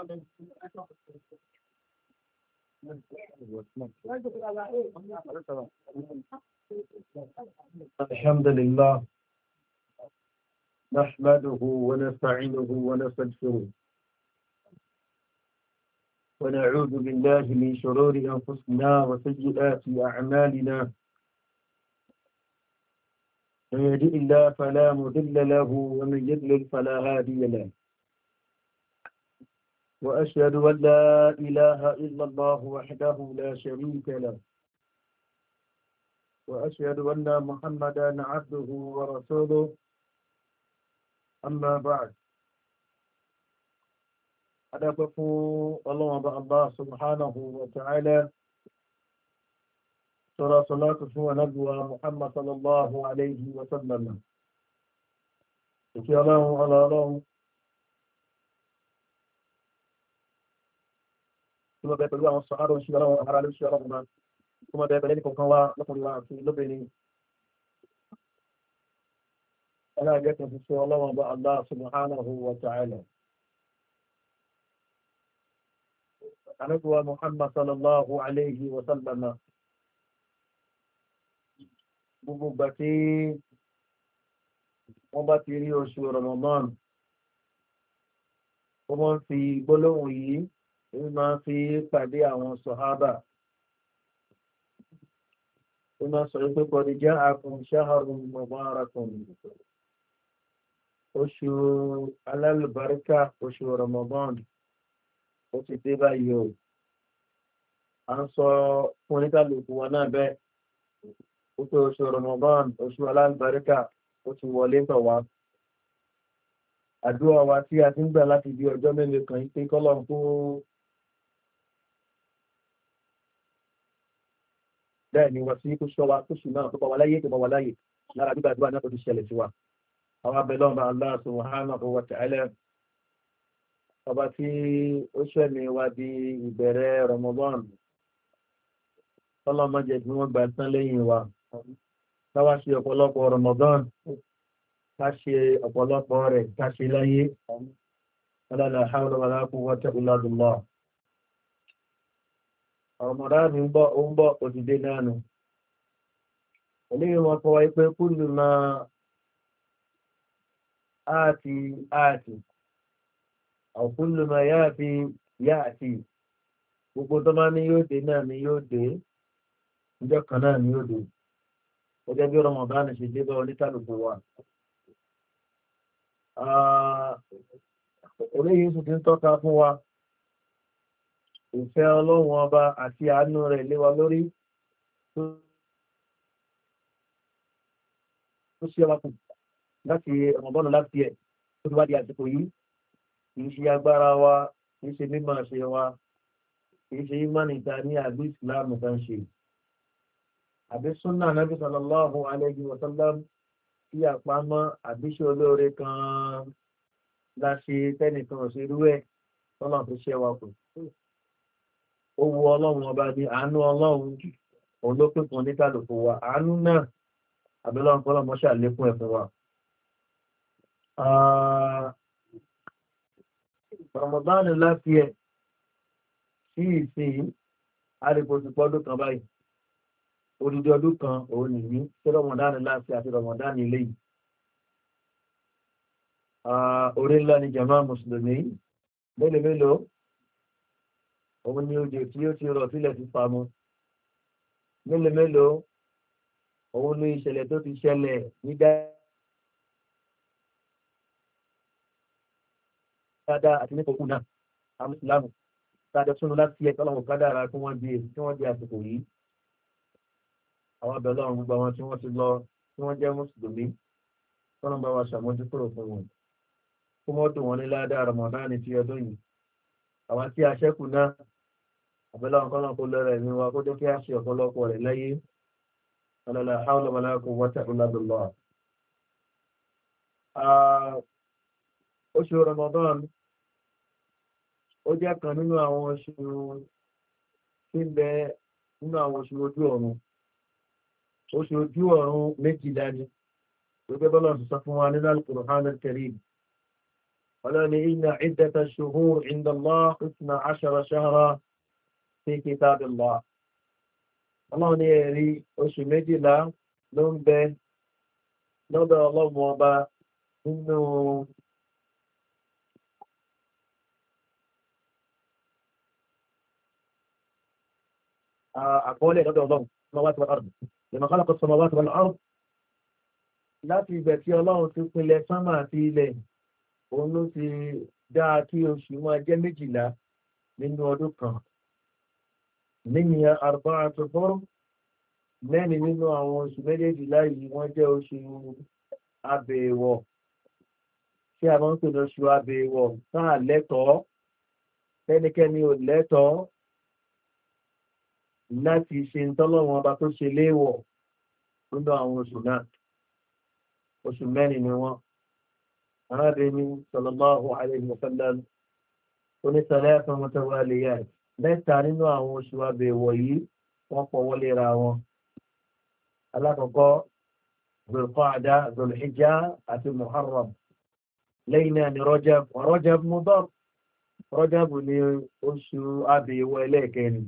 الحمد لله نحمده ونستعينه ونستغفره ونعوذ بالله من شرور أنفسنا وسيئات أعمالنا من يهده الله فلا مضل له ومن يضلل فلا هادي له وأشهد أن لا إله إلا الله وحده لا شريك له وأشهد أن محمدا عبده ورسوله أما بعد أدعوكم الله سبحانه وتعالى صلاة هو نبوة محمد صلى الله عليه وسلم إن الله على الله ثم بيقول الله الصحابة وإن الله وحرى له إن الله ثم بيقول لكم كوا لكم الله في لبني ألا جاكم في سوى الله سبحانه وتعالى نبوة محمد صلى الله عليه وسلم gbogbo ìgbà tí wọ́n bá ti rí oṣù Ramadan ó máa ń fi gbólóhùn yìí ó máa ń fi pàdé àwọn sọ̀hábà ó máa sọ pé kọ́ni jẹ́ àkùn shahrun mubarakun oṣù alálùbáríkà oṣù Ramadan ó ti dé báyìí o à ń sọ fún oníkàlùkù wọn náà bẹ́ẹ̀ ó pé oṣù Ramadan oṣù alálùbáríkà ó ti wọlé tọ̀ wá àdúrà wa tí a ti ń gbà láti bí ọjọ́ mélòó kan pé kọ́lọ̀ kó bẹ́ẹ̀ ni wọ́n sí kó ṣọ́ wa kó ṣù náà tó bá wa láyé tó bá wa láyé lára gbígbà àdúrà náà tó ti ṣẹlẹ̀ sí wa àwọn abẹ́lẹ́ ọba Allah subhanahu wa ta'ala ọba tí ó ṣẹ̀mí wa di ìbẹ̀rẹ̀ Ramadan kọ́lọ̀ má jẹ́ kí wọ́n gbà tán lẹ́yìn wa káwá ṣe ọ̀pọ̀lọpọ̀ Ramadan ká ṣe ọ̀pọ̀lọpọ̀ rẹ̀ ká ṣe láyé la hawla wala quwwata illa billah Ramadan ń bọ̀ òdìdé náà nù oníyìn wọn kọ́ wáyé pé kullu ma áàtì aw kullu ma ya'ti gbogbo tó máa ní yóò dé náà ni yóò dé ìjọ kan náà ni yóò dé gẹ́gẹ́ bí Ramadan ṣe dé bá oníkàlùkù wa oléyìn sì ti ń tọ́ka fún wa ìfẹ́ Ọlọ́run ọba àti àánú rẹ̀ lé wa lórí tó ṣe wa kù láti Ramadan láti ẹ̀ tó ti wá di àsìkò yìí kìí ṣe agbára wa kìí ṣe mímọ̀ ṣe wa kìí ṣe ìmánìta ní àbí ìsìláàmù kan ṣe àbí súnà nábì sallallahu alayhi wa sallam tí àpamọ́ àbíṣẹ́ olóore kan láṣe tẹ́nìkan òṣèrú ẹ̀ tọ́nà tó ṣẹ́ wa kù ó wu Ọlọ́run ọba ní àánú Ọlọ́run òun ló pín kan ní kálùkù wa àánú náà àbẹ́lọ́run kọ́lọ́ mọ́ṣà lékún ẹ̀fún wa Ramadan láti ẹ̀ sí ìsìn àrípòsìpọ́dún kan báyìí odidi ọdún kan òun nìyí tí Ramadan láti àti Ramadan ilé yìí orí ńlá ni jama mùsùlùmí mélòó òun ni ojú tí ó ti rọ̀ sílẹ̀ ti pamú mélòó òun ni ìṣẹ̀lẹ̀ tó ti ṣẹlẹ̀ ní dáadáa àti ní kòkú náà àwọn ìsìlámù tàjọ súnú láti ẹ̀ tọ́lọ̀wọ̀ kádàrà tí wọ́n di àsìkò yìí àwọn abẹ̀lọ́ ọ̀run gbogbo àwọn tí wọ́n ti lọ tí wọ́n jẹ́ mùsùlùmí tọ́nà bá wa ṣàmójú kúrò fún wọn kó mọ́ dùn wọn ní ládàá Ramadan ti ọdún yìí àwọn tí a ṣẹ́kù náà abẹ́lọ́ ọ̀kan kó lọ́rọ̀ ẹ̀mí wa kó jẹ́ kí a ṣe ọ̀pọ̀lọpọ̀ rẹ̀ láyé la hawla wala quwwata illa billah oṣù Ramadan ó jẹ́ kan nínú àwọn oṣù tí ń bẹ nínú àwọn oṣù ojú ọ̀run oṣù ojú ọ̀run méjìlá ni gbogbo bọ́lá ti sọ fún wa nínú Al-Qur'an Al-Karim ọlọ́ni iná ìdẹ́ta ṣùhúr ìndọ̀lọ́ ìsìnà aṣọ́rọ̀ ṣọ́rọ̀ sí kitabillah. Ọlọ́run ní ẹ̀rí oṣù méjìlá ló ń bẹ lọ́dọ̀ ọlọ́run ọba nínú àkọọ́lẹ̀ lọ́dọ̀ ọlọ́run samawati wal ard lima khalaqa samawati wal ard láti ìgbẹ̀ tí ọlọ́run ti pinlẹ̀ sánmà àti ilẹ̀ òun ló ti dáa kí oṣù máa jẹ́ méjìlá nínú ọdún kan nínú arba'atu hurum mẹ́rin nínú àwọn oṣù méjèèjìlá yìí wọ́n jẹ́ oṣù abèèwọ̀ tí a máa ń pè ní oṣù abèèwọ̀ táà lẹ́tọ̀ọ́ ẹnikẹ́ni ò lẹ́tọ̀ọ́ láti ṣe ń tọ́lọ́wọ́n ọba tó ṣe léèwọ̀ nínú àwọn oṣù náà oṣù mẹ́rin ni wọ́n arábìnrin sallallahu alayhi wa sallam onísàlẹ̀ ẹ̀fọn mutawaliyat mẹ́ta nínú àwọn oṣù abèèwọ̀ yìí wọ́n fọwọ́ léra wọn alákọ̀ọ́kọ́ zulqaada zulhijja àti muharram lẹ́yìn náà ni rọ́jab mudar rọ́jab ní oṣù abèèwọ̀ ẹlẹ́ẹ̀kẹrin.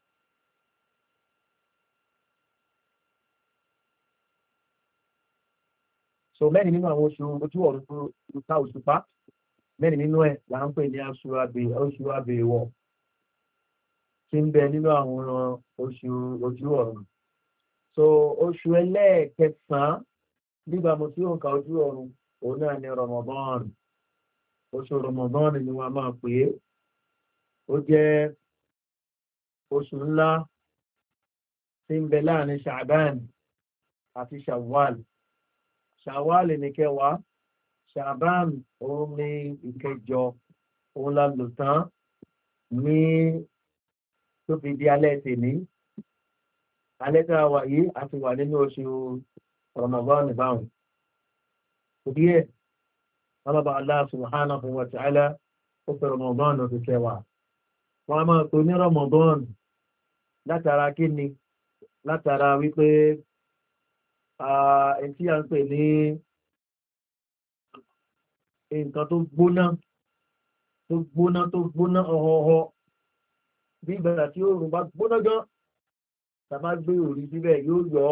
So mẹ́rin nínú àwọn oṣù ọ̀run tó ta òṣùpá mẹ́rin nínú ẹ̀ là ń pè ní oṣù abèèwọ̀ tí ń bẹ nínú àwọn oṣù ọ̀run. So oṣù ẹlẹ́ẹ̀kẹsàn-án nígbà mo tí ó ń ka ojú ọ̀run òun náà ni Ramadan. Oṣù Ramadan ni wọ́n máa pè é. Ó jẹ́ oṣù ńlá tí ń bẹ láàrin Sha'ban àti Shawwal. Shawwal ní kẹwàá, Sha'ban òun ní ìkẹjọ, òun la lò tán ní tó fi di alẹ́ tèmi. Alẹ́ tá a wà yìí a ti wà nínú oṣù Ramadan báwọn. Òbí ẹ̀, ọlọ́ba Allah subhanahu wa ta'ala ó fẹ́ Ramadan ló fi kẹwàá. Wọ́n a máa tó ní Ramadan látara kíni, látara wípé tí a ń pè ní nǹkan tó gbóná ọ̀họ̀ọ̀họ̀ bí ìgbàlá tí ó rùn bá gbóná gan tàbá gbé òrí síbẹ̀ yóò yọ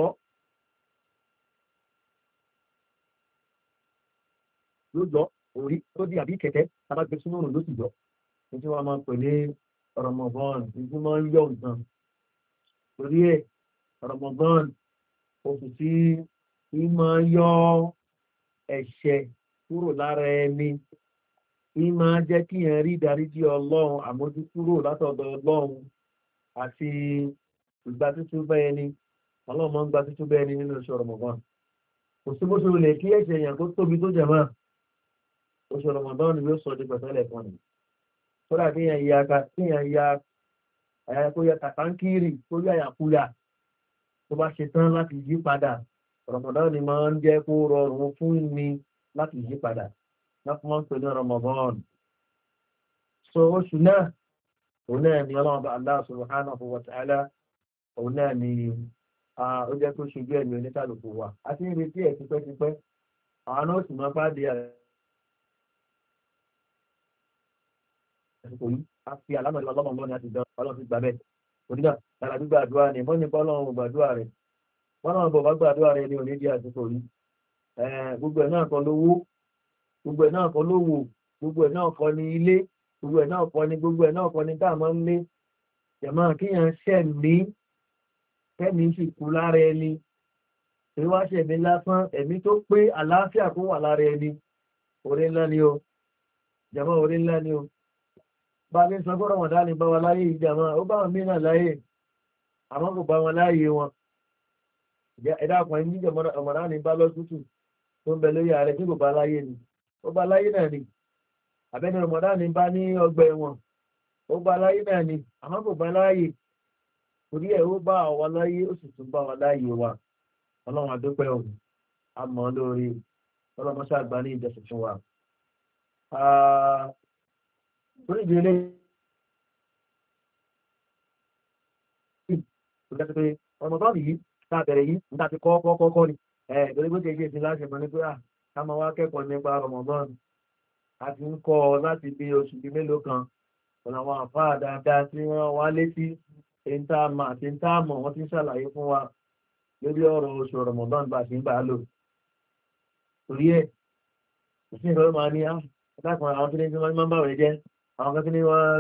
orí tó di àbí kẹ̀kẹ́ tàbá gbé sínú òrùn ló sì yọ ní tí wọ́n máa ń pè ní Ramadan ní tí wọ́n ń yọ nǹkan torí ẹ̀ Ramadan oṣù tí ìmọ̀ yọ ẹ̀ṣẹ̀ kúrò lára ẹni ìmọ̀ jẹ́ kí ẹ̀ rí ìdáríjì ọlọ́run àmójúkúrò látọ̀dọ̀ ọlọ́run àti ìgbà tútù bẹ́ẹ̀ ni ọlọ́run mọ́ ń gba tútù bẹ́ẹ̀ ni nínú oṣù Ramadan. Kò sí bó ṣe lè kí ẹ̀ṣẹ̀ èèyàn kó tóbi tó jẹ̀mọ́ oṣù Ramadan ni yóò sọ di pẹ̀tẹ́lẹ̀ kan ni. Kódà kí èèyàn ya kó ya kàtàǹkìrì kó yá yàkúyà tó bá ṣe tán láti yí padà Ramadan ni máa ń jẹ́ kó rọrùn fún mi láti yí padà láti máa ń pè ní Ramadan. So oṣù náà òun náà ni ọlọ́run bá Allah subhanahu wa ta'ala òun náà ni ó jẹ́ kó ṣojú ẹ̀mí onítàlùkù wa a ti ń retí ẹ̀ tipẹ́tipẹ́ àwọn náà sì máa pàdé àsìkò yìí a fi àlámọ̀ ìlú ọlọ́run lọ́ni àti ìjọ ọlọ́run ti gbà bẹ́ẹ̀ onígbà lára gbígbàdúrà ni mọ́ nípa ọlọ́run gbàdúrà rẹ̀ wọ́n náà bọ̀ bá gbàdúrà rẹ̀ ní òní di àsìkò yìí gbogbo ẹ̀ náà kọ́ lówó gbogbo ẹ̀ náà kọ́ lówó gbogbo ẹ̀ náà kọ́ ní ilé gbogbo ẹ̀ náà kọ́ ní dáàmọ́ ńlé jẹ̀mọ́ kíyàn ṣẹ̀mí kẹ́mi sì kú lára ẹni èyí wá ṣẹ̀mí lásán ẹ̀mí tó pé àlàáfíà kó wà lára ẹni orí ńlá ni o jẹ̀mọ́ orí ńlá ni o bá ní sọ gbọ́dọ̀ wọ̀n dání bá wa láyé ìjàmọ́ ó bá wọn mìíràn láyé àmọ́ kò bá wọn láyé wọn ẹ̀dá ọkùnrin níjọ ọmọdá ní bá lọ́sùtù tó ń bẹ lórí ààrẹ tí kò bá láyé ni ó bá láyé náà ni àbẹ́ni ọmọdá ní bá ní ọgbà ẹ̀wọ̀n ó bá láyé náà ni àmọ́ kò bá láyé torí ẹ̀ ó bá wa láyé ó sì tún bá wa láyé wa ọlọ́run àdúpẹ́ òun àmọ́ lórí ọlọ́mọṣẹ́ àgbà ní ìjọsìn fún wa. Orí ìdílé ọmọdé yìí tá bẹ̀rẹ̀ yìí nígbà tí kọ́kọ́ ni torí bó ti ṣe ìsìn láti mọ̀ ní pé ká máa wá kẹ́kọ̀ọ́ nípa Ramadan àti ń kọ́ ọ láti bí oṣù bíi mélòó kan ọ̀nà àwọn àfáà dáadáa tí wọ́n wá létí ìntàmà àti ìntàmọ̀ wọ́n ti ń ṣàlàyé fún wa lórí ọ̀rọ̀ oṣù rọ̀mọ̀dán bá ti ń bá lò torí ẹ̀ òsì ìrọ̀lẹ́ máa ní àtàkùn àwọn tó ní tí wọ́n máa ń bá wẹ̀ jẹ́ àwọn kan tó ní wọ́n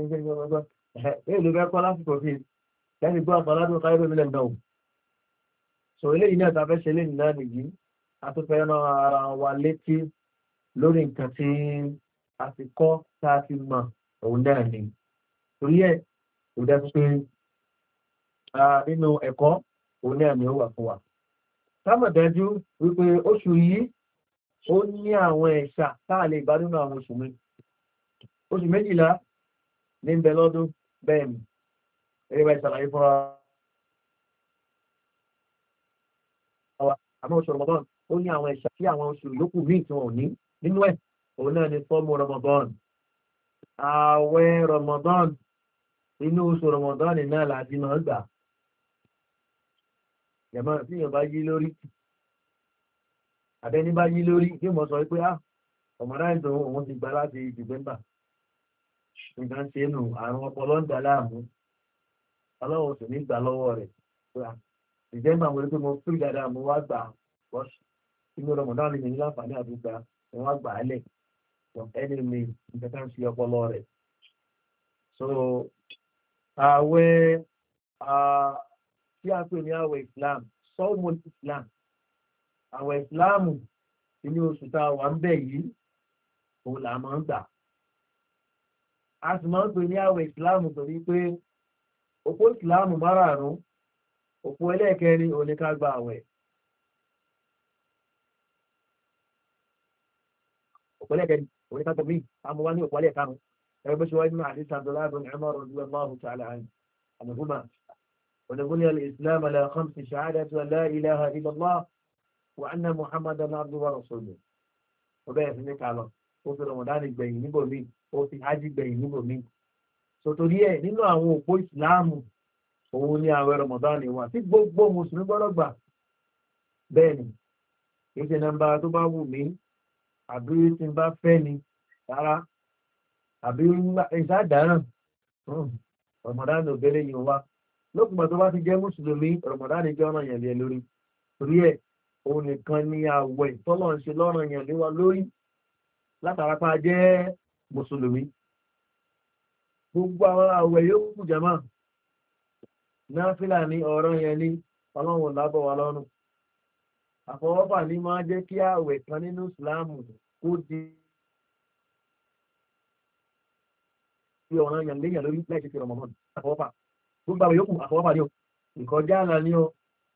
ló fẹ́ kọ́ lásìkò sí lẹ́yìn gbọ́ àfọládùn káyọ̀ lómi lẹ́nu náà so eléyìí náà ta fẹ́ ṣe lé nìyá nìyí a tó fẹ́ rán ara wa létí lórí nǹkan tí a ti kọ́ tá a ti mọ̀ òun náà ni torí ẹ̀ kò dẹ́ pé nínú ẹ̀kọ́ òun náà ni ó wà fún wa sámọ̀ dájú wípé oṣù yìí ó ní àwọn ẹ̀ṣà táà lè bá nínú àwọn oṣù mi oṣù méjìlá ní ń bẹ lọ́dún bẹ́ẹ̀ ni eré bá ìṣàlàyé fúnra wa àmọ́ oṣù ramadan ó ní àwọn ẹ̀ṣà tí àwọn oṣù yòókù míì tí wọn ò ní nínú ẹ̀ òun náà ni fọ́ọ̀mù ramadan ààwẹ̀ ramadan inú oṣù ramadan náà láti máa gbà yàmọ́ tí yàn bá yí lórí àbẹ́ni bá yí lórí yóò mọ̀ sọ pé ọmọdé àìsàn òun ti gbà láti dìgbẹ́mbà nǹkan ṣe nù àrùn ọpọlọ ń dà láàmú ọlọ́wọ́ sì ní gbà lọ́wọ́ rẹ̀ dìgbẹ́mbà mo rí pé mo fún dáadáa mo wá gbà inú ramadan ní láǹfààní àti gbà mo wá gbà á lẹ̀ ẹni mi nǹkan kan ṣe ọpọlọ rẹ̀ so ààwẹ̀ tí a pè ní àwẹ̀ islam sọ́ọ̀mù islam àwẹ̀ islamu inú oṣù tá a wà ń bẹ̀ yìí òun là máa ń gbà a sì máa ń pè ní àwẹ̀ islamu torí pé òpó islamu márààrún òpó ẹlẹ́ẹ̀kẹrin òní ká gba àwẹ̀ òpó ẹlẹ́ẹ̀kẹrin òní ká gba mí àmúwá ní òpó ẹlẹ́ẹ̀karùn ẹgbẹ́ ṣe wáyé nínú àdéhùn abdullahi bin umar radiyallahu ta'ala anhuma ونقول الإسلام على 5 شهادة لا إله إلا الله وأن محمدا عبده ورسوله وبẹ́ẹ̀ fi ní kalọ̀ ó fi rọmọdánì gbẹ̀yìn níbò mí ó fi ájí gbẹ̀yìn níbò mí sòtòrí ẹ̀ nínú àwọn òpó ìsìláàmù òun ní àwẹ̀ rọmọdánì wà tí gbogbo mùsùlùmí gbọ́dọ̀ gbà bẹ́ẹ̀ ni kì í ṣe nọ́mbà tó bá wù mí àbí tí n bá fẹ́ ni rárá àbí ìṣàdáràn rọmọdánì òbẹ́lẹ̀ yìí wá lókùnbà tó bá ti jẹ́ mùsùlùmí rọmọdánì jẹ́ ọ̀nà yẹn lé lórí torí ẹ̀ òun nìkan ni àwẹ̀ tọ́lọ̀ ń ṣe lọ́rọ̀ yẹn lé wa lórí látàrápá jẹ́ mùsùlùmí gbogbo àwọn àwẹ̀ yóò kù jẹ́mà náà fílà ní ọ̀rọ̀ yẹn ní ọlọ́run lábọ̀ wa lọ́rùn àfọwọ́fà ní máa jẹ́ kí àwẹ̀ kan nínú ìsìláàmù kó di ọ̀rọ̀ yẹn léyàn lórí láìsí fi rọmọmọ́n àfọwọ́fà gbogbo àwọn yòókù àfọwọ́fà ní o ìkọjá àlà ní o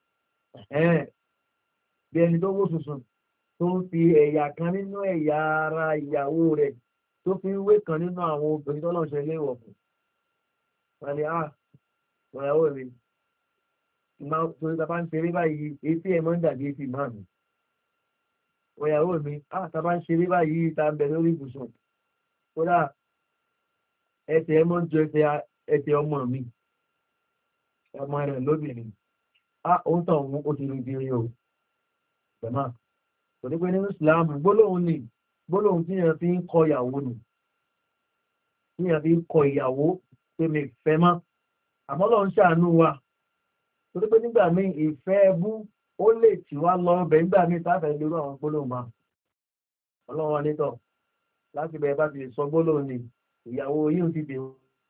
bí ẹni tó wó sùsùn tó ń fi ẹ̀yà kan nínú ẹ̀yà ara ìyàwó rẹ̀ tó fi ń wé kan nínú àwọn obìnrin tó lọ́n ṣe ilé ìwọ̀kùn wọ́n ni ìyàwó mi torí tàbá ń ṣeré báyìí etí ẹ̀ mọ́ ń dàbí etí máa mi ìyàwó mi tàbá ń ṣeré báyìí ta ń bẹ̀ lórí ibùsùn kódà ẹsẹ̀ ẹ̀ mọ́ ń jọ ẹsẹ̀ ọmọ mi ọmọ rẹ̀ lóbìnrin ó ń tàn ó ti rí bí rí o jẹ̀má kò ní pé nínú ìsìláàmù gbólóhùn tí yẹn fi ń kọ ìyàwó nù tí yẹn fi ń kọ ìyàwó pé mi fẹ́ mọ́ àmọ́ lọ́n ṣàánú wa torí pé nígbà míì ìfẹ́ ẹbú ó lè tì wá lọ ọbẹ̀ nígbà míì táfẹ́ lérò àwọn gbólóhùn ma ọlọ́run wa nítọ̀ láti bẹ̀rẹ̀ bá ti lè sọ gbólóhùn ni ìyàwó yìí ti dè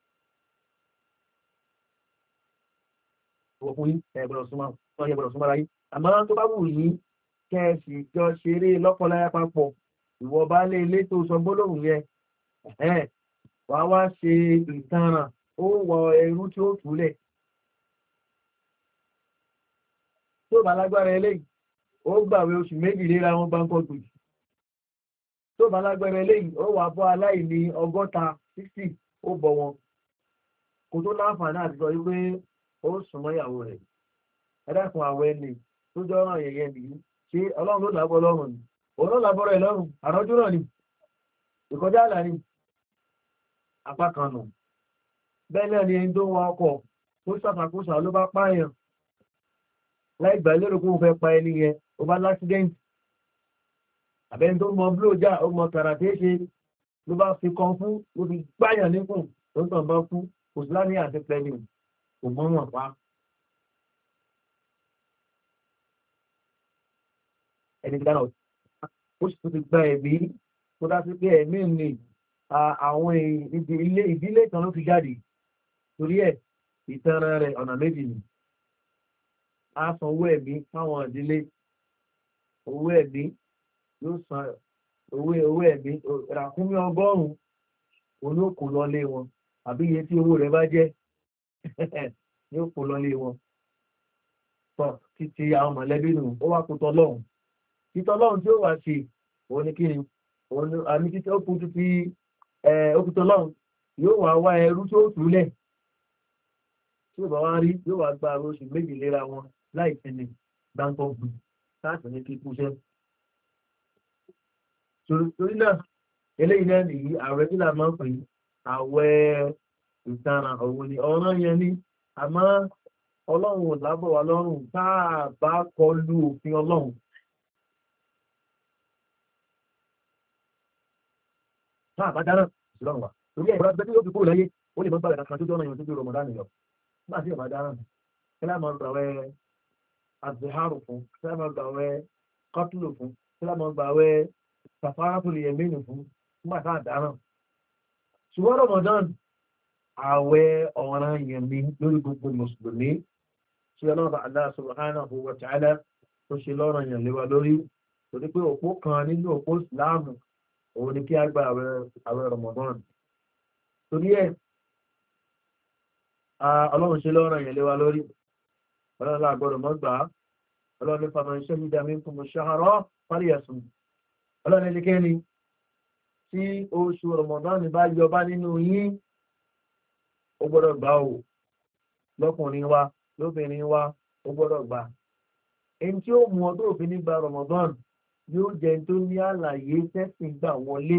òkun yìí ẹ̀gbọ̀rọ̀ súnmọ́ ara yìí àmọ́ tó bá wù yín kẹ́ẹ̀sì jọ ṣeré lọ́pọ̀láyà papọ̀ ìwọ bá lé ilé tó sọ gbólóhùn yẹn wà wá ṣe ìtanràn ó wọ ẹrú tí ó túlẹ̀ tó bá lágbára eléyìí ó gbàwé oṣù méjì léra wọn gbáǹkọ́ gbòjì tó bá lágbára eléyìí ó wà bọ́ aláìní 60 ó bọ̀ wọn kò tó láǹfààní àti sọ wípé ó súnmọ́ ìyàwó rẹ̀ ẹ̀dàkùn àwọ̀ ẹni tó jọ ọ̀ràn yẹ̀yẹ́ nìyí ṣé ọlọ́run ló lábọ́ lọ́rùn ni òun ló lábọ́ rẹ̀ lọ́rùn àrọ́jú náà ni ìkọjá àlà ni apá kan nù bẹ́ẹ̀ náà ni ẹni tó wọ ọkọ̀ tó ṣàfàkóṣà ló bá pààyàn láì gbà lérò pé ó fẹ́ pa ẹni yẹn ó bá lásídẹ́ǹtì àbẹ́ni tó mọ blójà ó mọ kàràté ṣe ló bá fi kan fún ló fi gbáyàn níkùn tó ń tàn bá kú kò sí láni àti pẹ́ẹ́nì kò mọ́ wọn pa. ẹni tí dáná ó sì tún ti gba ẹ̀mí tó dá sí pé ẹ̀mí ni àwọn ìdílé kan ló fi jáde torí ẹ̀ ìtanràn rẹ̀ ọ̀nà méjì ni a san owó ẹ̀mí fáwọn ìdílé owó ẹ̀mí yóò san owó ẹ̀mí ràkúnmí ọgọ́rùn-ún olóòkú lọlé wọn àbí iye tí owó rẹ̀ bá jẹ́ yóò kó lọlé wọn tọ́ títí àwọn mọ̀lẹ́bí nù ó wá kó tọ́lọ́hùn títọ́lọ́hùn tí ó wà ṣe òun ni kí ni òun ni àmì títí ó kú títí ó kú tọ́lọ́hùn yóò wá wá ẹrú tí ó túlẹ̀ tí ó bá wá rí yóò wá gba oṣù méjì léra wọn láì sinmi dáńtọ́ gbù láti ní kí kúṣẹ́. torí náà eléyìí náà nìyí ààrẹ tí làá máa ń pè é àwẹ̀ ìtanràn òun ni ọ̀ràn yẹn ní àmọ́ ọlọ́run ò lábọ̀ wá lọ́rùn tá a bá kọlu òfin ọlọ́run. tá a bá dáná ìṣòro wa torí ẹ̀rọ ẹgbẹ́ tí ó fi kúrò láyé ó lè mọ́ gbàgbé kankan tó jọ́nà yẹn tó bí rọmọdánù yọ nígbà tí ọba dáná kí láà máa gbàwẹ̀ àzìhárù fún kí láà máa gbàwẹ̀ kọ́tùlù fún kí láà máa gbàwẹ̀ sàfárátùlù yẹmínú fún nígbà tá a dáná. ṣùgbọ́n rọmọdán àwẹ̀ ọ̀ràn yẹn mi lórí gbogbo mùsùlùmí tí ọlọ́run Allah subhanahu wa ta'ala tó ṣe lọ́rọ̀ yẹn léwa lórí torí pé òpó kan nínú òpó ìsìláàmù òun ni kí á gba àwẹ̀ rọmọdán torí ẹ̀ ọlọ́run ṣe lọ́rọ̀ yẹn léwa lórí ọlọ́run láàgbọ́dọ̀ mọ́ gbà á ọlọ́run ní fàmà iṣẹ́ mi dàmí fún mo ṣàárọ̀ fàríyàsùn ọlọ́run ẹnikẹ́ni tí oṣù rọmọdán bá yọba nínú yín ó gbọ́dọ̀ gbà ó lọ́kùnrin wa lóbìnrin wa ó gbọ́dọ̀ gbà ẹni tí ó mú ọ tó fi nígbà rọmọdán yóò jẹ tó ní àlàyé tẹ́sìn gbà wọlé.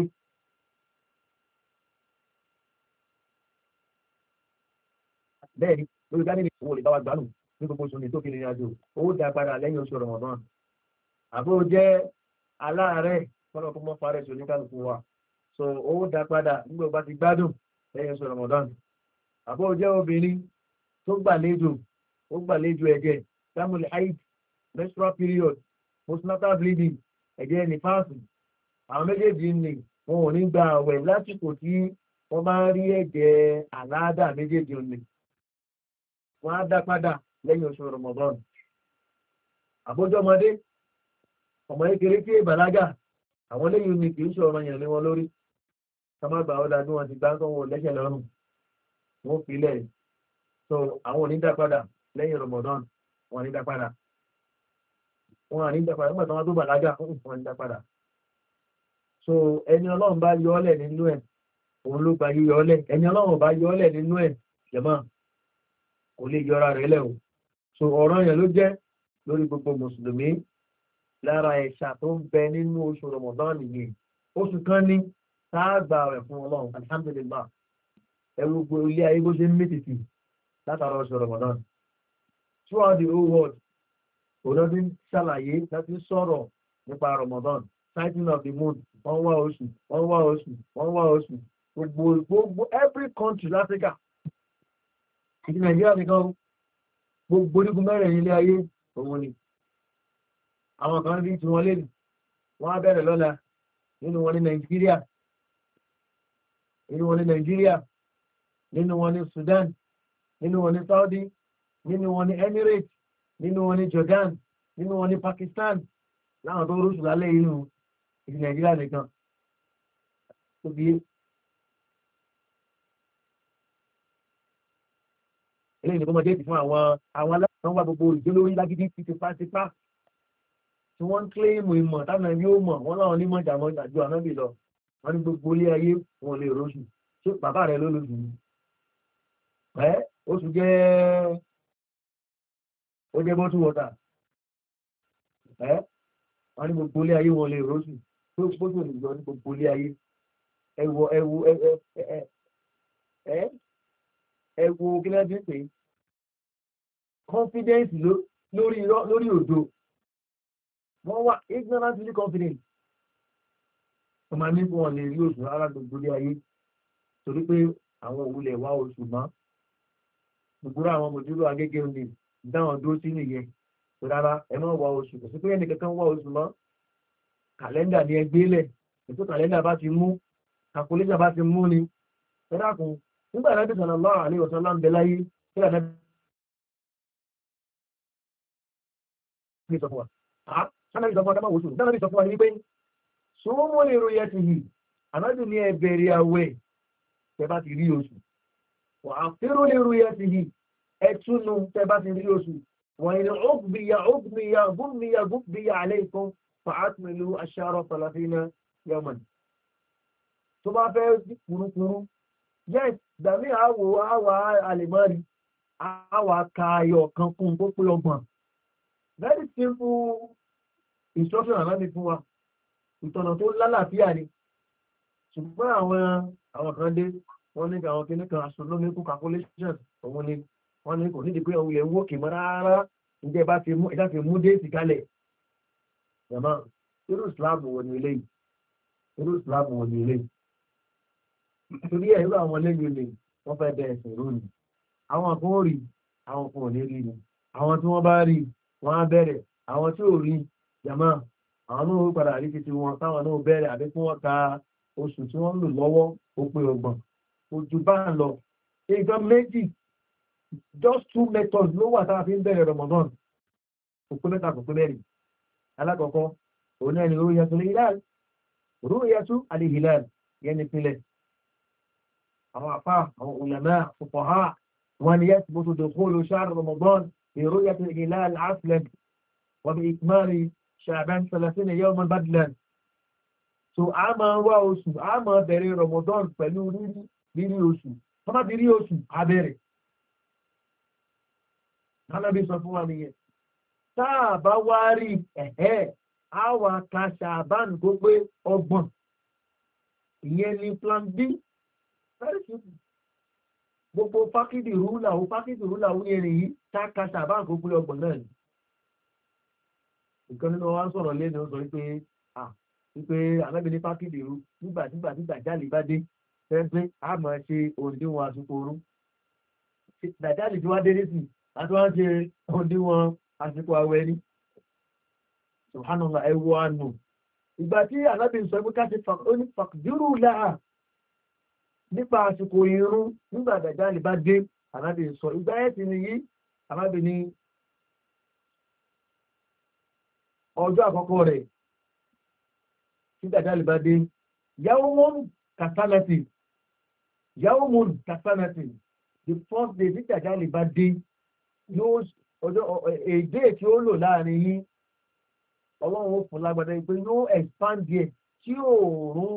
bẹ́ẹ̀ ni lórí dání owó lè bá wa gbánù ní gbogbo oṣù ní tó fi rìnrìn àjò owó dá padà lẹ́yìn oṣù rọmọdán àbó jẹ́ aláàárẹ̀ fọlọ́kọ́ mọ́ farẹ́ sí oníkàlùkù wa so owó dá padà nígbà bá ti gbádùn lẹ́yìn oṣù rọmọdán àbó jẹ́ obìnrin tó gbàlejò ẹ̀jẹ̀ family height menstrual period postnatal bleeding ẹ̀jẹ̀ nífàsì àwọn méjèèjì ni wọn ò ní gba àwẹ̀ lásìkò tí wọ́n bá ń rí ẹ̀jẹ̀ àláàdà méjèèjì ni wọ́n á dá padà lẹ́yìn oṣù rọmọdán àbójọ́mọdé ọmọ kékeré tí ìbàlágà àwọn lẹ́yìn ni kì í ṣọ̀rọ̀ yẹn lé wọn lórí sọmọgbà ọ̀dà bí wọ́n ti gbá tó wọn lẹ́sẹ̀ lọ́rùn wọ́n fi lẹ̀ so àwọn ò ní dá padà lẹ́yìn rọmọdán wọn ní dá padà wọn à ní dá padà nígbà tí wọ́n tó bàlágà wọn ní dá padà so ẹni ọlọ́run bá yọ ọ́lẹ̀ nínú ẹ̀ òun ló gba yíyọ ọ́lẹ̀ ẹni ọlọ́run bá yọ ọ́lẹ̀ nínú ẹ̀ jẹ̀mọ́ kò lè yọra rẹ̀ lẹ̀ o so ọ̀rọ̀ yẹn ló jẹ́ lórí gbogbo mùsùlùmí lára ẹ̀ṣà tó ń bẹ nínú oṣù rọmọdán nìyẹn oṣù kan ní sáàgbà rẹ̀ fún ọlọ́run alhamdulillah ẹrú gbogbo ilé ayé bó ṣe ń mítìtì látara oṣù rọmọdán throughout the whole world òun ló ti ń ṣàlàyé láti sọ̀rọ̀ nípa rọmọdán sighting of the moon wọ́n wá oṣù gbogbo every country láfíríkà ìdí nàìjíríà nìkan gbogbo orígun mẹ́rin ilé ayé òun ni àwọn kan rí tí wọ́n lè wọ́n á bẹ̀rẹ̀ lọ́la nínú wọn ní nàìjíríà nínú wọn ní sudan nínú wọn ní saudi nínú wọn ní emirates nínú wọn ní jordan nínú wọn ní pakistan láwọn tó rúṣù lálẹ́ inú ìdí nàìjíríà nìkan tó bí eléyìí ni kó mọ̀ déètì fún àwọn aláwọ̀ wá gbogbo ìjólórí lágídí tipá tí wọ́n ń kílèmù ìmọ̀ táwọn ẹni yóò mọ̀ wọ́n láwọn onímọ̀ ìjàmọ̀ àjọ ànábì lọ wọ́n ní gbogbo ilé ayé wọn lè róṣù ṣé bàbá rẹ̀ ló lóṣù ni oṣù jẹ́ bọ́tú wọ́tà wọ́n ní gbogbo ilé ayé wọn lè róṣù tó gbóṣù òyìnbó ní gbogbo ilé ayé ẹwọ gílẹ́dì pé confidence lórí òdo wọ́n wà ignorantly confident wọ́n máa ní kí wọ́n lè rí oṣù rárá gbogbo ilé ayé torí pé àwọn òwúlẹ̀ wá oṣù mọ́ gbogbo àwọn mòjúlò agége ní dáwọn dúró sí nìyẹn tó rárá ẹ má wá oṣù kò sí pé ẹnì kankan wá oṣù mọ́ kàlẹ́ndà ni ẹ gbélẹ̀ ètò kàlẹ́ndà bá ti mú kàkúlẹ́jà bá ti mú ni ẹ dákun nígbà náà bí sọ̀nà lọ́wọ́ àlẹ́ ìwọ̀sán láǹbẹ̀ láyé kí lànà bí sọ fún wa sánà bí sọ fún wa dámà wòṣù dámà bí sọ fún wa ní pé súnmọ́ èrò yẹ ti yìí ànájú ní ẹbẹ̀rẹ̀ àwẹ̀ tẹ bá ti rí oṣù wà á fẹ́rọ èrò yẹ ti yìí ẹtúnu tẹ bá ti rí oṣù wọ́n yìí ọgbìyà alẹ́ ìfún fàátìmìlú aṣáárọ̀ falafina yọmọ̀n tó bá fẹ́ kúrúkúrú yes dàmí àwọ̀ alìmọ́rí àwọ̀ kayọ̀ kan kún tó pé ọgbọ̀n very simple instruction àlámi fún wa ìtọ̀nà tó lálàáfíà ni ṣùgbọ́n àwọn kan dé wọ́n ní àwọn kìnnì kan astronomical calculations òun ni wọ́n ní kò nídìí pé òun lè wó kì mọ́ rárá ǹjẹ́ bá ti mú ẹ̀dá fi mú déètì kalẹ̀ yàmá irú islam wọ̀ ní eléyìí irú islam wọ̀ ní eléyìí torí ẹ̀ irú àwọn lẹ́yìn ni wọ́n fẹ́ bẹ̀rẹ̀ sí rú ni àwọn kan ó rí àwọn kan ò ní rí ni àwọn tí wọ́n bá rí wọ́n á bẹ̀rẹ̀ àwọn tí ò rí yàmá àwọn náà ó padà rí títí wọn táwọn náà bẹ̀rẹ̀ àbí kí wọ́n ka oṣù tí wọ́n ń lò lọ́wọ́ ó pé ọgbọ̀n ojú bá ń lọ nǹkan méjì just 2 methods ló wà táwọn fi ń bẹ̀rẹ̀ ramadan kò pé mẹ́ta kò pé mẹ́rin alákọ̀ọ́kọ́ òun náà ni rúyàtú alihilal rúyàtú alihilal yẹn ni pinlẹ̀ àwọn àfá àwọn ulama fuqaha wọn ni yẹ́sì bó tó dòkóòlù shahr ramadan rúyàtú alihilal aslan wọ́n bí ikmari ṣàbán 30 yawman badlan so a máa wá oṣù a máa bẹ̀rẹ̀ ramadan pẹ̀lú rírí oṣù tó bá ti rí oṣù abẹ́rẹ̀ alábi sọ fún wa nìyẹn táà bá wá rí ẹ̀ẹ́ àwà ka ṣàbán tó pé ọgbọ̀n ìyẹn ni plan b very simple gbogbo fákìdì rúlà ó yẹn nìyí tá ka ṣàbán tó pé ọgbọ̀n náà ni ìkan nínú wa sọ̀rọ̀ lẹ́nu sọ wípé alábi ní fákìdì rú nígbà jálè bá dé fẹ́ a máa ṣe òǹdíwọ̀n àsìkò orú dàjálè tí wá dé nísìn àti wọ́n ṣe òǹdíwọ̀n àsìkò àwẹ̀ ní subhanallah ẹwọ ànù ìgbà tí alábi sọ pé ká ṣe fàkdírù láà nípa àsìkò irun nígbà dàjálè bá dé alábi sọ ìgbà ẹ̀ sì ni yí alábi ní ọjọ́ àkọ́kọ́ rẹ̀ tí dàjálè bá dé yawmun kasanati the first day tí dàjálè bá dé yóò ọjọ́ èdè tí ó lò láàrin yín ọlọ́run ó fún lágbàdá pé yóò expand díẹ̀ tí tóòrùn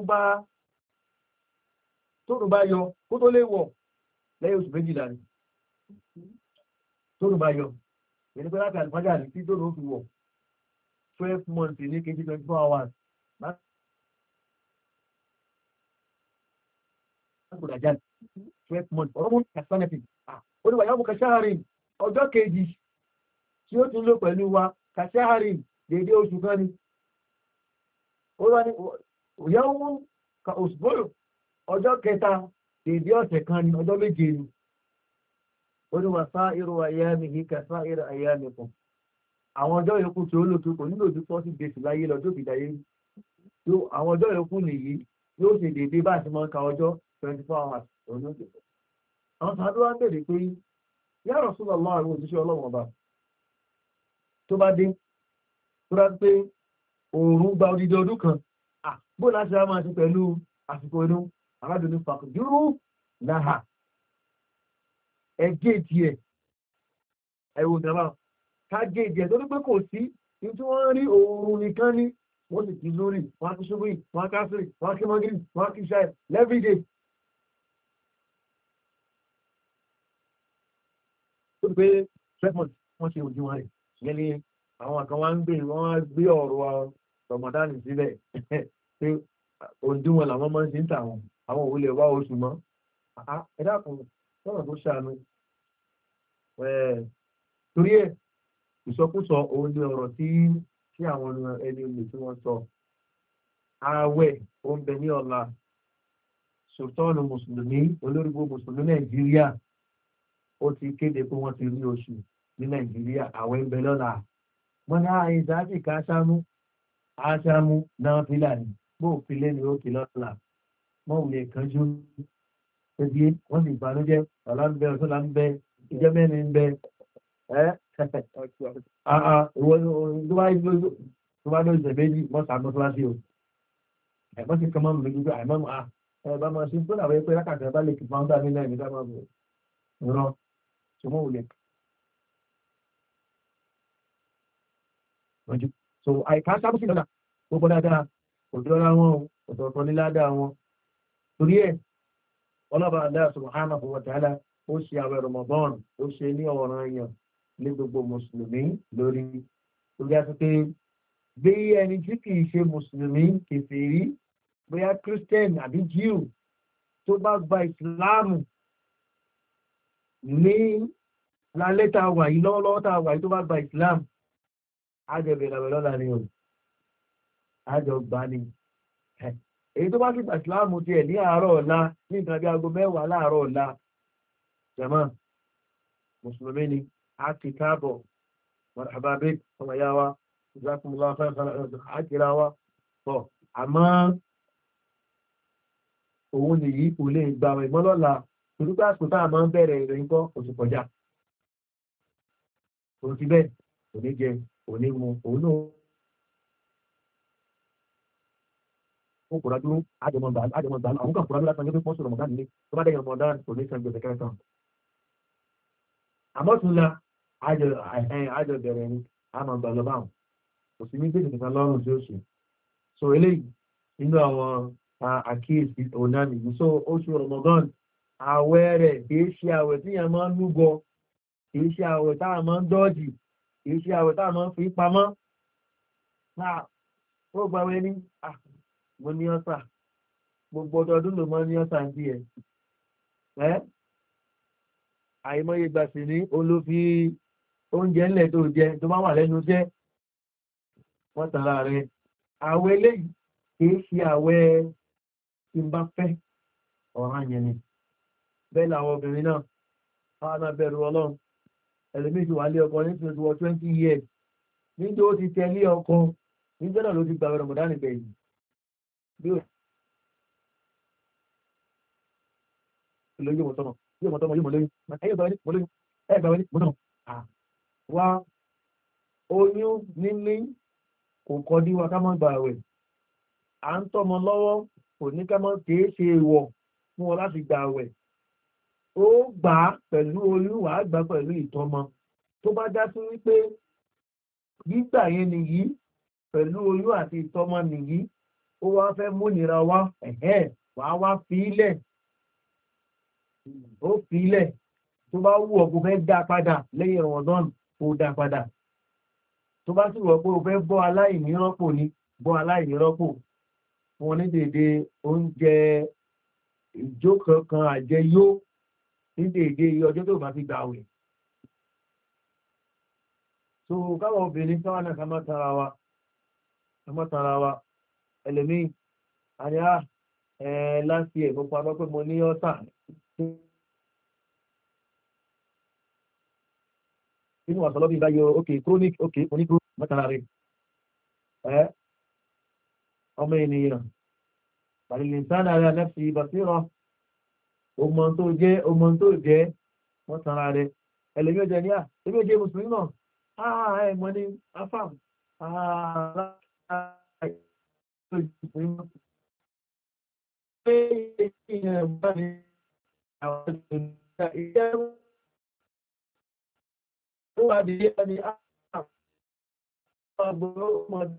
bá yọ kó tó lè wọ̀ lẹ́yìn oṣù méjìlá ni tóòrùn bá yọ ẹni pé láti àlùfájà ní tí tóòrùn fi wọ̀ 12 months ní kejì 24 hours láti 12 months ọ̀rọ̀mún kàṣánẹ́tì oníwà yàmù kàṣáàrin ọjọ́ kejì tí ó tún lò pẹ̀lú wa kàṣáàrin dédé oṣù kan ni ó rá ní yàmù ka òṣùgbọ́rò ọjọ́ kẹta dédé ọ̀sẹ̀ kan ni ọjọ́ méje ni oníwà sá irú ayámi yìí kàṣá irú ayámi kan àwọn ọjọ́ yòókù tí ó lò tó kò nílò tó tọ́ sí gbèsè láyé lọ́jọ́ ìdáyé àwọn ọjọ́ yòókù nìyí yóò ṣe dédé bá àti máa ka ọjọ́ 24 hours ọ̀nà òjò àwọn sàádọ́ wá bèèrè pé yá Rasulullah àwọn òjíṣẹ́ ọlọ́wọ̀n ọba tó bá dé tó rá pé oòrùn gba odidi ọdún kan bó láti rá máa ṣe pẹ̀lú àsìkò inú arábìnrin fàkùdúrú náà ẹgéèjì ẹ̀ ẹ̀wò ìjọba ká géèjì ẹ̀ tó ní pé kò sí ní tí wọ́n rí oòrùn nìkan ní wọ́n sì kí lórí wọ́n kí ṣúgbìn wọ́n kásìrì wọ́n kí mọ́gírì wọ́n kí ṣáì lẹ́fídé tó pé 12 months wọ́n ṣe òdiwọ̀n rẹ̀ yẹn ni àwọn kan wá ń gbé ọ̀rọ̀ Ramadan sílẹ̀ pé òdiwọ̀n làwọn máa ń ṣe ń tà wọn àwọn òun lè wá oṣù mọ́ ẹ̀dá kan lọ́nà tó ṣàánú torí ẹ̀ ìsọkúsọ òun ni ọ̀rọ̀ tí àwọn ẹni olè tí wọ́n sọ ààwẹ̀ ó ń bẹ ní ọ̀la sultana mùsùlùmí olórígbó mùsùlùmí nàìjíríà ó ti kéde pé wọ́n ti rí oṣù ní nàìjíríà ààwẹ̀ ń bẹ lọ́la wọ́n ní àìsàájì ká ásámú náà fílà ní bó filé ni ó kì lọ́la wọ́n ò lè kánjú ẹbí wọ́n sì ìbànújẹ́ ọ̀la ń bẹ ọ̀tún là ń bẹ ìjẹ́ mẹ́rin ń bẹ ẹ́ tó bá lóṣù méjì wọ́n sàmọ́ tó wá sí o ẹ̀gbọ́n ti kọ́ mọ́ mi lójú àìmọ́ ẹ̀bá máa ṣe tó làwọn ẹgbẹ́ lákàtà bá lè kí fáńdà nílẹ̀ nígbà máa bọ̀ rán ṣùgbọ́n ò lè rànjú so àìká sábùsì lọ́nà gbogbo dáadáa kò dọ́ra wọn ọ̀tọ̀ọ̀tọ̀ ní ládàá wọn torí ẹ̀ ọlọ́ba aláà subhanahu wa ta'ala ó ṣe àwẹ̀ ramadan ó ṣe ní ọ̀ràn èèyàn ní gbogbo mùsùlùmí lórí torí àti pé bí ẹni tí kìí ṣe mùsùlùmí kèfèrí bóyá christian àbí jew tó bá gba ìsìláàmù ní lálẹ́ tá a wà yìí lọ́wọ́lọ́wọ́ tá a wà yìí tó bá gba ìsìláàmù ájọ bẹ̀rẹ̀ lọ́la ni o ájọ gbá ni èyí tó bá sì gba ìsìláàmù tiẹ̀ ní àárọ̀ ọ̀la ní nǹkan bí aago mẹ́wàá láàárọ̀ ọ̀la jẹ̀mọ́ mùsùlùmí ni a ti káàbọ̀ mọ̀tàbábẹ́ ọmọ ìyá wa ìzákùnmùlá fẹ́ẹ̀fẹ́ àkírá wa bọ̀ àmọ́ òun nìyí kò lè gbà wẹ̀ mọ́ lọ́la torípé àsìkò tá a máa ń bẹ̀rẹ̀ ìrìn kọ́ oṣù kọjá òun ti bẹ́ẹ̀ kò ní jẹ kò ní mu òun náà ó kòrò dúró ájọmọ̀gbà àwọn kan kòrò dúró láti ọjọ́ pé pọ́sù rọmọdán nílé tó bá dẹ̀yìn rọmọdán kò ní san gbèsè kẹta àmọ́ tún la ájọ bẹ̀rẹ̀ ni a máa gbà lọ báwọn kò sí ní gbèsè kẹta lọ́rùn tí ó ṣe so eléyìí nínú àwọn àkíyèsí ọ̀nà nìyí so oṣù ramadan àwẹ̀ rẹ̀ kìí ṣe àwẹ̀ tí yẹn máa ń lúgọ kìí ṣe àwẹ̀ táà máa ń dọ́ọ̀jì kìí ṣe àwẹ̀ táà máa ń fi pamọ́ náà ó gba wẹ́ ní mo ní ọ́sà gbogbo ọdọọdún ló mọ́ ní ọ́sà ń bí ẹ̀ àìmọye gbà sí ní olófi oúnjẹ ńlẹ̀ tó jẹ tó bá wà lẹ́nu jẹ́ wọ́n tàrà rẹ̀ àwẹ̀ eléyìí kìí ṣe àwẹ̀ tí ń bá fẹ́ ọ̀ràn yẹn ni bẹ́ẹ̀ làwọn obìnrin náà àwọn náà bẹ̀rù ọlọ́run ẹlòmíjì wà lé ọkọ ní 20 years níjọ́ ó ti tẹ̀lé ọkọ níjọ́ náà ló ti gbàwẹ̀ rọ̀mọ̀dánì gbẹ̀yìn bí ó lóyún mọ̀tọ́nà yóò mọ̀tọ́nà yóò mọ̀ lóyún ẹ̀yọ́ gbàwẹ̀ mọ̀ lóyún ẹ̀ gbàwẹ̀ mọ̀tọ́nà wá oyún níní kò kọ́ díwá ká mọ́ gbàwẹ̀ à ń tọ́mọ lọ́wọ́ kò ní ká mọ́ kìí ṣe èèwọ̀ fún wọn láti gbàwẹ̀ ó gbà á pẹ̀lú oyún wàá gbà pẹ̀lú ìtọ́mọ tó bá dá sí wípé gbígbà yẹn nìyí pẹ̀lú oyún àti ìtọ́mọ nìyí ó wá fẹ́ múnira wá wàá wá fílẹ̀ ó fílẹ̀ tó bá wù ọ́ kó fẹ́ dá padà lẹ́yìn rọ̀mọ̀dán kó dá padà tó bá sì wọ̀ pé o fẹ́ bọ́ aláìní rọ́pò ni bọ́ aláìní rọ́pò wọn ní dèdè oúnjẹ ìjókòó kan àjẹyó ní dèdè ọjọ́ tó bá fi gbà wẹ̀ so káwọn obìnrin káwọn náà ká má tara wa ẹlẹ́mí àríyá láti ẹ̀ mo parọ́ pé mo ní ọ́sà nínú àsọlọ́bí ìbáyọ ok chronic ok oníkúrò mọ́tàlá rẹ̀ ọmọ ènìyàn bàrìlìsánà rẹ̀ nẹ́fì ìbàfíran ọmọ tó jẹ́ wọ́n tara rẹ̀ ẹlẹ́mí ọjọ́ ní ẹgbẹ́ jẹ́ mùsùlùmí náà ẹ̀mọ́ ní afam ó wà ní ẹni àgbọ̀n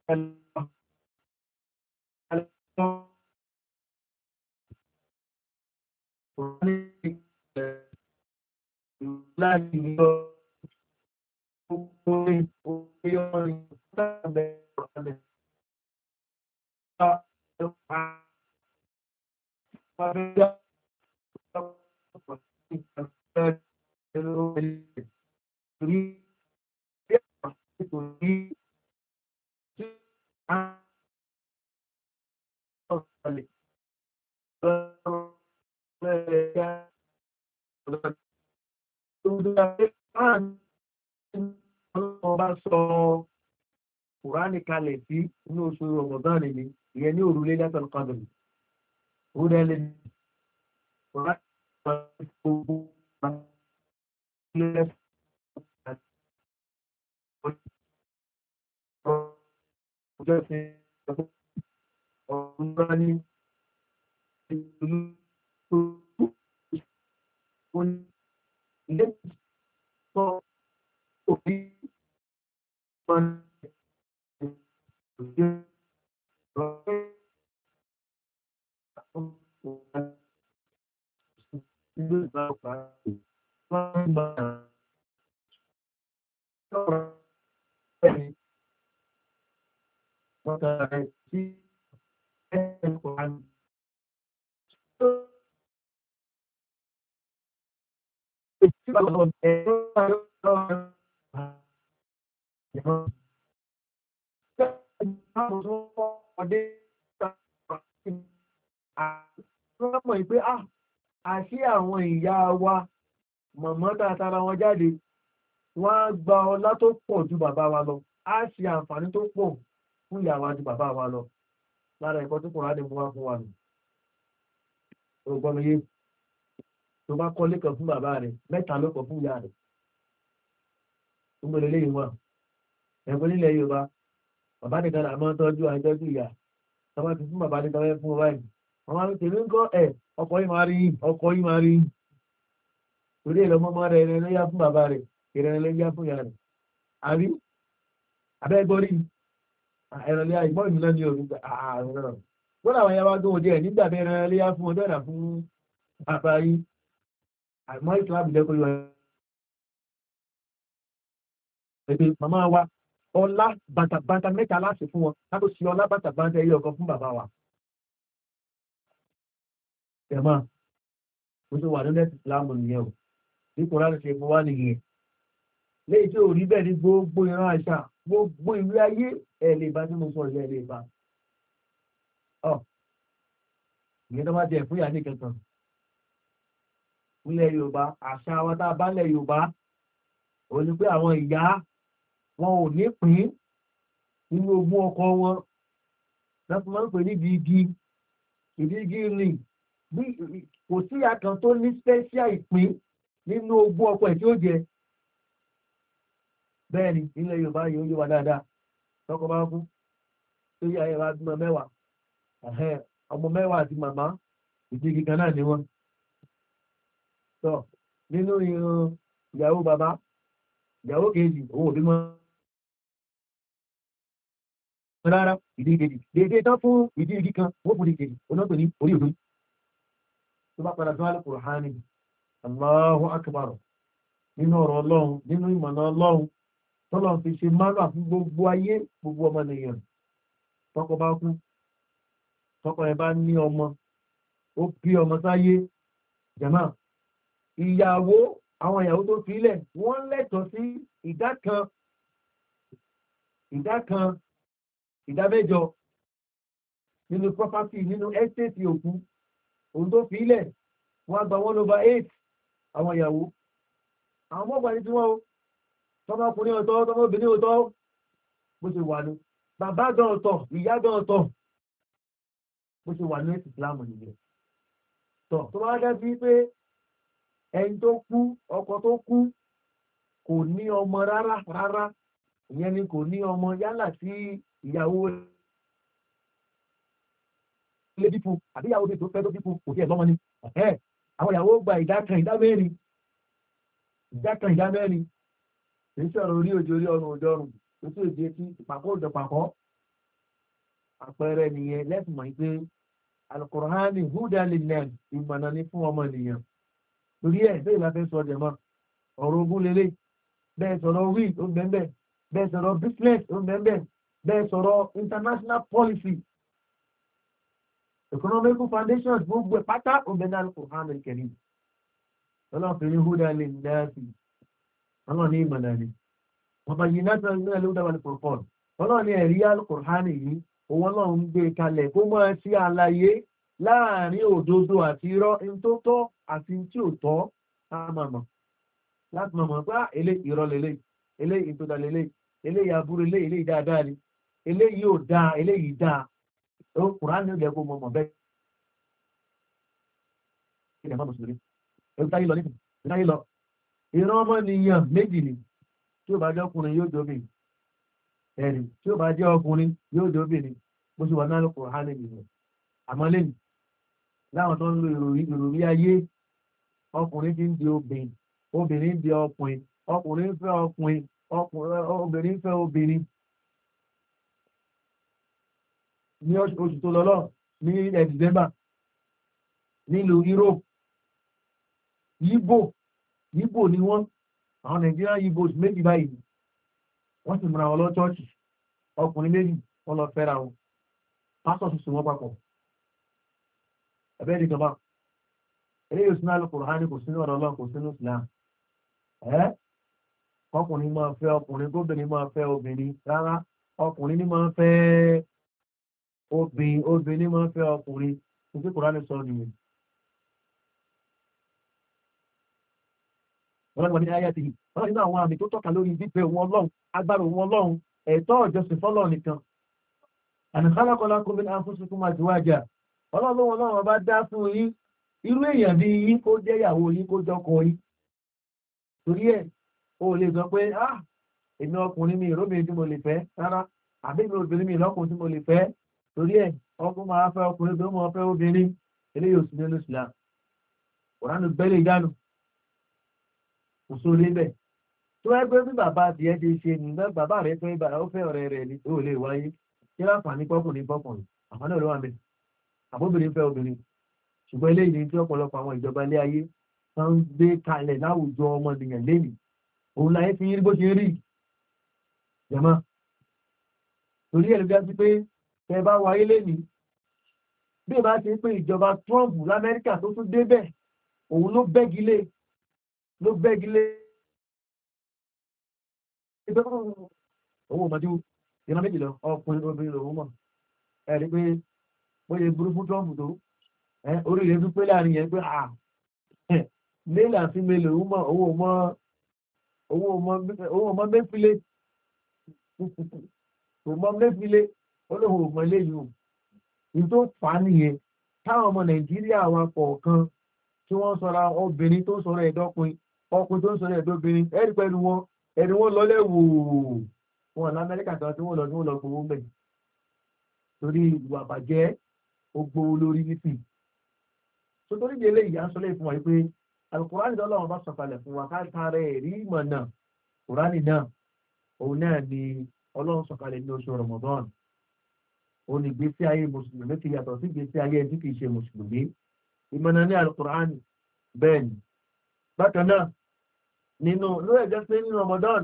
láti yọ orin orin lábẹ́ ọ̀rẹ́ ọba sọ kùránì kalẹ̀ sí inú oṣù ọmọdán ni ìyẹn ní òrùlé látọ̀lù kọ́dùn òrùlé kùránì gbogbo ilẹ̀ ọjọ́ sí ọ̀rùn ní ìlú ilé sọ òfin wọn ìlú ìgbàlópa wọn gbà lọ́rọ̀ ẹni wọn kàrẹ̀ sí ẹ̀kọ́ àmì mọ̀ pé àṣí àwọn ìyá wa mọ̀mọ́ tààtàrà wọn jáde wọ́n á gba ọlá tó pọ̀ ju bàbá wa lọ á ṣe àǹfààní tó pọ̀ fún ìyá wa ju bàbá wa lọ lára ẹ̀kọ́ tó kùnrin á lè mú wá fún wa nù ọgbọ́n yé tó bá kọ́ lẹ́kọ̀ọ́ fún bàbá rẹ̀ mẹ́ta ló kọ̀ fún ìyá rẹ̀ ó gbọ́dọ̀ lẹ́yìn wọn ẹ̀kọ́ nílẹ̀ Yorùbá bàbá nìkan àmọ́ tọ́jú àjọ́jú ìyá tọ́wọ́ ti fún bàbá nìkan fẹ́ fún ọ báyìí wọ́n máa ń tèmi ń kọ́ ọkọ̀ yìí máa rí torí ẹ̀lọ́mọ́ rẹ̀ ìrẹ̀lẹ́ yá fún bàbá rẹ̀ ìrẹ̀lẹ́ yá fún ìyá rẹ̀ àrí abẹ́gbọ́rí ìrẹ̀lẹ́ ìgbọ́n ìmúná ní òru ààrùn wọ́n àwọn yàwá tó òde ẹ̀ nígbà bẹ́ ìrẹ̀lẹ́ yá fún ọjọ́ ìrà fún bàbá yìí àmọ́ ìsìlámù lẹ́kọ̀ọ́ yọ ẹgbẹ́ màmá wa ọlá bàtàbàtà mẹ́ta láti fún wọn látó sí ọlá bàtàbàtà ẹyẹ ọkọ̀ fún bàbá wa ẹ̀mọ́ ó tó wà ní lẹ́sì ìsìlámù nìyẹn o ní kò rárá ṣe fún wa nìyẹn léyìí tí ò rí bẹ́ẹ̀ ní gbogbo ìran àṣà gbogbo ìwé ayé ẹ̀ lè bá tí mo sọ ìyẹn lè bá ìyẹn tó bá jẹ fún ìyá ní kankan nílẹ̀ Yorùbá àṣà wa tá a bá lẹ̀ Yorùbá ò ní pé àwọn ìyá wọn ò ní pín nínú ogún ọkọ wọn láti máa ń pè ní ìdígi rìn bí kò sí ìyá kan tó ní special ìpín nínú ogún ọkọ ẹ̀ tí ó jẹ bẹ́ẹ̀ ni nílẹ̀ Yorùbá yìí ó yé wa dáadáa tọkọ bá kú tó yí ayé wa bímọ mẹ́wàá ọmọ mẹ́wàá àti màmá ìdígi kan náà ni wọ́n tọ́ nínú irun ìyàwó bàbá ìyàwó kejì òun òbí mọ́ rárá ìdígi kejì dédé tán fún ìdígi kan wọ́n fún ìdígi onápè ní orí òdó tó bá padà tún alùpùpù hánì Allahu akbar nínú ọ̀rọ̀ Ọlọ́run nínú ìmọ̀nà Ọlọ́run tọ́lọ̀ fi ṣe málà fún gbogbo ayé gbogbo ọmọ nìyàn tọ́kọ bá kú tọ́kọ ẹ bá ní ọmọ ó bí ọmọ sáyé jàmá ìyàwó àwọn ìyàwó tó fílẹ̀ wọ́n lẹ́tọ̀ọ́ sí ìdá mẹ́jọ nínú property nínú estate òkú òun tó fílẹ̀ wọ́n gba 1/8 àwọn ìyàwó àwọn mọ́gbà ní tí wọ́n tọ́mọkùnrin ọ̀tọ̀ tọ́mọbìnrin ọ̀tọ̀ bó ṣe wà ní bàbá gan ọ̀tọ̀ ìyá gan ọ̀tọ̀ bó ṣe wà ní ìsìlámù nìyẹn tọ̀ tó bá dá sí pé ẹni tó kú ọkọ tó kú kò ní ọmọ rárá ìyẹn ni kò ní ọmọ yálà sí ìyàwó ilé dípò àbí ìyàwó tó fẹ́ tó dípò kò sí ẹ̀gbọ́n wọn ni àwọn ìyàwó gba ìdá kan ìdá mẹ́rin èyí sọ̀rọ̀ orí òjò orí ọrùn òjò ọrùn tó sì èdè tí ìpàkọ́ òjò pàkọ́ àpẹẹrẹ nìyẹn lẹ́sìn mọ̀ pé alukur'ani huda lillah ìmọ̀nà ní fún ọmọ ènìyàn torí ẹ̀ bẹ́ẹ̀ la fẹ́ sọ ọdẹ mọ́ ọ̀rọ̀ ogun lélẹ̀ bẹ́ẹ̀ sọ̀rọ̀ wí ó bẹ́ẹ̀ bẹ́ẹ̀ sọ̀rọ̀ business ó bẹ́ẹ̀ bẹ́ẹ̀ sọ̀rọ̀ international policy economical foundations gbogbo pátá ó bẹ́ẹ̀ ní alukur'ani kẹrin ọlọ́pìn huda lillah ọlọ́run ní ìmọ̀nà ni wọ́n bá yìí náà tó ń gbé lóòdà wà ní pọ̀pọ̀ ọlọ́run ní ẹ̀rí alukur'ani yìí òun ọlọ́run gbé kalẹ̀ kó mọ́ sí àlàyé láàrin òdodo àti irọ́ in tó tọ́ àti tí ò tọ́ àmàmà láti mọ̀mọ̀ pé ilé ìrọ̀ lélẹ̀ ilé ìtòdà lélẹ̀ ilé ìyàbúrú ilé ilé ìdáadáa ni ilé yìí ò dáa ilé yìí dáa ó kùránì ó jẹ́ kó mọ̀mọ̀ bẹ́ẹ̀ ìdàmọ́ mùsùlùmí ẹ̀rù táyé lọ nípìn táyé lọ ìran ọmọ nìyàn méjì ni tí ó bá jẹ́ ọkùnrin yóò jóbi ẹ̀rì tí ó bá jẹ́ ọkùnrin yóò jóbi ni bó ṣe wà náà lọ́kùnrin hánì nìyàn àmọ́ lẹ́yìn láwọn tó ń lo ìròrí ayé ọkùnrin ti ń di obìnrin obìnrin ń di ọkùnrin ọkùnrin ń fẹ́ ọkùnrin obìnrin ń fẹ́ obìnrin ní oṣù tó lọ́lọ́ ní ilẹ̀ December nílùú Europe yíbò ni wọ́n àwọn Nigerian Igbos méjì báyìí wọ́n sì múra wọn lọ chọ́ọ̀chì ọkùnrin méjì wọ́n lọ fẹ́ra wọn pásọ̀ sì sùn wọ́n papọ̀ ẹ̀bẹ́ ìdíjọba eléyìí ò sínú Al-Qur'ani kò sínú ọ̀rọ̀ Ọlọ́run kò sínú Islam ọkùnrin máa fẹ́ ọkùnrin gómìnir máa fẹ́ obìnrin rárá ọkùnrin ní máa fẹ́ obìnrin máa fẹ́ ọkùnrin nítorí Kùránì sọ nìyẹn wọ́n wọ́n ní ayé ti yìí wọ́n nínú àwọn àmì tó tọ́ka lórí bíbẹ̀ wọn Ọlọ́run agbára wọn Ọlọ́run ẹ̀tọ́ ìjọsìn fọ́lọ́ nìkan àníkálàkọ́lá kó bí ní afúnṣukú máa jùwájà Ọlọ́run ọba dá fún yín irú èèyàn bí yín kó jẹ́ ìyàwó yín kó jọkọ yín torí ẹ̀ o lè sọ pé èmi ọkùnrin mi ìróbìnrin tí mo lè fẹ́ rárá àbí mi obìnrin mi ìlọ́kùnrin tí mo lè fẹ́ torí ẹ̀ ọkùnrin máa fẹ́ ọkùnrin tó máa fẹ́ obìnrin eléyìí òsì nínú ìsìlá òránù bẹ́lẹ̀ ìdánù kò sóore bẹ́ẹ̀ tó wáyé pé bí bàbá tiẹ̀ ti ṣe ní bàbá rẹ̀ fẹ́ bàbá ó fẹ́ ọ̀rẹ́ rẹ̀ ni ó lè wáyé kí láǹfààní pọ́kùnrin àwọn náà ló wà mẹ́ àbóbìnrin fẹ́ obìnrin ṣùgbọ́n eléyìí ni tí ọ̀pọ̀lọpọ̀ àwọn ìjọba ilé ayé máa ń gbé kalẹ̀ láwùjọ ọmọnìyàn lẹ́nìí òun láyé fi rí bó ṣe rí jẹ̀mọ́ torí ẹ̀ ló já sí pé ẹ bá wáyé lẹ́nìí bí ìbá ti pé ìjọba Trump lamẹ́ríkà tó tún débẹ̀ òun ló bẹ́gilé owó ọmọdé ìran méjì lọ ọkùnrin obìnrin lòun mọ̀ ẹ̀rí pé bóyá burú fún Trump tó orí rẹ̀ tún pé láàrin yẹn pé nílà sí mi lòun mọ̀ owó ọmọ mẹ́fìlé ọmọ mẹ́fìlé olóhùn ọmọ eléyìí o ní tó fà á nìyẹn táwọn ọmọ Nàìjíríà wa kọ̀ọ̀kan tí wọ́n sọra obìnrin tó sọ̀rọ̀ ẹ̀dọ́kùnrin ọkùnrin tó sọ̀rọ̀ ẹ̀dọ́bìnrin ẹ̀rí pẹ̀lú wọn lọlé wòó wọn lamẹ́ríkà kan tí wọ́n lọ gbowó mẹ́ torí ìwà bàjẹ́ ó gbowó lórí nípì tó torí di eléyìí à ń sọlé fún wa pé Al-Qur'ani Ọlọ́run bá sọ̀kalẹ̀ fún wa ká rẹ̀ rí ìmọ̀ náà Kùránì náà òun náà ni Ọlọ́run sọ̀kalẹ̀ ní oṣù Ramadan òun ni ìgbésí ayé mùsùlùmí ti yàtọ̀ sí ìgbésí ayé ẹni tí kìí ṣe mùsùlùmí ìmọ̀nà ní Al-Qur'ani bẹ́ẹ̀ ni bákan náà nínú lórí ẹ̀jẹ̀ pé nínú Ramadan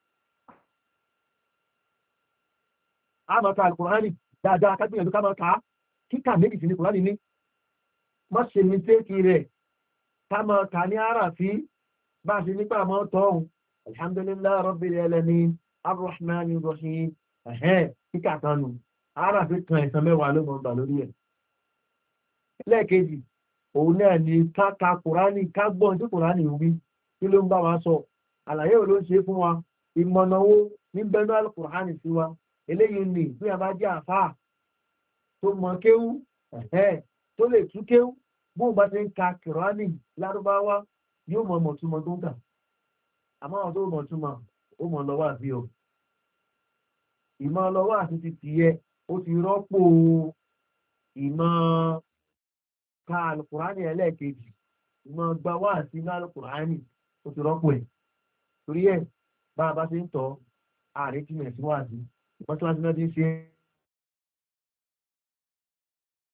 a máa ka Al-Qur'ani dáadáa kágbìyànjú ká máa ka kíkà méjì sí ní Kùránì ní má ṣe ní tẹ́kì rẹ̀ ká máa ka ní àràfí bá ṣe nípa àmọ́ tọ́hún alhamdulillah rabbil alamin arrahmanir rahim kíkà kanu àràfí kan ẹ̀sán mẹ́wàá ló mọ̀ gbà lórí ẹ̀ lẹ́ẹ̀kejì òun náà ni ká ka Kùránì ká gbọ́n tí Kùránì wí kí ló ń bá wa sọ àlàyé ò ló ń ṣe fún wa ìmọ̀nàwó ní bẹ́nu Al-Qur'ani sí wa eléyìí ni bí a bá jẹ́ àfáà tó mọ kéwú tó lè tú kéwú bóun bá ti ń ka Kùránì lárúbáwá yóò mọ mọ̀túmọ̀ tó ń kà àmọ́ àwọn tó mọ̀túmọ̀ ó mọ̀ lọ́wọ́ àbí o ìmọ̀ lọ́wọ́ àti ti tiẹ̀ ó ti rọ́pò ìmọ̀ ka Al-Qur'ani ẹlẹ́ẹ̀kejì ìmọ̀ gba wá sí Al-Qur'ani ó ti rọ́pò ẹ̀ torí ẹ̀ bá a bá ṣe ń tọ́ ààrẹ tí mẹ̀ sí wá sí ìpọ́síwájú náà ti ń ṣe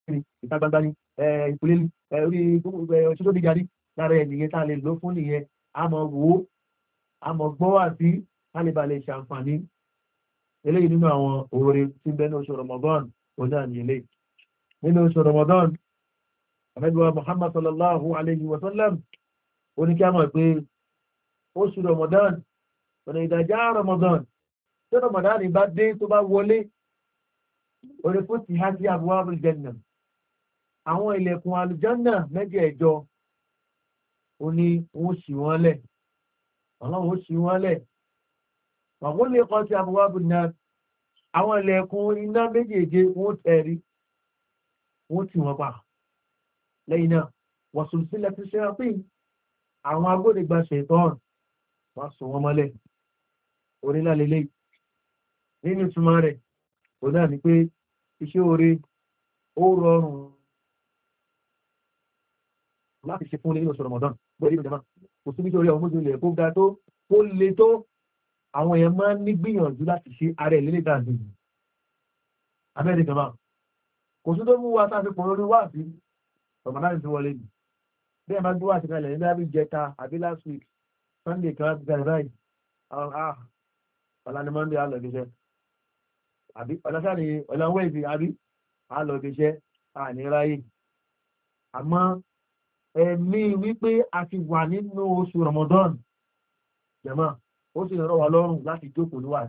ni ìta gbangba ni ìpele ni orí social media ni lára ẹ̀ nìyẹn tá a lè lò fún nìyẹn a mọ̀ wò ó a mọ̀ gbọ́ wà sí a lè ba lè ṣàǹfààní eléyìí nínú àwọn oore tí bẹ́ẹ̀ ní oṣù ramadan òun náà ní eléyìí nínú oṣù ramadan àmẹ́bíwá muhammad sallallahu alayhi wa sallam ó ní kí a mọ̀ pé oṣù ramadan ọ̀nà ìdájá ramadan tí ramadan bá dé tó bá wọlé orí fún ti hajj abuwa aljanna àwọn ilẹ̀kùn aljanna mẹ́jẹ̀ ẹ̀jọ ó ní wọ́n ṣì wọ́n lẹ̀ ọlọ́run ó ṣì wọ́n lẹ̀ àwọn lè kọ́ sí abuwa aljanna àwọn ilẹ̀kùn iná méjèèje wọ́n tẹ̀rí wọ́n tì wọ́n pa lẹ́yìn náà wọ́n sùn sílẹ̀ fi ṣe pín àwọn agbódegbà ṣètọ́n wọ́n sùn wọ́n mọ́lẹ̀ orílẹ̀-èdè nínú ìtumọ̀ rẹ̀ ó náà ni pé iṣẹ́ oore ó rọrùn láti ṣe fún nínú oṣù Ramadan bóyá nínú ìjọba kò sí nítorí ọmọ ojú ilẹ̀ kó ga tó kó le tó àwọn èèyàn máa ń ní gbìyànjú láti ṣe ara ẹ̀ lélẹ̀ dáadé abẹ́rẹ́ ìjọba kò sí tó mú wa sáfi pọ̀ lórí wá sí Ramadan ti wọlé ni bí ẹ máa gbé wá sí kalẹ̀ ní bí jẹta àbí last week Sunday kan ti gbàgbé báyìí ọ̀la ni Monday á lọ ibi iṣẹ́ àbí ọ̀lọ́sá ni ọ̀lọ́wọ́ ìbí àbí alọ́gbẹ̀ṣẹ́ àníráyè àmọ́ ẹ̀mí wípé a ti wà nínú oṣù Ramadan jẹ́mọ́ ó sì rọ̀ wá lọ́rùn láti jókòó níwà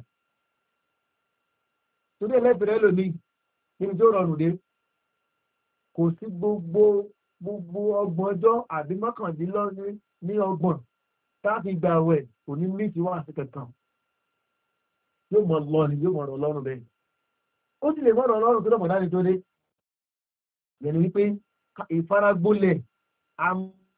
torí ẹlẹ́bẹ̀rẹ̀ lómi níbi tó rọrùn dé kò sí gbogbo ọgbọ̀n ọjọ́ àbí mọ́kàndínlọ́rin ní ọgbọ̀n táàfi gbà wẹ̀ kò ní mìtì wà sí kankan yóò mọ̀ lọ ni yóò mọ̀ rọ̀ lọ́rùn bẹ́ẹ̀ ó sì lè mọ̀rọ̀ ọlọ́run tó lọ́mọ̀dá ní tó dé yẹni wípé ìfaragbólẹ̀ a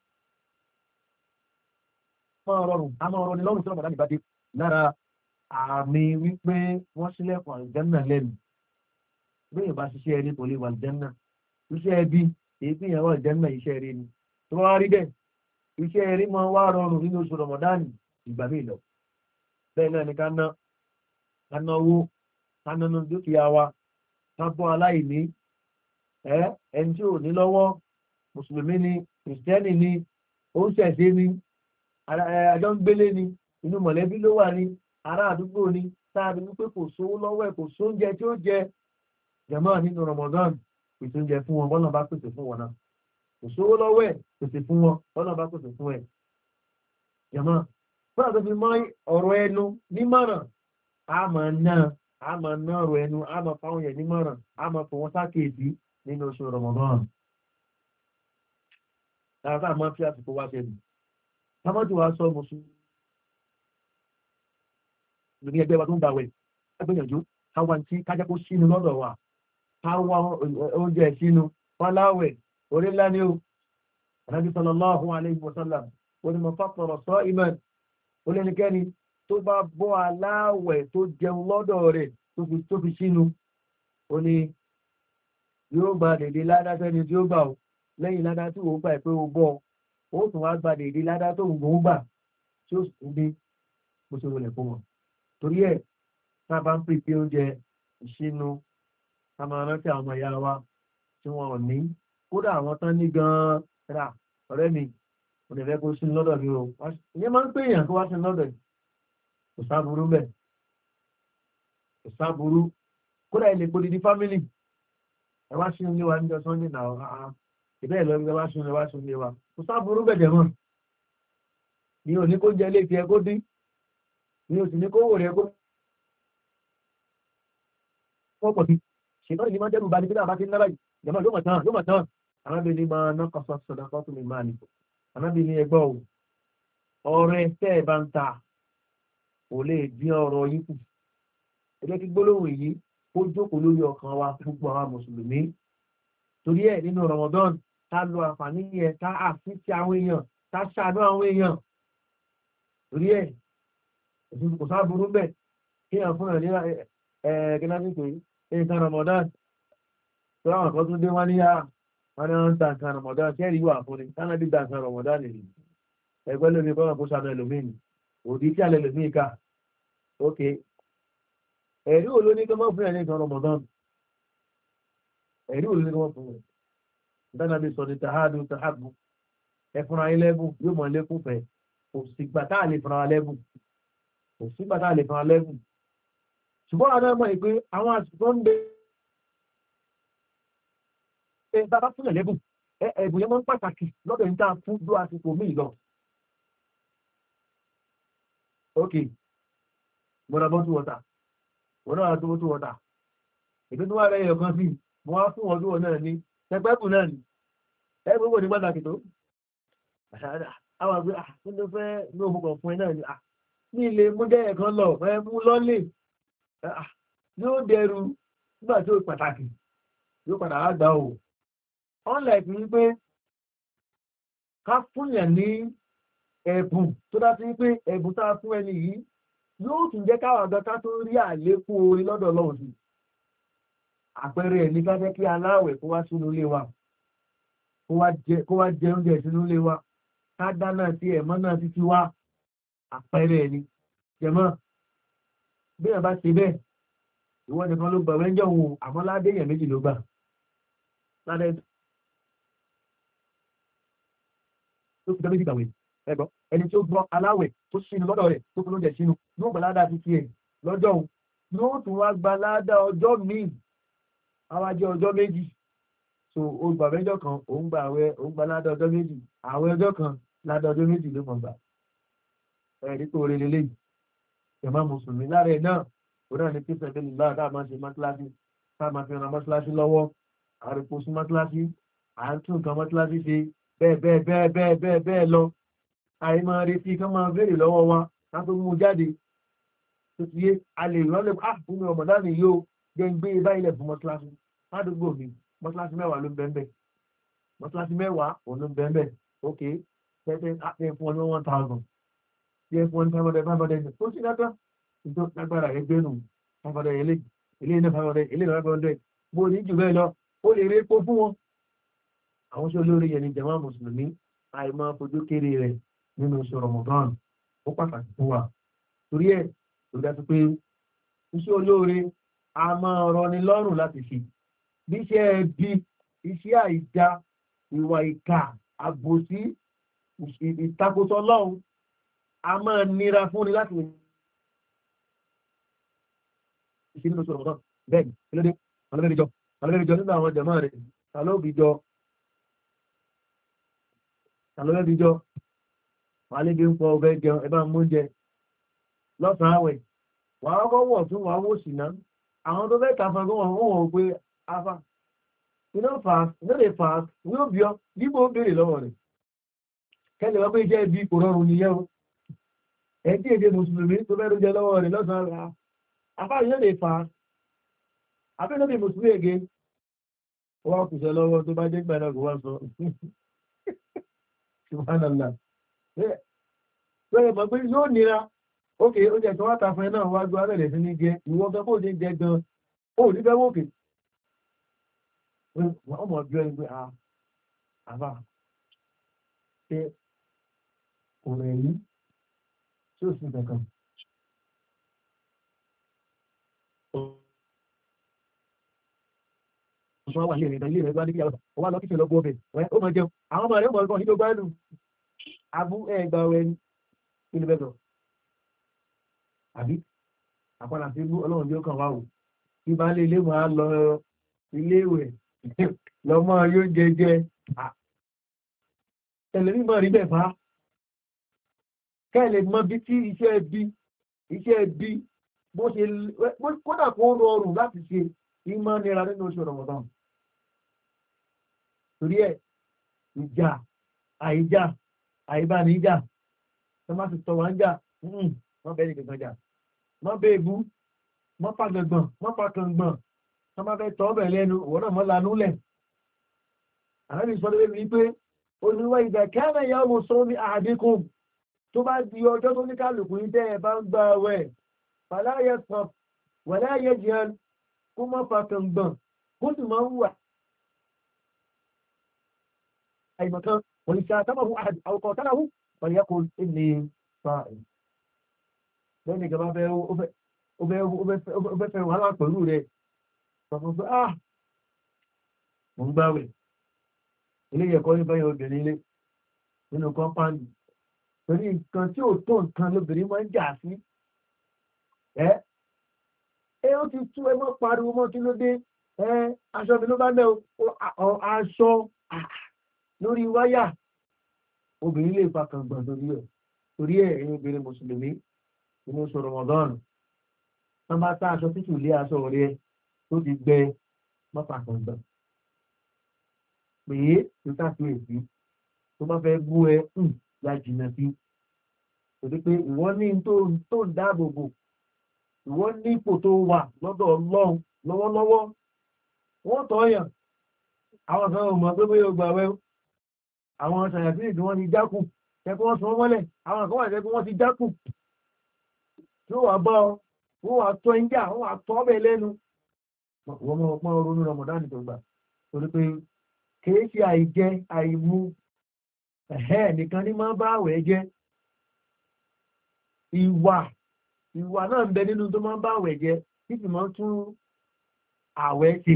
máa rọrùn ní lọ́rùn tó lọ́mọ̀dá ní bá dé lára àmì wípé wọ́n sílẹ̀kùn àlùjánnà lẹ́nu bí ìbá ṣiṣẹ́ ẹni kò lè wà àlùjánnà iṣẹ́ ẹbí èyí tí ìyàwó àlùjánnà iṣẹ́ rí ni tó wá rí bẹ́ẹ̀ iṣẹ́ rí máa wá rọrùn nínú oṣù rọmọdánì ìgbà míì lọ bẹ́ẹ̀ náà ni ká ná owó kánánú dúkìá wa kábọ́ aláìní ẹni tí ò ní lọ́wọ́ mùsùlùmí ni kìrìsìtẹ́nì ni ó ń ṣẹ̀ṣẹ̀ ni àjọ ń gbélé ni inú mọ̀lẹ́bí ló wà ní ará àdúgbò ni sáàbí wípé kò sówó lọ́wọ́ ẹ̀ kò sóúnjẹ tí ó jẹ jẹ̀mọ́ nínú Ramadan pèsè oúnjẹ fún wọn bọ́nà bá pèsè fún wọn náà kò sówó lọ́wọ́ ẹ̀ pèsè fún wọn bọ́nà bá pèsè fún ẹ̀ jẹ̀mọ́ fún àtọ́fi mọ́ ọ̀rọ̀ ẹnu nímọ̀ràn a máa ná ọ̀rọ̀ ẹnu a máa fáwọn yẹn nímọ̀ràn a máa fò wọn sákèèdí nínú oṣù Ramadan lára a máa fi àsìkò wá ṣẹlẹ̀ támọ́tì wa sọ mùsùlùmí ẹgbẹ́ wa tó ń gbà wẹ̀ ẹgbẹ́yànjú káwa tí kájẹ́ kó sínú lọ́dọ̀ wa káwa oúnjẹ sínú fọláwẹ̀ orí ńlá ni ó Ànábì sallallahu alayhi wa sallam onímọ̀ fàtọ̀rọ̀ sọ ìmọ̀ olẹ́nikẹ́ni tó bá bọ́ aláwẹ̀ tó jẹun lọ́dọ̀ rẹ̀ tó fi sínú ó ní yóò gba dèdè ládá fẹ́ni tí ó gbà ó lẹ́yìn ládá tí ó gbà pé ó bọ́ ó tún wá gba dèdè ládá tó ń gbà tí ó sì ní bó ṣe wọlé fún wọn torí ẹ̀ tá a bá ń pèsè oúnjẹ ìṣínú ká máa rántí àwọn ọmọ ìyá wa tí wọn ò ní kódà àwọn tán ní gan-an rà ọ̀rẹ́ mi kò lè fẹ́ kó sínú lọ́dọ̀ mi o ìyẹn máa ń pè èèyàn kó wá sínú lọ́dọ̀ yìí kò sáburú bẹ́ẹ̀ kò sáburú kódà ilé kó didi fámìlì ẹ wá sínú ilé wa níjọ sunday náà ìbẹ́ẹ̀ lọ ẹ wá sínú ilé wa kò sáburú bẹ́ẹ̀ dẹ̀ mọ́ ni ò ní kó jẹ ilé tiẹ̀ kó dín ni ò sì ní kó wò rẹ̀ kó pọ̀ sí ṣètò ìní máa ń dẹ́rù bá ní pé àbá ti ń nára yìí jẹ́mọ́ yóò mọ̀ tán arábìnrin máa ná kọsọ sọ̀dọ̀ kọ́ tó lè máa nì arábìnrin ẹgbọ́ ò ọrẹ tẹ́ ẹ bá ń ta kò lè dín ọrọ̀ yín kù ẹ jẹ́ kí gbólóhùn yìí kó jókòó lórí ọkàn wa gbogbo àwọn mùsùlùmí torí ẹ̀ nínú Ramadan ká lo àǹfààní yẹn ká àfíìsì àwọn èèyàn ká ṣàánú àwọn èèyàn torí ẹ̀ kò sáburú bẹ́ẹ̀ kí èèyàn fún ẹ̀ ní gínáfíìsì nǹkan Ramadan tó àwọn kan tún dé wá níyà wọn ni wọn ń ta nǹkan Ramadan kẹ́rì wà fún ni táwọn bí gba nǹkan Ramadan nìyí ẹgbẹ́ lómi kọ́nà kó sànú ẹlòmíì òdì tí alẹ́ lòmíì ká ok ẹ̀rí wo ló ní kí wọ́n fún ẹ̀ ní nǹkan Ramadan ẹ̀rí wo ló ní kí wọ́n fún ẹ̀ ìdáná bí sọ ní tahadu tahabu ẹfúnra yín lẹ́bùn yóò mọ̀ lékún fẹ́ kò sígbà tá a lè fúnra lẹ́bùn kò sígbà tá a lè fúnra lẹ́bùn ṣùgbọ́n àwọn ọmọ ìpé àwọn àsìkò ń bẹ bàbá fúnlẹ̀ lẹ́bùn ẹ̀bùn yẹn máa ń pàtàkì lọ́dọ̀ ní ta fún dó àsìkò míì lọ. ok gbọ́dọ̀ bọ́tú wọ́ta wọ́n náà tó bọ́tú wọ́ta ìpín tó wà rẹ̀ ẹ̀yọ̀ kan sí mo wá fún ọdún wọn náà ní ẹgbẹ́kùn náà ní ẹgbẹ́kùn ní pàtàkì tó àwọn àgbẹ̀ àtúndó fẹ́ ní òmùkọ̀ fún ẹ náà ní ilé mú dẹ́yẹ̀ kan lọ ẹ mú lọ́lẹ̀ yóò dẹrù nígbà tí ó pàtàkì yóò padà wá gbà ó unlike wípé ká fúnyàn ní ẹ̀bùn tó dá sí wípé ẹ̀bùn tá a fún ẹni yìí yóò tún jẹ́ káwọn àgbà ká tó rí àlékún orí lọ́dọ̀ Ọlọ́run sí àpẹẹrẹ ẹ̀ ní ká jẹ́ kí aláwẹ̀ kó wá sínú ilé wa kó wá jẹ oúnjẹ sínú ilé wa ká dáná sí ẹ̀mọ́ náà títí wá àpẹẹrẹ ẹ̀ ní jẹ̀mọ́ bí ẹ̀ bá ṣe bẹ́ẹ̀ ìwọ́n nìkan ló gbà wẹ́ńjọ́ òun àmọ́ ládé èèyàn méjì ló gbà ládé tó fi dá méjì gbàwé ẹgbọ́ ẹni tí ó gbọ́ aláwẹ̀ tó sínú lọ́dọ̀ rẹ̀ tó fún lóúnjẹ sínú yóò gbà ládá títí ẹ̀ lọ́jọ́ òun yóò tún wá gba ládá ọjọ́ míì àwájẹ́ ọjọ́ méjì so ó gbà wẹ́ńjọ́ kan òun gbà àwẹ̀ òun gba ládá ọjọ́ méjì àwẹ̀ ọjọ́ kan ládá ọjọ́ méjì ló mọ̀ gbà ẹ̀rí tó rí lélẹ́yìí ẹ̀mọ́ mùsùlùmí lára ẹ̀ náà ó náà ní kí sẹ́kẹ́ nígbà tá a máa ṣe mọ́tíláṣí tá a máa fi ran mọ́tíláṣí lọ́wọ́ àrùkù sí mọ́tíláṣí à ń tún nǹkan mọ́tíláṣí ṣe bẹ́ẹ̀ lọ àyè máa retí kán máa béèrè lọ́wọ́ wa ká tó mú jáde tó ti yé a lè rọ́lẹ̀ fún mi ọmọdé mi yóò jẹ́ ń gbé bá ilẹ̀ fún mọ́tíláṣí ládùúgbò mi mọ́tíláṣí mẹ́wàá ló ń bẹ́ẹ̀ mọ́tíláṣí mẹ́wàá òun ló ń bẹ́ẹ̀ ok tẹ́tẹ́ fún ọ ní 1000 yẹ fún ọ ní 500 tó sì dájọ́ ìjọ lágbára rẹ̀ gbénú 500 ilé iná 500 ilé iná 500 bó ní jù bẹ́ẹ̀ lọ ó lè rí epo fún wọn àwọn tí olórí yẹn ni jàmá mùsùlùmí àìmọ́ fojú kéré rẹ̀ nínú oṣù Ramadan ó pàtàkì fún wa torí ẹ̀ tó dájú pé iṣẹ́ olóore a máa rọni lọ́rùn láti ṣe bí iṣẹ́ ẹbí iṣẹ́ àìdá ìwà ìkà àbòsí ìtakòtò Ọlọ́run a máa nira fúnni láti ṣe nínú oṣù Ramadan bẹ́ẹ̀ ni kílódé alọ́bẹ̀bìjọ nínú àwọn jẹ̀mọ́ rẹ̀ alọ́bẹ̀bìjọ wà lébi ń pọ̀ ọbẹ̀ jẹun ẹbá mú oúnjẹ lọ́sàn-án àwẹ̀ wà á kọ́ wọ̀ tún wà wò sí náà àwọn tó fẹ́ kàfà gbọ́n wọn wọ́n pé afa you no fast you no dey fast we ó bí ọ dípò ó béèrè lọ́wọ́ rẹ̀ kẹ́lẹ̀ wọ́n pé iṣẹ́ ibi kò rọrùn nìyẹn o ẹ̀ tí èdè mùsùlùmí tó fẹ́ lóúnjẹ lọ́wọ́ rẹ̀ lọ́sàn-án rẹ̀ afa you no dey fast àbí ló bí mùsùlùmí ègé wọ́n kù sẹ́ lọ́wọ́ tó bá jẹ́ gbà náà kò wá sọ subhanallah bẹ́ẹ̀ mọ̀ pé yóò nira ókè oúnjẹ tó wá ta fún ẹ náà wájú abẹ́rẹ̀ sí ní jẹ ìwọ gan kó ní jẹ gan ó ní fẹ́ wókè wọ́n mọ̀ bí ẹni pé àbá ṣe kò rẹ̀ yí tí ó sì kankan ọ̀ṣọ́ wà ní ẹ̀rẹ̀dà ilé rẹ̀ bá ní kíyàwó wà lọ kíkẹ́ lọ́gbọ́ ọbẹ̀ ó mọ̀ jẹun àwọn ọmọ rẹ̀ mọ̀ ọkọ̀ nígbà gbádùn abú ẹgbà ọ̀rẹ́ ní ilé bẹ́ẹ̀ àbí àpàdà sí ibú ọlọ́run ní ó kàn wá wò tí bá lé ilé mọ̀ á lọ ilé ìwẹ̀ lọ́mọ yóò jẹjẹ ẹ̀lẹ́ mímọ̀ rí bẹ̀ fà kẹ́lẹ̀ mọ́ bí tí iṣẹ́ ẹbí bó ṣe kódà kó rọrùn láti ṣe ìmọ̀ nira nínú oṣù Ramadan torí ẹ̀ ìjà àìjà àìbánijà tó má ti tọ́ wá ń jà wọ́n bẹ́ẹ̀ ní kankan jà wọ́n bẹ́ẹ̀ bú wọ́n pa gbọ̀ngbọ̀n wọ́n pa kàngbọ̀n wọ́n má fẹ́ tọ́ bẹ̀ lẹ́nu òwò náà mọ́ lanú lẹ̀ àrẹ́bí sọ lórí wípé olùwà ìgbà kẹ́rẹ̀ yà wò sọ ní àdínkù tó bá di ọjọ́ tó ní kálukú yìí tẹ́ ẹ bá ń gbà wẹ̀ fàlàyé sọ wẹ̀láyé jẹun kó má pa kàngbọ̀n kó sì máa ń wà àìmọ̀kan òyìnṣà tábàwù àwòkọ̀ tánàwù ọ̀yẹ́kọ̀ ilé fàáì lẹ́yìn ìjọba ó fẹ́ wàhálà pẹ̀lú rẹ̀ sọ fún pé mo ń gbáwẹ̀ eléyìí ẹ̀kọ́ ní báyọ̀ obìnrin lé nínú kọ́ńpáàndì torí nǹkan tí ò tó nǹkan lóbìnrin máa ń jà sí ó ti tú ẹ mọ́ pariwo mọ́ kí ló dé aṣọ mi ló bá lẹ́ aṣọ lórí wáyà obìnrin lè fa kàngbọ̀n torí ẹ̀ ẹ̀yin obìnrin mùsùlùmí nínú oṣù rọmọdọ́ọ̀nù wọ́n bá tá aṣọ tútù lé aṣọ rẹ tó ti gbẹ mọ́fà kàngbọ̀n pé tó káàkiri tó bá fẹ́ bú ẹ ya jìnà sí torí pé ìwọ ní tó ń dáàbò bò ìwọ ní ipò tó wà lọ́dọ̀ ọlọ́run lọ́wọ́lọ́wọ́ wọ́n tọ́yàn àwọn kan ò mọ̀ pé bóyá ó gbà wẹ́ àwọn ṣàyàfíì tí wọ́n ti jákù ẹkùn wọ́n sọ mọ́lẹ̀ àwọn kan wà jẹ́ wọ́n ti jákù tí ó wà bá ọ wọ́n wà tọ́ ìjà wọ́n wà tọ́ bẹ̀ lẹ́nu wọ́n mọ̀ pọ́n ronú rọmọdánì tó gbà torí pé kìí ṣe àìjẹ àìmú nìkan ní máa bá àwẹ̀ jẹ́ ìwà náà ń bẹ nínú tó máa bá àwẹ̀ jẹ́ títí máa tún àwẹ̀ ṣe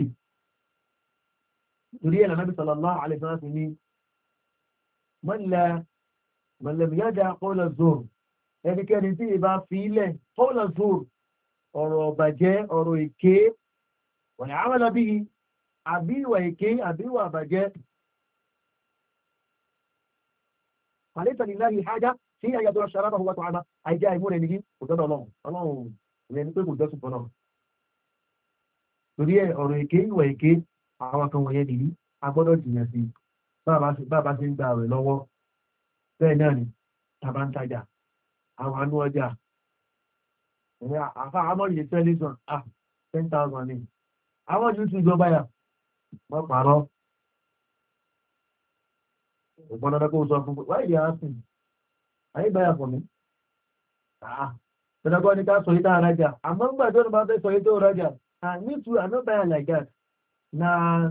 torí ẹ̀ lànàbí sallallahu alaihi wasallam ní mọ̀lẹ̀mìyàdà qawla zur ẹnikẹ́ni tí ìbá fi ilẹ̀ qawla zur ọ̀rọ̀ ọ̀bàjẹ́ ọ̀rọ̀ èké wọ̀nyí àmàlà bí àbí ìwà èké àbí ìwà àbàjẹ́ àlétàní láyé hájá sí àyàtọ̀ ṣàrábà wà tó àmà àìjá ìmú rẹ̀ nìyí kò tọ́dọ̀ ọlọ́run rẹ̀ ní pé kò jọ́sùn fọ́nà torí ẹ̀ ọ̀rọ̀ èké ìwà èké àwọn kan wọ̀nyẹn nìyí a gbọ́dọ̀ jìnà sí bàbá sí ń gba rẹ̀ lọ́wọ́ bẹ́ẹ̀ náà ni tàbá ń tajà àwọn anú ọjà àfá àmọ́yẹ tẹ́lẹ̀sàn 10,000 ní àwọn yóò tún jọba yà wọ́n pààrọ̀ ògbọ́n ọdọ́ kó sọ fún wáyé yà á sìn ayé báyà fún mi tẹ́lẹ̀kọ́ ní ká sọ ìta àrájà àmọ́ ńgbà tó ní bá fẹ́ sọ ìta àrájà me too I no buy like that na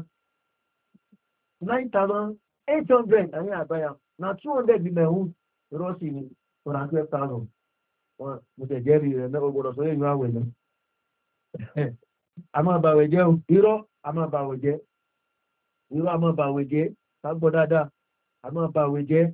9,800 ayé àbáyà na 200 bí mẹ́hún rọ́ọ̀sì ni for 12,000 mo tẹ̀ jẹ́rì rẹ̀ náà gbọ́dọ̀ sọ èèyàn àwẹ̀ náà a máa bàwẹ̀ jẹ́ irọ́ a máa bàwẹ̀ jẹ́ irọ́ a máa bàwẹ̀ jẹ́ ká gbọ́ dáadáa a máa bàwẹ̀ jẹ́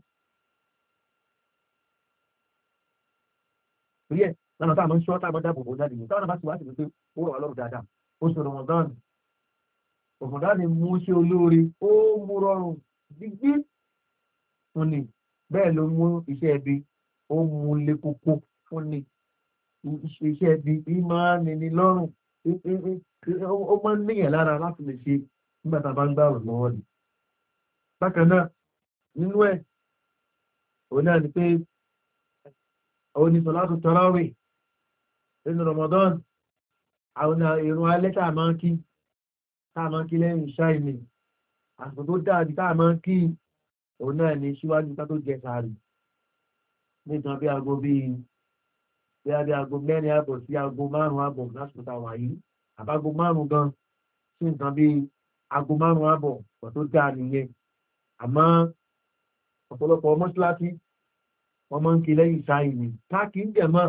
torí ẹ̀ lánàá tá a máa ń ṣọ́ tá a máa dáàbò bò jáde ní táwọn bá ti wá sí pé ó rọ̀ wá lọ́rùn dáadáa ó sọ Ramadan mú ṣe olóore ó mú rọrùn gbígbí fún ni bẹ́ẹ̀ ló mú iṣẹ́ ẹbí ó mú lé kókó fún ni iṣẹ́ ẹbí bí máa ń ní lọ́rùn ó máa ń níyàn lára láti lè ṣe nígbà tá a bá ń gbà rò lọ́wọ́ ni. bákan náà nínú ẹ̀ òun náà ni pé àwọn oníṣọ́lá tó tọrọ rè nínú Ramadan àwọn ìrun alẹ́ tá a máa ń kí lẹ́yìn iṣẹ́ ìmì àsìkò tó dáadì tá a máa ń kí òun náà ní síwájú ká tó jẹ sàárì nígbà bí aago aago mẹ́rin àbọ̀ sí aago márùn-ún àbọ̀ lásìkò tá a wà yìí àbágo márùn-ún gan sí nǹkan bí aago márùn-ún àbọ̀ pọ̀ tó dáa nìyẹn àmọ́ ọ̀pọ̀lọpọ̀ mọ́ṣáláṣí wọ́n máa ń kí lẹ́yìn iṣẹ́ ìmì káàkiri ń jẹ̀ mọ́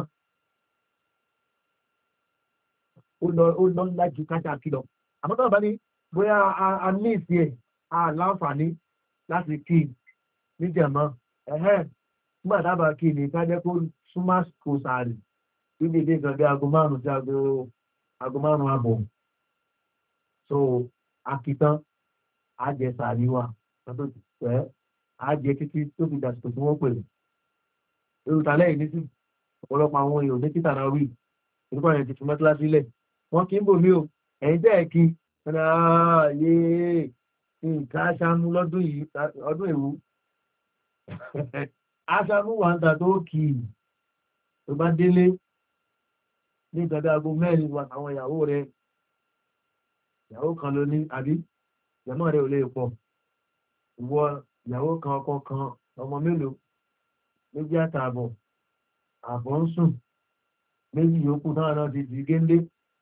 ó lọ lájú káṣá kìlọ̀ àmọ́ tó bá ní bóyá a ní ìsí ẹ̀ a láǹfààní láti kí níjẹ̀mọ́ nígbà dábàá kí ní kájẹ́ kó súnmọ́ kò sàárì níbi ìdí nǹkan bí aago márùn-ún sí aago márùn-ún àbọ̀ so akitan àjẹ sàárì wa tó ti pẹ́ àjẹ títí tó fi dàsìkò tí wọ́n pè èrùtà lẹ́yìn ní sí ọ̀pọ̀lọpọ̀ àwọn èèyàn ní títà náà rí nípa ẹ̀yìn ti fi mọ́tílá sílẹ̀ wọ́n kí ń bò mí o ẹ̀yìn tẹ́ ẹ̀ kí yé nǹkan aṣáámú lọ́dún yìí ọdún èwú aṣáámú wà ń ta tó kì í tó bá délé ní ìgbàdá aago mẹ́rin wà àwọn ìyàwó rẹ̀ ìyàwó kan ló ní àbí ìyàmọ́ rẹ̀ ò lè pọ̀ ìwọ ìyàwó kan ọkọ kan ọmọ mélòó méjì àtààbọ̀ àbọ̀ ń sùn méjì yòókù náà ti di géńdé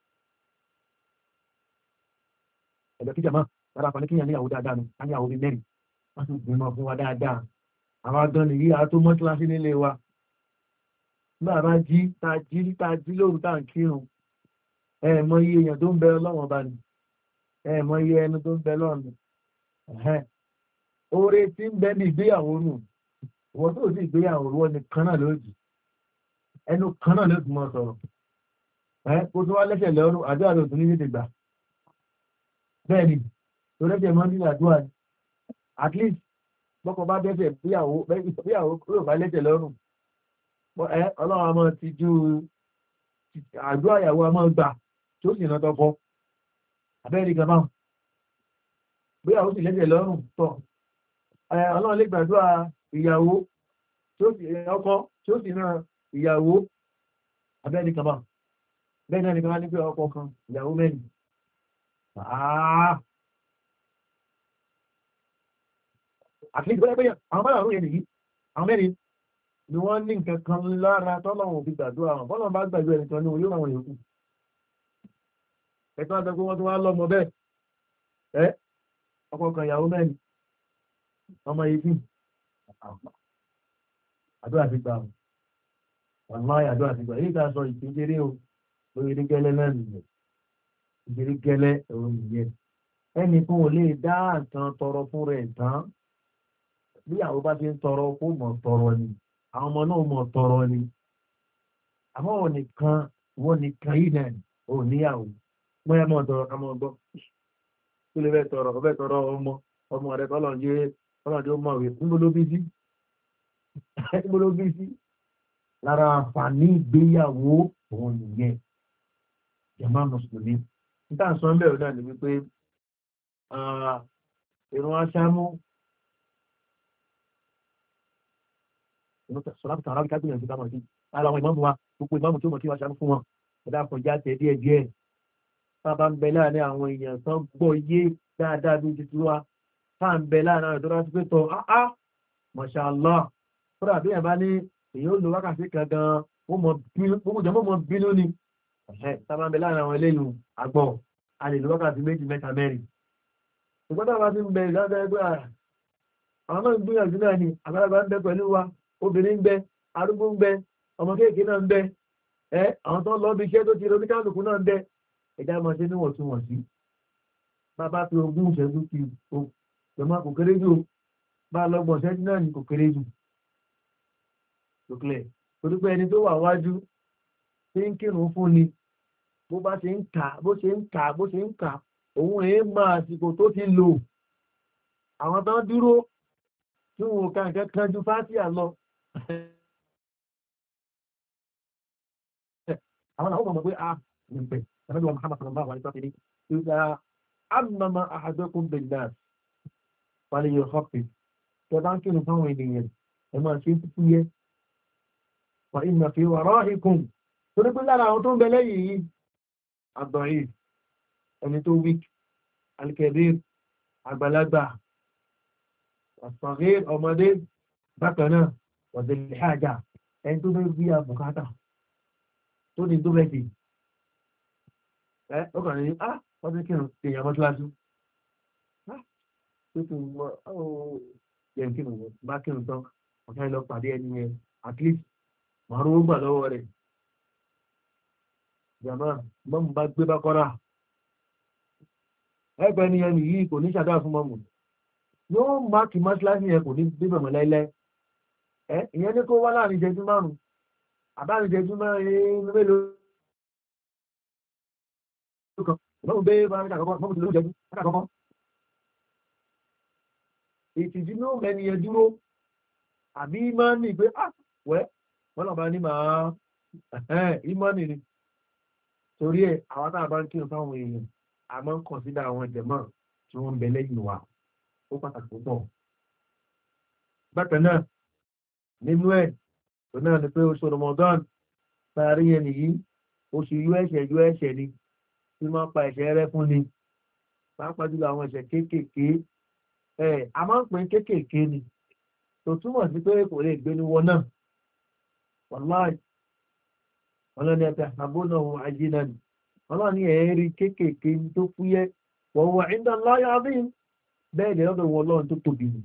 ẹ̀lọ́ kí jàmá lára kan ní kíyàn níyàwó dáadáa nù á ní àwọn orí mẹ́rin wọ́n sì gbìmọ̀ fún wa dáadáa àwọn agan nìyí a tó mọ́tíláṣí nílé wa nígbà bá jí lóru tá à ń kírun mọ iye èèyàn tó ń bẹ ọlọ́wọ́n bá ní mọ iye ẹnu tó ń bẹ lọ́rùn oore tí ń bẹ ní ìgbéyàwó nù wọ́n tó sì ìgbéyàwó wọ́n ní kan náà lójì ẹnu kan náà ló ti mọ́ sọ̀rọ̀ kó tó wá lẹ́sẹ̀ lọ́rùn àdúrà ló tún ní lédè gbà bẹ́ẹ̀ ni tó lẹ́sẹ̀ mọ́ nílẹ̀ àdúrà ni at least bọ́kọ̀ bá dẹ́sẹ̀ bíyàwó yóò bá lẹ́sẹ̀ lọ́rùn ọlọ́run a máa ti ju àdúrà ìyàwó a máa gbà tí ó sì ná tọkọ abẹ́rẹ́ gan báwọn bíyàwó sì lẹ́sẹ̀ lọ́rùn tọ̀ ọlọ́run lè gbàdúrà ìyàwó tí ó sì ọkọ tí ó sì ná ìyàwó abẹ́rẹ́ gan báwọn bẹ́ẹ̀ náà ni kan wá ní pé ọkọ kan ìyàwó mẹ́rin àti ìgbẹ́gbẹ́yà àwọn mẹ́rin àrùn yẹn nìyí àwọn mẹ́rin ni wọ́n ní nǹkan kan lára tọ́lọ́wọ̀n fi gbàdúrà wọn bọ́lọ̀ bá gbàdúrà ẹni tán ní orí àwọn yòókù ẹ̀tọ́ àtẹ́kọ́ wọn tó wá lọ́mọ bẹ́ẹ̀ ẹ́ ọkọ kan ìyàwó mẹ́rin ọmọ yìí àdúrà ti gbà wọn máa yà àdúrà ti gbà èyí ká sọ ìpínjẹrẹ o lórí gẹ́lẹ́ náà nìyẹn ìgbèrè gẹ́lẹ́ ẹ̀rọ nìyẹn ẹnì kan ò lè dá nǹkan tọrọ fún rẹ̀ tán bí àwọn bá ti ń tọrọ kó mọ̀ tọrọ ni àwọn ọmọ náà mọ̀ tọrọ ni àmọ́ wọn nìkan yìí náà ò níyàwó wọ́n yá mọ̀ tọrọ ká mọ̀ gbọ́ kí lè fẹ́ tọrọ ọmọ rẹ̀ kọ́lọ́njẹ́ ó mọ̀wé níbo ló bí sí lára àǹfààní ìgbéyàwó òun nìyẹn jàmá mùsùlùmí níta sọ ń bẹ̀rù náà ni wípé ìrún aṣámú sọ̀rọ̀ tààrà bí kágbìyànjú ká mọ̀ sí ara àwọn ìmọ̀mù wa gbogbo ìmọ̀mù tí ó mọ̀ kí wọ́n aṣámú fún wọn ẹ̀dá kọjá tẹ̀ díẹ̀ tá a bá ń bẹ láàrin àwọn èèyàn tán gbọ́ yé dáadáa bí títí wa tá à ń bẹ láàrin àwọn ìdọ́rọ̀ sí pé tọ́ mọ̀ṣálá fúnra bí ẹ̀ bá ní èyí ó lo wákàtí kan gan gbogbo jẹ́ mọ́ bínú ni sábà ń bẹ láàrin àwọn eléyìí àgbọ̀ a lè lo wákàtí méjì mẹ́ta mẹ́rin ṣùgbọ́n tá a bá ti ń bẹ ìlànà ẹgbẹ́ àwọn náà ń gbìyànjú náà ni àgbàlagbà ń bẹ pẹ̀lú wa obìnrin ń bẹ arúgbó ń bẹ ọmọ kéèké náà ń bẹ àwọn tó ń lọ bí iṣẹ́ tó ti rí oníkálùkù náà ń bẹ ẹ̀dá máa ṣe níwọ̀ntúnwọ̀nsí bá fi ogún ìṣẹ́jú ti jọmọ́ kò kéré jù bá lọ́gbọ̀n ìṣẹ́jú náà ni kò kéré jù lókèlè torí pé ẹni tó wà wájú tí ń kírun fún ni bó ṣe ń kà òun èé máa àsìkò tó ti lò àwọn tán dúró tí wọn ká nǹkan kan ju fásíà lọ àwọn àwọn ọmọ pé níbẹ̀ ẹ̀fẹ́ wọn Muhammad sallallahu alaihi wasallam ìgbà àmàmà àhàdọ́kùn bẹ̀dà wàlẹ̀ yóò họ́pì tẹ bá ń kírun fáwọn ènìyàn ẹ máa ṣe fúfú yẹ wà ìmọ̀ fi wà rọ́ọ̀hìkùn torí pé lára àwọn tó ń bẹ lẹ́yìn yìí àgbọ̀nyìn ẹni tó wík alkebir àgbàlagbà àṣàrí ọmọdé bákan náà wọ̀dẹ̀lẹ̀ àjà ẹni tó bẹ́ bí àbùkátà tó ní tó bẹ́ẹ̀ ó kàn ní wọ́n ti kírun èèyàn mọ́ kíláàsì tó tún mọ́ yẹn kírun bá kírun tán ọ̀tá ìlọ pàdé ẹni yẹn at least màá rówó gbà lọ́wọ́ rẹ̀ jàmá mọ́mù bá gbé bá kọ́ra ẹgbẹ́ ni ẹni yìí kò ní ṣàdá fún mọ́mù yóò máàkì mọ́ṣíláṣí yẹn kò ní bíbẹ̀ mọ́ láíláí ìyẹn ní kó wá láàrin ìjẹjú márùn àbárin ìjẹjú mẹ́rin mélòó kan mọ́mù bẹ́ẹ̀ bá ń kàkọ́kọ́ mọ́mù tó ló jẹjú kàkọ́kọ́ ìtìjú ní òun ẹni yẹn dúró àbí ìmánì pé wọ́n lọ́ba ní màá ìmánì ni torí ẹ̀ àwọn tá a bá ń kírun fáwọn èèyàn a máa ń kọ̀nsídà àwọn ìjẹ̀mọ́ tí wọ́n ń bẹ lẹ́yìn wa ó pàtàkì púpọ̀. bákan náà nínú ẹ̀ tó náà ni pé oṣù Ramadan parí yẹn nìyí oṣù yú ẹ̀ṣẹ̀ ni tí wọ́n pa ẹ̀ṣẹ̀ rẹ fún ni pàápàá jùlọ àwọn ẹ̀ṣẹ̀ kéékèèké a máa ń pín kéékèèké ni tó túmọ̀ sí pé kò lè gbé ní wọn náà wàláì ọlọ́ni ẹ̀fẹ̀ àbónà ohun àjínà ni ọlọ́ni ẹ̀ẹ́rí kéékèèké tó fúyẹ́ wọ̀wọ̀ ìdá láyá bí bẹ́ẹ̀ lè lọ́dọ̀ wọn lọ́run tó tóbi ni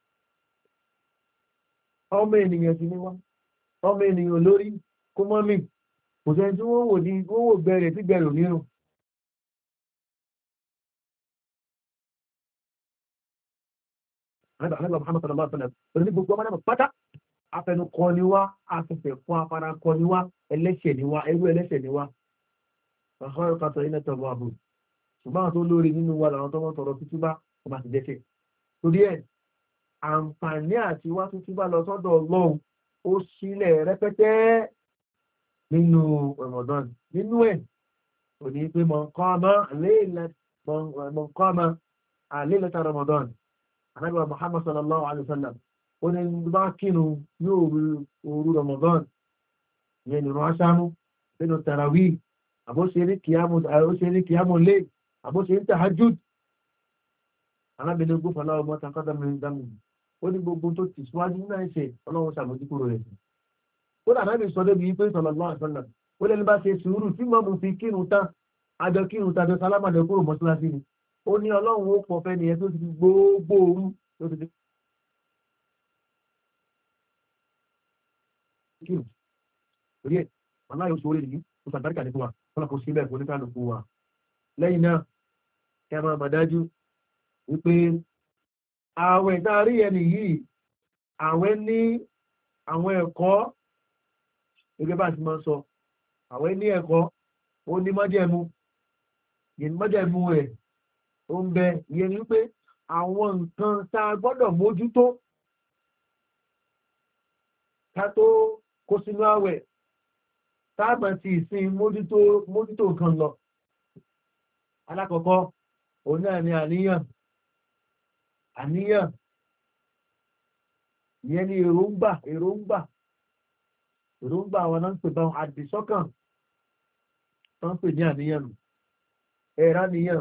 ọmọ ènìyàn sí ní wá ọmọ ènìyàn lórí kó mọ́ mi kò sẹ́ni tí wọ́n wò gbẹ̀rẹ̀ tí gbẹ̀rẹ̀ nínú anábà Muhammad sallallahu alaihi wasallam pẹ̀lú ní gbogbo ọmọ náà pátá afẹnukọ ni wá afẹfẹ fún afarakọ ni wá ẹlẹ́ṣẹ̀ ni wá ẹrú ẹlẹ́ṣẹ̀ ni wá ọ̀hún kàtọ̀ iná tọ̀wọ̀ àbò ṣùgbọ́n àwọn tó lórí nínú wa làwọn tó wọ́n tọrọ títí bá ọmọ àti dẹ́ṣẹ̀ torí ẹ̀ àǹfààní àti wá títí bá lọ sọ́dọ̀ ọlọ́run ó sílẹ̀ rẹpẹtẹ nínú Ramadan nínú ẹ̀ ò ní pé mọ̀nkọ́mọ́ àlélẹ́ta Ramadan anábíwá Muhammad sallallahu alaihi wasallam ó ní bá kínú ní òru Ramadan yẹn nìrọ̀ aṣáánú nínú tarawih àbóṣeré kìámù lé àbóṣeré tahajjud alábìnrin gbófàlá ọmọ takọ́dá mẹ́rin dámù ó ní gbogbo tó ti síwájú náà ṣe ọlọ́run ṣàmójúkúrò rẹ̀ ó dà náà bí sọ débi pé sallallahu alaihi wasallam ó lẹ́ni bá ṣe sùúrù tí mọ́mù fi kírun tán àjọ kírun tàbí sálámàdé kúrò mọ́síláṣí ni ó ní ọlọ́run ó pọ̀ fẹ́ nìyẹn tó ti gbogbo òru tó ti kírun orí ẹ̀ wàlá yóò sórí yìí ó sàbáríkà ní fún wa wọ́n kò sí bẹ́ẹ̀ fún oníkàlùkù wa lẹ́yìn náà kẹ́ máa mọ̀ dájú wípé ààwẹ̀ tá a rí ẹni yìí ààwẹ̀ ní àwọn ẹ̀kọ́ gẹ́gẹ́ bá ti máa sọ ààwẹ̀ ní ẹ̀kọ́ ó ní májẹ̀mú májẹ̀mú rẹ̀ ó ń bẹ ìyẹn ni wípé àwọn nǹkan tá a gbọ́dọ̀ mójútó ká tó kó sínú ààwẹ̀ táàbà ti ìsìn mójútó nǹkan lọ alákọ̀ọ́kọ́ òun náà ni àníyàn ìyẹn ni èròǹgbà àwọn náà ń pè bá wọn àdìsọ́kàn tó ń pè ní àníyàn nù ẹ̀rá níyàn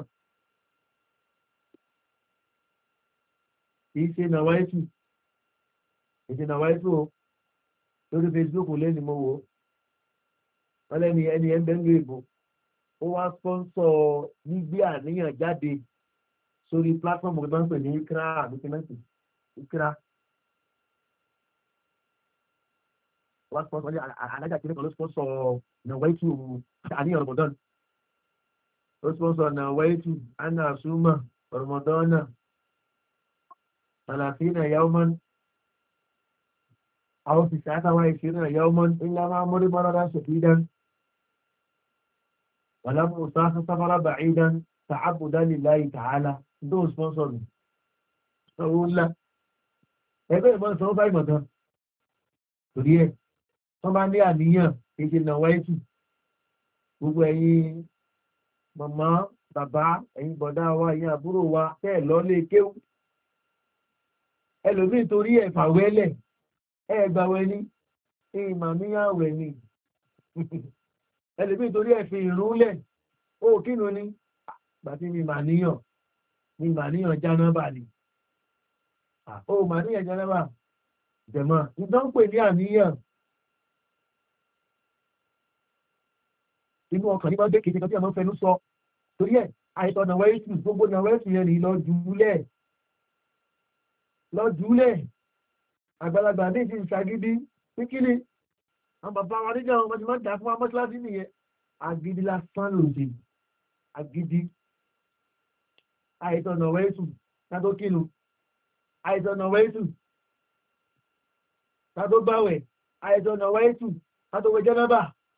kìí ṣe nàwáìtù lórí Facebook lẹ́ni mo wò wọ́n lẹ́ni ẹni ẹgbẹ̀rún ìbò ó wá sponsor gbígbé àníyàn jáde sórí platform tó ń pè ní ikra àbíkínẹ́sì ikra wá sponsor ní alájà kìíní kan ló sponsor nàwáìtù àníyàn Ramadan ó sponsor nàwáìtù anna asuma Ramadana ثلاثين يوما أو 29 يوما إلا ما أمر مرضا شديدا ولم أسافر سفرا بعيدا تعبدا لله تعالى دو سبونسر أقول لا ẹgbẹ́ ìmọ̀ sọ bá ìmọ̀ tán torí ẹ̀ wọ́n bá ní àníyàn èdè nàwáìtù gbogbo ẹ̀yin màmá bàbá ẹ̀yin bọ̀dá wa ẹ̀yin àbúrò wa tẹ́ẹ̀ lọ́lé kéwù ẹlòmíì torí ẹ̀fàwẹ́lẹ̀ ẹgbàwẹ́ ní ìmàmíyàwẹ̀ ni ẹlòmíì torí ẹ̀fì ìrúnlẹ̀ ó kínú ní gbàtí mi màníyàn jánábà ni ó màníyàn jánábà jẹ̀mọ́ ìdánpè ní àníyàn inú ọkàn ní bá gbé kìí kan tí a máa ń fẹnu sọ torí ẹ̀ àìtọ́ nàwẹ́ẹ̀tù gbogbo nàwẹ́ẹ̀tù yẹn ní lọ́júlẹ̀ àgbàlagbà ní ìsìn ìṣàgídí ní kíni àwọn bàbá wa níjà wọn ti máa ń dà fún amọ́síláṣí nìyẹn agídí lásán lòdì agídí àìtọ̀nà wẹ́ẹ̀tù tátó kínu àìtọ̀nà wẹ́ẹ̀tù tátó gbáwẹ̀ àìtọ̀nà wẹ́ẹ̀tù tátó wẹ jẹ́nàbà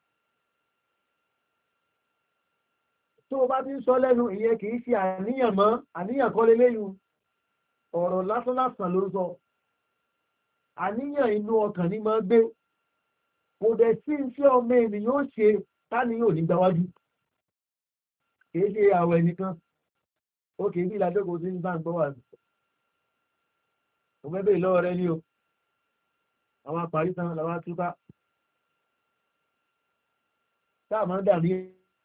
tó o bá ti ń sọ lẹ́nu ìyẹn kì í ṣe àníyàn mọ́ àníyàn kọ́ lélẹ́yìn ọ̀rọ̀ lásánlásán ló sọ àníyàn inú ọkàn ní máa gbé kò dẹ̀ sí iṣẹ́ ọmọ ènìyàn ó ṣe táníyàn ò ní gbáwájú kìí ṣe àwẹ̀ nìkan ó kìí bí ìlàdókò sí ń bá ń gbọ́wà ó mẹ́bẹ̀ lọ́wọ́ rẹ ní o àwọn apàrí tán làwọn túká táà máa ń dà ní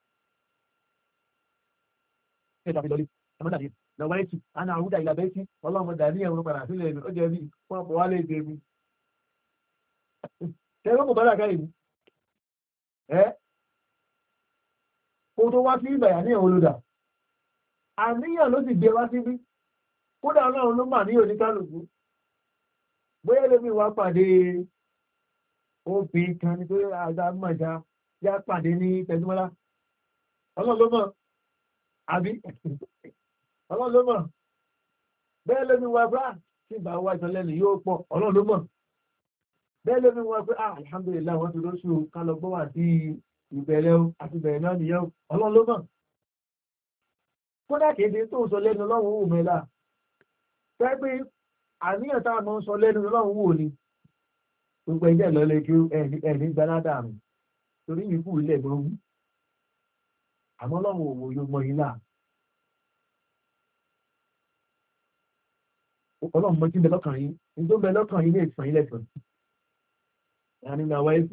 ẹ̀dà ìlọrí àmọ́dà ní nàwáìtì àná àwúdà ìlàbẹ́sí ọlọ́mọdà ní ẹ̀wọ̀n padà sílẹ̀ ẹ̀mí ó jẹ́ bí wọ́n pọ̀ wálé èdè mi tẹ́lọ́ kò bára káyìí ẹ́ kó tó wá sí ìbàyà ní ẹ̀wọ̀n olódà àníyàn ló sì gbé wá síbí kódà ọlọ́run ló mà ní oníkálùkù bóyá lómi wá pàdé òfin kan ní pé àgbà mọ̀já yá pàdé ní tẹ̀símọ́lá ọlọ́run ló mọ̀ àbí ọlọ́run ló mọ̀ bẹ́ẹ̀ lómi wá bá tí ìgbà wá ìtàn lẹ́nu yóò pọ̀ ọlọ́run ló mọ̀ bẹ́ẹ̀ lómi wọn pé alhamdulillah wọ́n ti lóṣù ká lọ gbọ́ wà sí ìbẹ̀rẹ̀ àti bẹ̀rẹ̀ náà nìyẹn ọlọ́run ló mọ̀ kódà kéde tó sọ lẹ́nu ọlọ́run wò mẹ́la fẹ́ pé àníyàn tá a mọ̀ sọ lẹ́nu ọlọ́run wò ni gbogbo ẹgbẹ́ lọ́lẹ́ kí ẹ̀ní gbanádà mi torí ìkú ilẹ̀ ló wú àmọ́ ọlọ́run òwò yóò mọ ilá ọlọ́run mọ́ tí ń bẹ lọ́kàn yín ní tó ń bẹ lọ́kàn yín ní ìsàn ilẹ̀ sàn yani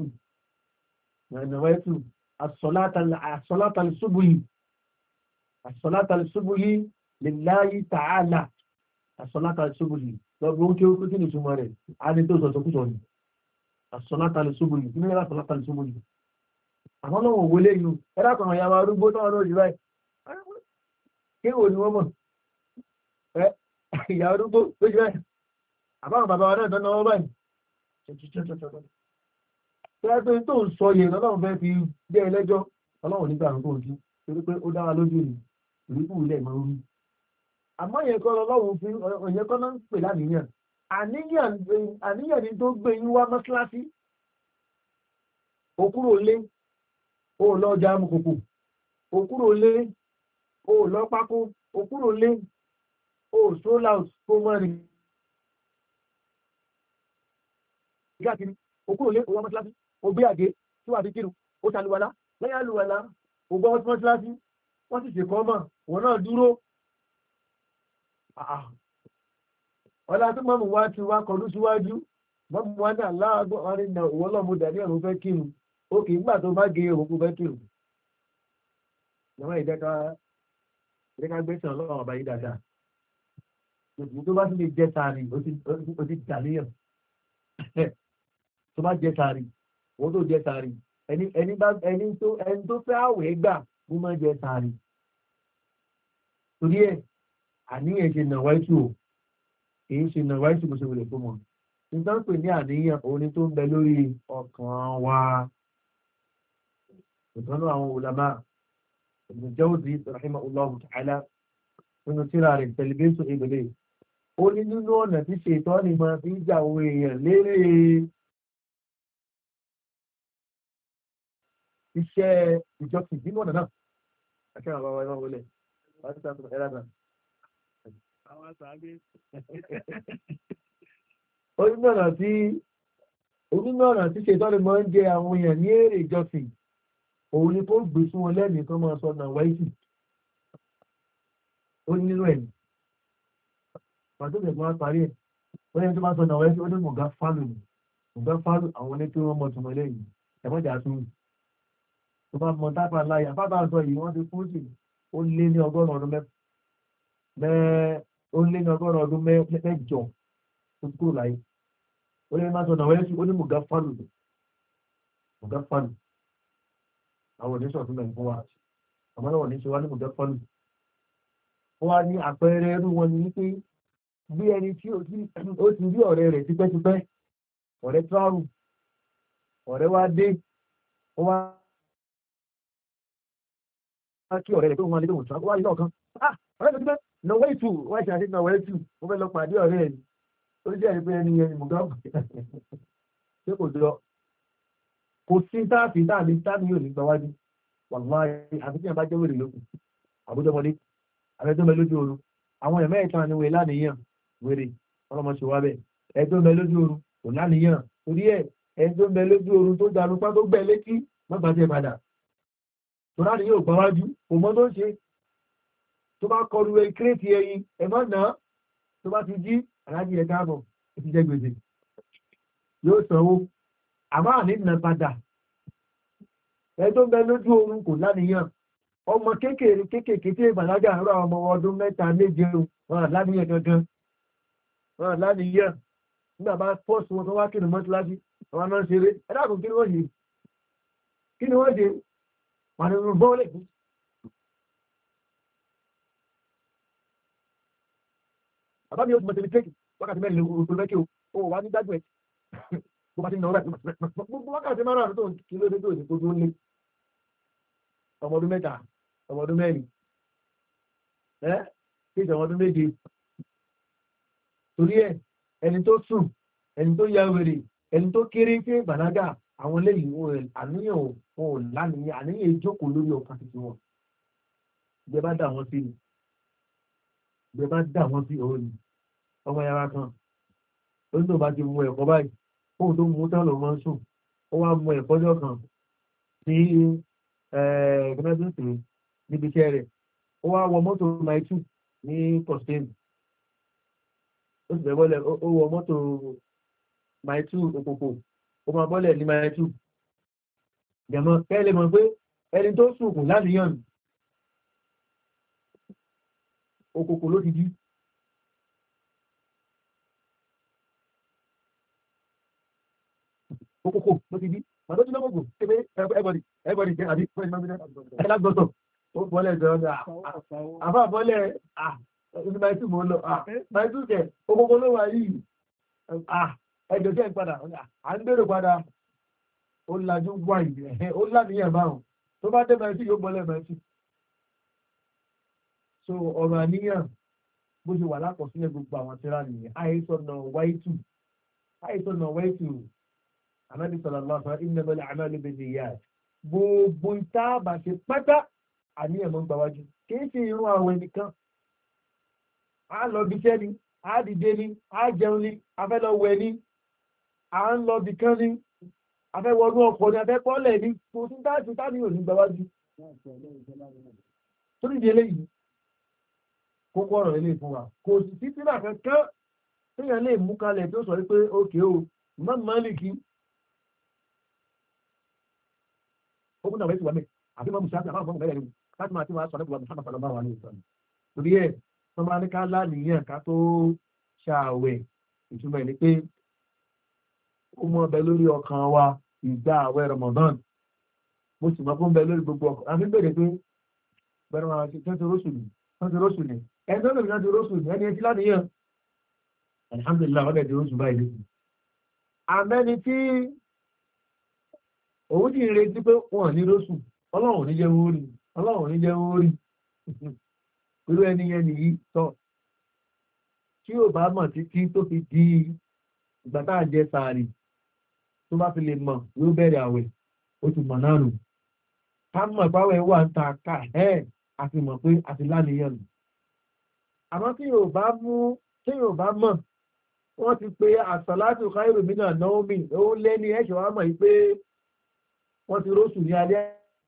nawaitu as-salata al-subhi lillahi ta'ala as-salata al-subhi lọ́gbọ́n kí ó kú sí ní ìtumọ̀ rẹ̀ a ní tó sọ̀tọ̀kúsọ̀ ni as-salata al-subhi ní ẹ̀rọ as-salata al-subhi àwọn ọlọ́run òwò léyìn ẹ̀rọ kan àyàwó arúgbó táwọn náà rí báyìí kí wò ni wọ́n mọ̀ ìyá arúgbó lójú ẹ̀ àbáwọn bàbá wa náà tán náà báyìí tẹ́lẹ̀ tó ń sọ yẹn lọ́lọ́run fẹ́ fi jẹ́ ẹlẹ́jọ́ ọlọ́run nígbà tó ń jí torí pé ó dára lójú ni ìrúkú ilẹ̀ máa ń rí àmọ́ yẹn kọ́ lọ́lọ́run fi ọ̀yẹ́ kọ́ náà ń pè láníyàn àníyàn ni tó gbé yín wá mọ́síláṣí òkúrò lé ó lọ ọjà amukòkò òkúrò lé ó lọ pákó òkúrò lé ó sólà tó mọ́rin káàkiri òkúrò lé owó mọ́síláṣí ó gbé àgé tí wà fi kírun ó ṣàlùwàlá lẹ́yìn àlùwàlá ó gbọ́ mọ́síláṣí wọ́n sì ṣèkọ́ mọ̀ wọn náà dúró ọlá tó mọ́mù wá ti wá kọlu síwájú mọ́mù wá ní aláàgbọ́ wọn ní ìwọ́n lọ́mù dàní ẹ̀rùn fẹ́ kírun ó kì í gbà tó bá gé òkú fẹ́ kírun ìwọ́n ìdẹ́ka gbẹ́sàn ọlọ́run ọba yìí dáadáa tó bá sì lè jẹ́ tààrí ó ti dàníyàn tó bá jẹ́ tààrí wọ́n tó jẹ́ tààrí ẹni tó fẹ́ àwẹ̀ gbà ló máa jẹ́ tààrí torí ẹ̀ àníyàn ṣe nà wáìtù o èyí ṣe nà wáìtù bó ṣe wọlé fún wọn nítorí pé ní àníyàn òní tó ń bẹ lórí ọkàn wa ìtọ́nú àwọn ulama Ibn Jawzi rahimahullahu ta'ala nínú tírà rẹ̀ tẹlifíṣù ìbílẹ̀ ó ní nínú ọ̀nà tí ṣe ìtọ́ni máa fi ń jà àwọn èèyàn lérè iṣẹ́ ìjọsìn nínú ọ̀nà náà akẹ́rọ̀ àwọn ẹ̀rọ wọlé láti sáà tó ẹ̀rọ náà àwọn sàábé onímọ̀nà tí ṣètọ́lẹ̀ máa ń jẹ àwọn èèyàn ní èrè ìjọsìn òun ni kó gbé fún wọn lẹ́nìí kan máa sọ náà wáìtì ó ní nínú ẹ̀yìn pàtó ìgbẹ̀gbọ́n wá parí ẹ̀ wọ́n yẹn tó máa sọ náà wáìtì ó ní mọ̀gá fálù àwọn ní tí wọ́n mọ̀ tùmọ̀ lẹ́yìn ẹ̀mọ́jà tún tó bá mọ̀ tápà láyà fábà sọ yìí wọ́n ti fún sí ó lé ní ọgọ́rùn-ún ọdún mẹ́jọ tó kúrò láyé ó lè máa sọ náà wẹ́sí ó ní mọ̀gá fálù àwọn oníṣọ́ tó mẹ́rin fún wa àmọ́ náà wọ́n ní ṣe wá ní mọ̀gá fálù wọ́n wá ní àpẹẹrẹ ẹrú wọn ni wípé bí ẹni tí ó ti rí ọ̀rẹ́ rẹ̀ tipẹ́tipẹ́ ọ̀rẹ́ tíráàrù ọ̀rẹ́ wá dé ó wá kí ọ̀rẹ́ rẹ̀ tó wọn lé lóhùn tán ó wá ní lọ́ọ̀kan ọ̀rẹ́ mi ti pẹ́ nọ̀wé ìtù wọ́n ṣe àti nọ̀wé ìtù mo fẹ́ lọ pàdé ọ̀rẹ́ ẹ̀ ó jẹ́ ẹni pé ẹni mọ̀gá ṣé kò jọ kò sí táàfì táàbí yóò ní gbáwájú wàláhì àti tí wọ́n bá jẹ́ wèrè lókun àbújọmọdé àbẹ́tọ́mẹ lójú oru àwọn ẹ̀mẹ́ ìtàn ni wèrè láníyàn wèrè ọlọ́mọṣẹ wa bẹ́ẹ̀ ẹ̀ẹ́dọ́mẹ lójú oru kò láníyàn torí ẹ̀ ẹ̀ẹ́dọ́mẹ lójú oru tó darúpá tó gbẹ létí mọ́gbàtẹ́ padà tó láti yóò gbáwájú kò mọ́ tó ń ṣe tó bá kọlu kírètì ẹyin ẹ̀mọ́ náà tó bá ti jí aláàjì ẹ̀ káàbọ̀ ó ti jẹ́ gbèsè yóò sanwó àmọ́ àní nà padà ẹ̀ẹ́dọ́mẹ lójú oru kò láníyàn ọmọ kéèkéèrè kéèkéèké tí ìbàlágà ń rọ ọmọ ọdún 3-7 wọn láníyàn gangan wọn láníyàn nígbà bá pọ́ọ̀sì wọn tó wá kí ni mọ́tíláṣí wọn náà ṣeré ẹ̀dàkùn kí ni wọ́n ṣe wọn ni rún bọ́ọ̀lẹ̀ fún àbábí ó ti mọ̀tẹ̀lẹ̀ kéèkì wákàtí mẹ́rin olùmẹ́kì ó wà ní dájú ẹ̀ bó bá ti náwó rẹ̀ gbogbo wákàtí márùn-ún tó kí ló dé tó ní gbogbo lé ọmọ ọdún 3 ọmọ ọdún 4 kí ìṣẹ̀ ọmọ ọdún 7 torí ẹ̀ ẹni tó sùn ẹni tó ya wèrè ẹni tó kéré pé bàlágà àwọn lẹ́yìn àníyàn ò lánìyàn àníyàn ìjókòó lórí ọkàn tuntun wọn ìgbẹ́ bá dà wọ́n sí ni ìgbẹ́ bá dà wọ́n sí òun ni ọmọ yàrá kan ó ní tó bá ti mú ẹ̀kọ́ báyìí fóun tó mú tán ló máa ń sùn ó wá mú ẹ̀kọ́jọ́ kan sí gọ́mẹ́ntì níbi iṣẹ́ rẹ̀ ó wá wọ mọ́tò maitu ní kọ̀stéèmù ó sì fẹ́ bọ́lẹ̀ ó wọ mọ́tò maitu òkòkò ó máa bọ́lẹ̀ ní maitu jẹ̀mọ́ kẹ́lẹ́ mọ̀ pé ẹni tó sùn kù láníyàn òkòkò ló ti jí òkòkò ló ti jí màá tó jí lọ́gbọ̀gbọ̀ pé everybody jẹ́ àbí ẹlágbọ́tọ̀ ó bọ́lẹ̀ jọ àfà bọ́lẹ̀ ní maitu mọ́ lọ maitu jẹ́ òkòkò ló wà yìí ẹjọ́ jẹ́ ìpadà à ń gbèrò padà ó lajú wà ìdí ó láníyàn márùn tó bá dé maitu yóò bọ́lẹ̀ maitu so ọ̀rọ̀ àníyàn bó ṣe wà lákọsílẹ̀ gbogbo àwọn tíra nìyẹn àìsọ̀nà wáìtù ànábì sallallahu alaihi wasallam innamal a'malu binniyat gbogbo ìtaàbà ṣe pátá àníyàn mọ́ gbàwájú kìí ṣe irun àwẹ̀ nìkan a lọ bí iṣẹ́ ni a dìde ni a jẹun ni a fẹ́ lọ wẹ̀ ni a ń lọ bí kan ni a fẹ́ wọnú ọkọ̀ ni a fẹ́ pọ́lẹ̀ ni kò sí táàtì táàtì ò ní gbàwájú tó nídìí eléyìí kókó ọ̀rọ̀ ilé fún wa kò sì sí tíra kankan téèyàn lè mú kalẹ̀ tó sọ wípé ókè o Imam Maliki ó mú náà wẹ́sì wà mẹ́ àbí mọ́ musa àti àwọn ọmọ mẹ́rẹ̀ ni láti máa tí wọ́n sọ nípa Muhammad sallallahu alaihi wasallam torí ẹ̀ tó máa ní ká láníyàn ká tó ṣàwẹ̀ ìtumọ̀ ní pé ó mọ ọbẹ̀ lórí ọkàn wa ìgbà àwẹ̀ Ramadan mo sì mọ fún bẹ lórí gbogbo ọkàn àfi bèrè pé bẹ̀rẹ̀ wọn àti tẹ́tí róṣù ni ẹni tó lè fi róṣù ni ẹni etí láníyàn alhamdulillah ọ̀dẹ̀ di róṣù báyìí lóṣù àmẹ́ni tí òun ti retí pé wọ́n ní róṣù ọlọ́run ní jẹ́ wórí irú ẹni yẹn nìyí tọ́ tí ò bá mọ̀ títí tó fi di ìgbà tá à jẹ sàárì tó bá fi lè mọ̀ yóò bẹ̀rẹ̀ àwẹ̀ ó ti mọ̀ náà nù ká mọ̀ ìpáwẹ̀ wà ń ta ká àti mọ̀ pé àti láníyàn nù àmọ́ tí yóò bá mọ̀ wọ́n ti pe àsàlátù káìrò mínà naomi ó lé ní ẹ̀ṣọ́ wá mọ̀ yí pé wọ́n ti róṣù ní alẹ́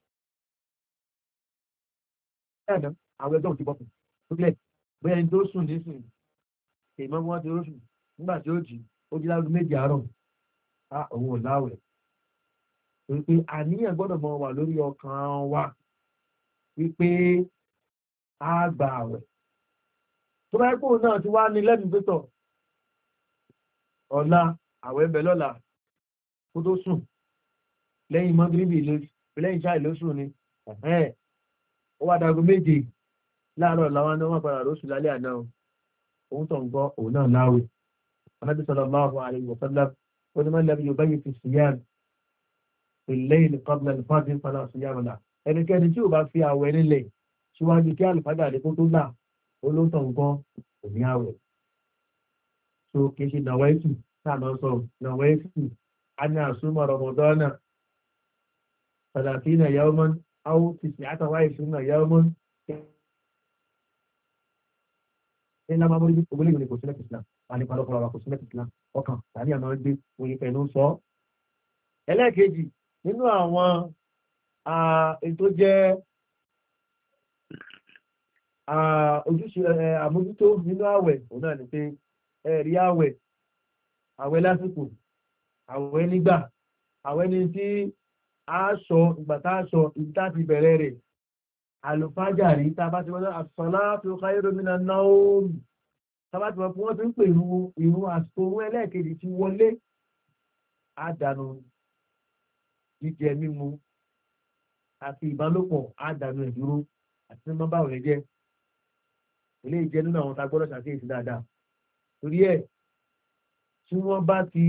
ẹ̀dán àwọn ẹgbẹ́ òtí bọ́kùn tó kílẹ̀ bóyá ẹni tó sùn nísìn èèmọ́ wọn ti róṣù nígbà tí ó jì ó jí lágún méjì àárọ̀ òun ò láwẹ̀ torí pé àníyàn gbọ́dọ̀ mọ wà lórí ọkàn wa wípé a gbà àwẹ̀ tó bá kó náà ti wá ní lẹ́nu pẹ́tọ̀ ọ̀la àwẹ̀ ẹbẹ̀ lọ́la kó tó sùn lẹ́yìn mọ́gíríbì lẹ́yìn ṣáì ló sùn ni ó wá dago méje láàárọ̀ làwọn náà wọ́n padà lóṣù lálẹ́ àná òun tó ń gbọ́ òun náà láwẹ̀ anábì sallallahu alaihi wa sallam ó ní mọ́lẹ́bí yóò báyìí fi síyàn ìlẹ́yìn qabla al-fajr fala siyama lahu ẹnikẹ́ni tí ò bá fi àwẹ̀ nílẹ̀ síwájú kí àlùfáàjà àdékò tó là olóńtọ̀ nǹkan òní àwẹ̀ so kì í ṣe nàwẹ́tù táàmù sọ nàwẹ́tù a ní àsúmọ̀ rọmọdọ́nà sàlàfínà yawman áwù tìsí àtàwá ìṣúná yawman ní lámà mọ́rí ògbólé ìwé kò sílẹ̀ islam wà ní palọ́pọ̀lọ́ wa kò sílẹ̀ islam ọkàn tàbí àmọ́ gbé oyin pẹ̀lú sọ ẹlẹ́ẹ̀kejì nínú àwọn ètò jẹ́ ojúṣe àmójútó nínú àwẹ̀ òun náà ni pé ẹ̀rí àwẹ̀ lásìkò àwẹ̀ nígbà àwẹ̀ ní tí aṣọ ìgbàtà aṣọ ìta ti bẹ̀rẹ̀ rẹ̀ àlùfájà rí tàbá ti wọ́n as-salatu khayrun minan nawm tàbá ti wọ́n fún wọ́n ti ń pè ìrun àsìkò owó ẹlẹ́ẹ̀kejì ti wọlé àdànù jíjẹ mímu àti ìbálòpọ̀ àdànù ìdúró àti mímọ́ báwọn ẹ̀jẹ̀ ilé ìjẹ nínú àwọn tagbọ́dọ̀ ṣàkíyèsí dáadáa torí ẹ̀ tí wọ́n bá ti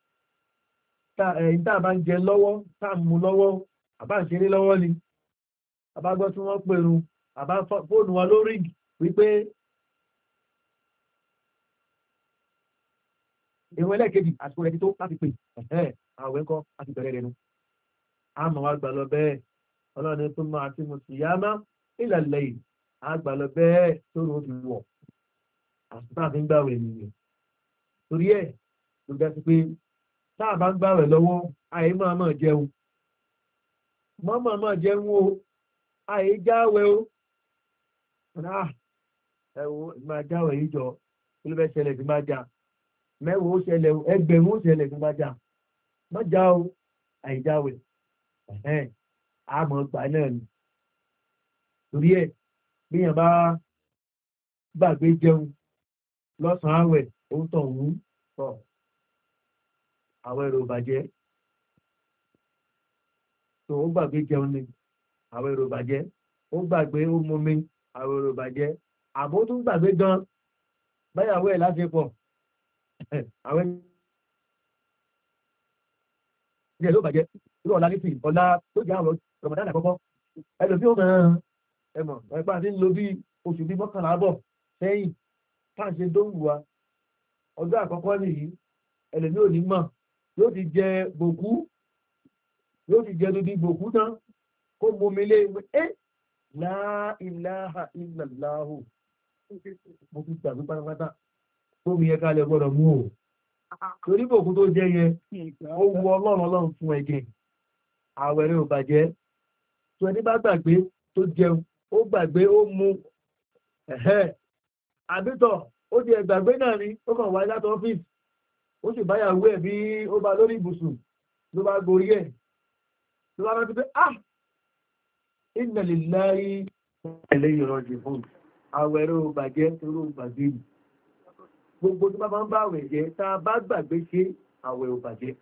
ìta bá ń jẹ lọ́wọ́ tá ń mu lọ́wọ́ àbá ń ṣeré lọ́wọ́ ni àbá gbọ́ tí wọ́n pèrú àbá fóònù wa lórí wípé ìwọ̀n ẹlẹ́ẹ̀kejì àsìkò rẹ̀ ti tó láti pè àwẹ̀ ńkọ́ láti bẹ̀rẹ̀ rẹ̀ nu àmọ́ wa gbà lọ bẹ́ẹ̀ ọlọ́run tó máa ti mú sí yámá ilẹ̀ lẹ́yìn àgbà lọ bẹ́ẹ̀ tó rò ó fi wọ̀ àsìkò àfi ń gbàwẹ̀ nìyẹn torí ẹ̀ ló dá sí pé tá a bá ń gbàwẹ̀ lọ́wọ́ àyè máa jẹun máa jẹun o àyè jáwẹ̀ o ẹ wo máa jáwẹ̀ yìí jọ kí ló fẹ́ ṣẹlẹ̀ tí máa já mẹ́wàá ó ṣẹlẹ̀ ẹgbẹ̀rún ó ṣẹlẹ̀ tí máa já má já o àyè jáwẹ̀ àmọ́ gbà náà ni torí ẹ̀ bíyàn bá gbàgbé jẹun lọ́sàn-án àwẹ̀ ó ń tọ̀ wú tọ̀ àwọn èrò bàjẹ́ tó ó gbàgbé jẹun ni àwọn èrò bàjẹ́ ó gbàgbé ó mumi àwọn èrò bàjẹ́ àbó tún gbàgbé gan báyàwó ẹ̀ láṣepọ̀ àwọn ẹ̀ ló bàjẹ́ irú ọ̀la nísìnyí ọ̀la tó jẹ́ àwọn rọ̀mọ̀dán àkọ́kọ́ ẹlòmí ó mọ̀ ẹmọ̀ ẹ̀pá àti ń lo bí oṣù bí mọ́kànlá bọ̀ sẹ́yìn káàṣe tó ń wù wá ọjọ́ àkọ́kọ́ nìyí ẹlòmí ò ní mọ̀ yóò ti jẹ gbòkú yóò ti jẹ dúdú gbòkú tán kó momi lé ẹ́ láìláha ìlàláhù mo ti gbàgbé pátápátá tó mi yẹ ká lẹ gbọ́dọ̀ mú o torí gbòkú tó jẹ yẹn ó wu ọlọ́run fún ẹ̀jẹ̀ àwẹ̀rẹ̀ ò bàjẹ́ tó ẹni bá gbàgbé tó jẹun ó gbàgbé ó mu àbítọ̀ ó di ẹgbàgbé náà ni ó kàn wáyé láti ọ́fíìsì ó sì báyàwó ẹ̀ bí ó bá lórí ibùsùn ló bá gorí ẹ̀ ló bá rántí pé inna lillahi ilayhi raji'un àwẹ̀rẹ̀ ò bàjẹ́ torí ò gbàgbé ni gbogbo tó bá máa ń bá àwẹ̀ jẹ́ tá a bá gbàgbé ṣe àwẹ̀ ò bàjẹ́.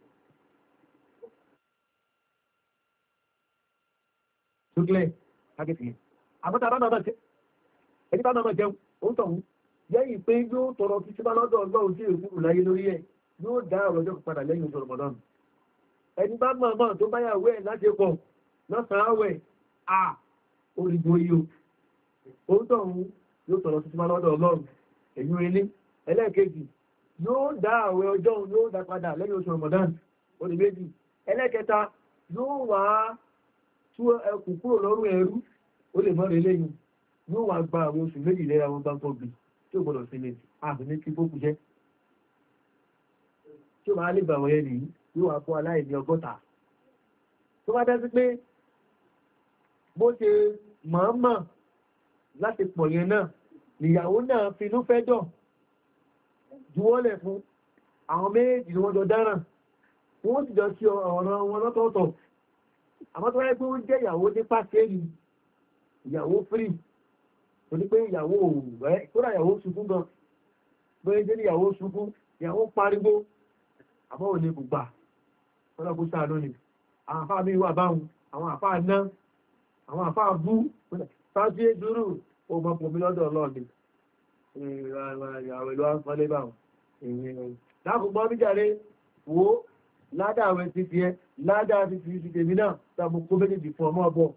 Ṣúklẹ̀ kákẹ́tì yẹn. Àbúta bá máa jẹ́, ẹni bá máa jẹun, ó ń tọ̀hún. Lẹ́yìn pé yóò tọrọ kí sí bá lọ́dọ̀ ọlọ́run sí èkúrù láyé lórí ẹ̀, yóò dá ọ̀rọ̀ ọjọ́ padà lẹ́yìn oṣù Ramadan. Ẹni bá máa tó báyàwó ẹ̀ láti pọ̀ lọ́sàn-án àwẹ̀, orígbó yìí o. Ó ń tọ̀hún yóò tọrọ kí sí bá lọ́dọ̀ ọlọ́run. Ẹ̀yìn ilé, ẹlẹ́ẹ̀kejì, yóò dá àwẹ̀ ọjọ́ yóò dá padà lẹ́yìn oṣù Ramadan. Ó di méjì. Ẹlẹ́ẹ̀kẹta, yóò wá tú ẹkùn kúrò lọ́rùn ẹrú ó lè mọ́rin lẹ́yìn yóò wá gba àwọn oṣù méjì lẹ́ra wọn bá ń tọ́gbì tí ó gbọ́dọ̀ sílẹ̀ àti ní kí fókù jẹ́ tí ó máa lè gbàwọ̀ yẹn nìyí yóò wá fún aláìní 100 tó bá dásí pé bó ṣe mọ̀ọ́mọ̀ láti pọ̀ yẹn náà nìyàwó náà finú fẹ́ dọ̀ juwọ́lẹ̀ fún àwọn méjì ni wọ́n jọ dáràn wọ́n sì jọ sí ọ̀rọ̀ wọn lọ́tọ̀ọ̀tọ̀ àmọ́ tó wáyé pé ó jẹ́ ìyàwó ní pàṣẹ́lì ìyàwó free tó ní pé ìyàwó rẹ̀ tó rà ìyàwó sunkún gan bóyá jẹ́ ìyàwó sunkún ìyàwó pariwo àmọ́ ò ní gbùgbà ọlọ́kú sáàdó ni àwọn àfáà mi wà báhùn àwọn àfáà ná àwọn àfáà bú sáájú dúró ọmọ pòmí lọ́dọ̀ ọlọ́ọ̀dẹ ìyàwó ìlú àfọlé báhùn láàkùnbọ́n níjàre wo ládàwẹ̀ ti fi ẹ ládàá ti fi ti tèmi náà tàbí kó méjèèjì fún ọmọ ọbọ̀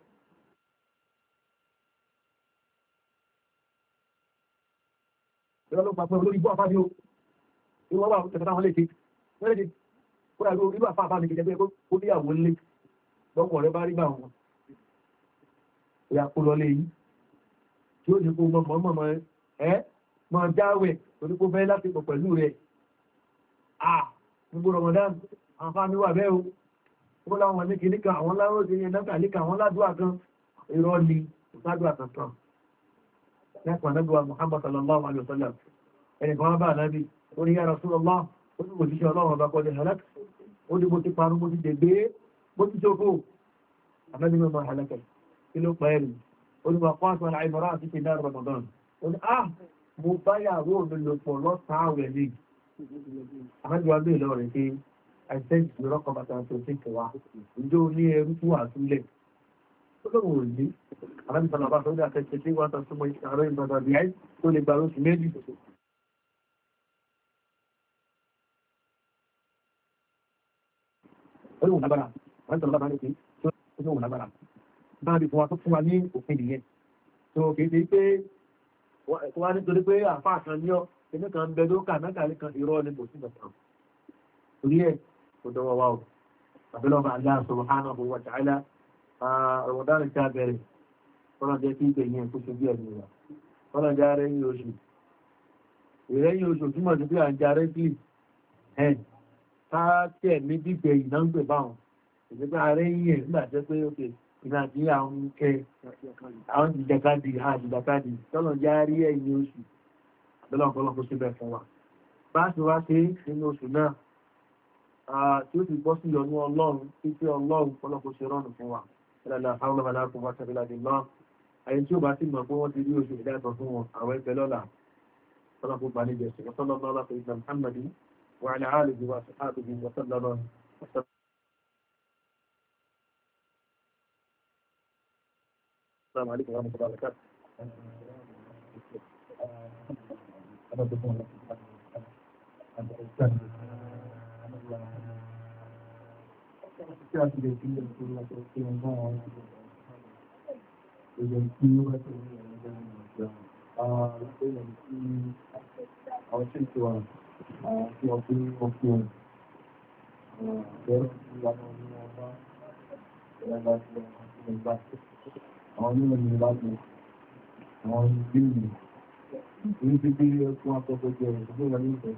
ìrọlọ́pàá pẹ́ olórí bọ́ àfáàdé o ìwọ́n wà tẹ̀kọ̀tà wọn lè ṣe wọ́n lè ṣe kó dà lórí àfáà bá mi kìí jẹ́ kó ní àwọn ilé lọ́pọ̀ rẹ bá rí bá wọn ìyà kó lọ lé yìí tí ó ní kó mọ̀ ẹ́ mọ̀ jáwẹ̀ torí kó fẹ́ láti pọ̀ pẹ̀lú rẹ̀ gbogbo Ramadan àǹfààní wà bẹ́ẹ̀ o ó láwọn ní kìíní kan àwọn láwọ́ sí ẹ̀nà kàlíkà àwọn ládùá kan irọ́ ni ládùá kankan lẹ́pọ̀ anábíwá Muhammad sallallahu alaihi wasallam ẹni kan bá anábí ó ní ya Rasulullah ó ní òjíṣẹ́ ọlọ́run ọba kọjá halak ó ní mo ti parun mo ti dègbé mo ti jókó anábí mọ́ halakẹ̀ kí ló pa ẹ̀rù ó ní wà pàṣẹ àìmọ̀rá àti ṣe dá Ramadan ó ní mo báyàwó mi lò pọ̀ lọ́sàn-án àwẹ̀ ni anábíwá bí ìlọ rẹ̀ pé àìsẹ́jì tí rọ́kọ̀ bàtà tó sí kẹwàá ìjọ ní ẹrú tó wà túlẹ̀ tó lọ́wọ́ òní alábìsọ̀nà bá sọ́dọ̀ àtẹ́sẹ̀ tí wọ́n tán súnmọ́ ààrẹ ìbàdàn bí i tó lè gbà lóṣù méjì olóhùn lágbára alábìsọ̀nà bá ní pé olóhùn lágbára bá bí fún wa tó fún wa ní òfin nìyẹn tó kìí ṣe pé wọ́n á nítorí pé àfáà kan ní ọ ẹni kan bẹ ló kà mẹ́ta kan ìrọ́ ni kò sí bẹ̀tàn orí ẹ̀ kò dọwọ́ wa o àbẹ́lọ́mà Allah subhanahu wa ta'ala Ramadan tí a bẹ̀rẹ̀ kọ́nà jẹ́ kí ìgbẹ̀yìn kó ṣe bí ẹ̀mí wa kọ́nà jẹ́ arẹ́yìn oṣù ìrẹ́yìn oṣù túmọ̀ sí pé à ń jẹ́ arẹ́kìlì ẹ̀ káàkiri ẹ̀mí dìgbẹ̀ ìnáǹgbẹ̀ báwọn ìgbẹ́gbẹ́ arẹ́yìn ẹ̀ nígbà jẹ́ pé ókè ìrìnàjí àwọn kẹ àwọn ìjìdàkadì tọ́nà jẹ́ arí ẹ̀yìn oṣù àbẹ́lọ́pọ̀lọ́ kó ṣe bẹ̀ fún wa bá ṣe wá ṣe nínú oṣù náà tí ó ti bọ́ sí ọ̀nà ọlọ́run títí ọlọ́run pọ́lọ́pọ̀ ṣe rọ́nù fún wa ẹlẹ́lẹ́ àwọn ọlọ́pàá wá tẹ́bílá dì lọ ayé tí ó bá sì mọ̀ pé wọ́n ti rí oṣù ìdájọ́ fún wọn àwọn ẹgbẹ́ lọ́la pọ́lọ́pọ̀ bá ní jẹ́sẹ̀ wọ́sọ́lọ́lọ́lá fún ìgbà muhammadu wa ala alihi wa sahbihi wa sallam السلام عليكم ورحمة الله وبركاته. Àwọn onímọ̀ ní láti àwọn ìgbìmọ̀ ní títí fún akọ́kọ́ jẹ́ ìgbìmọ̀ wọn ní ìfẹ́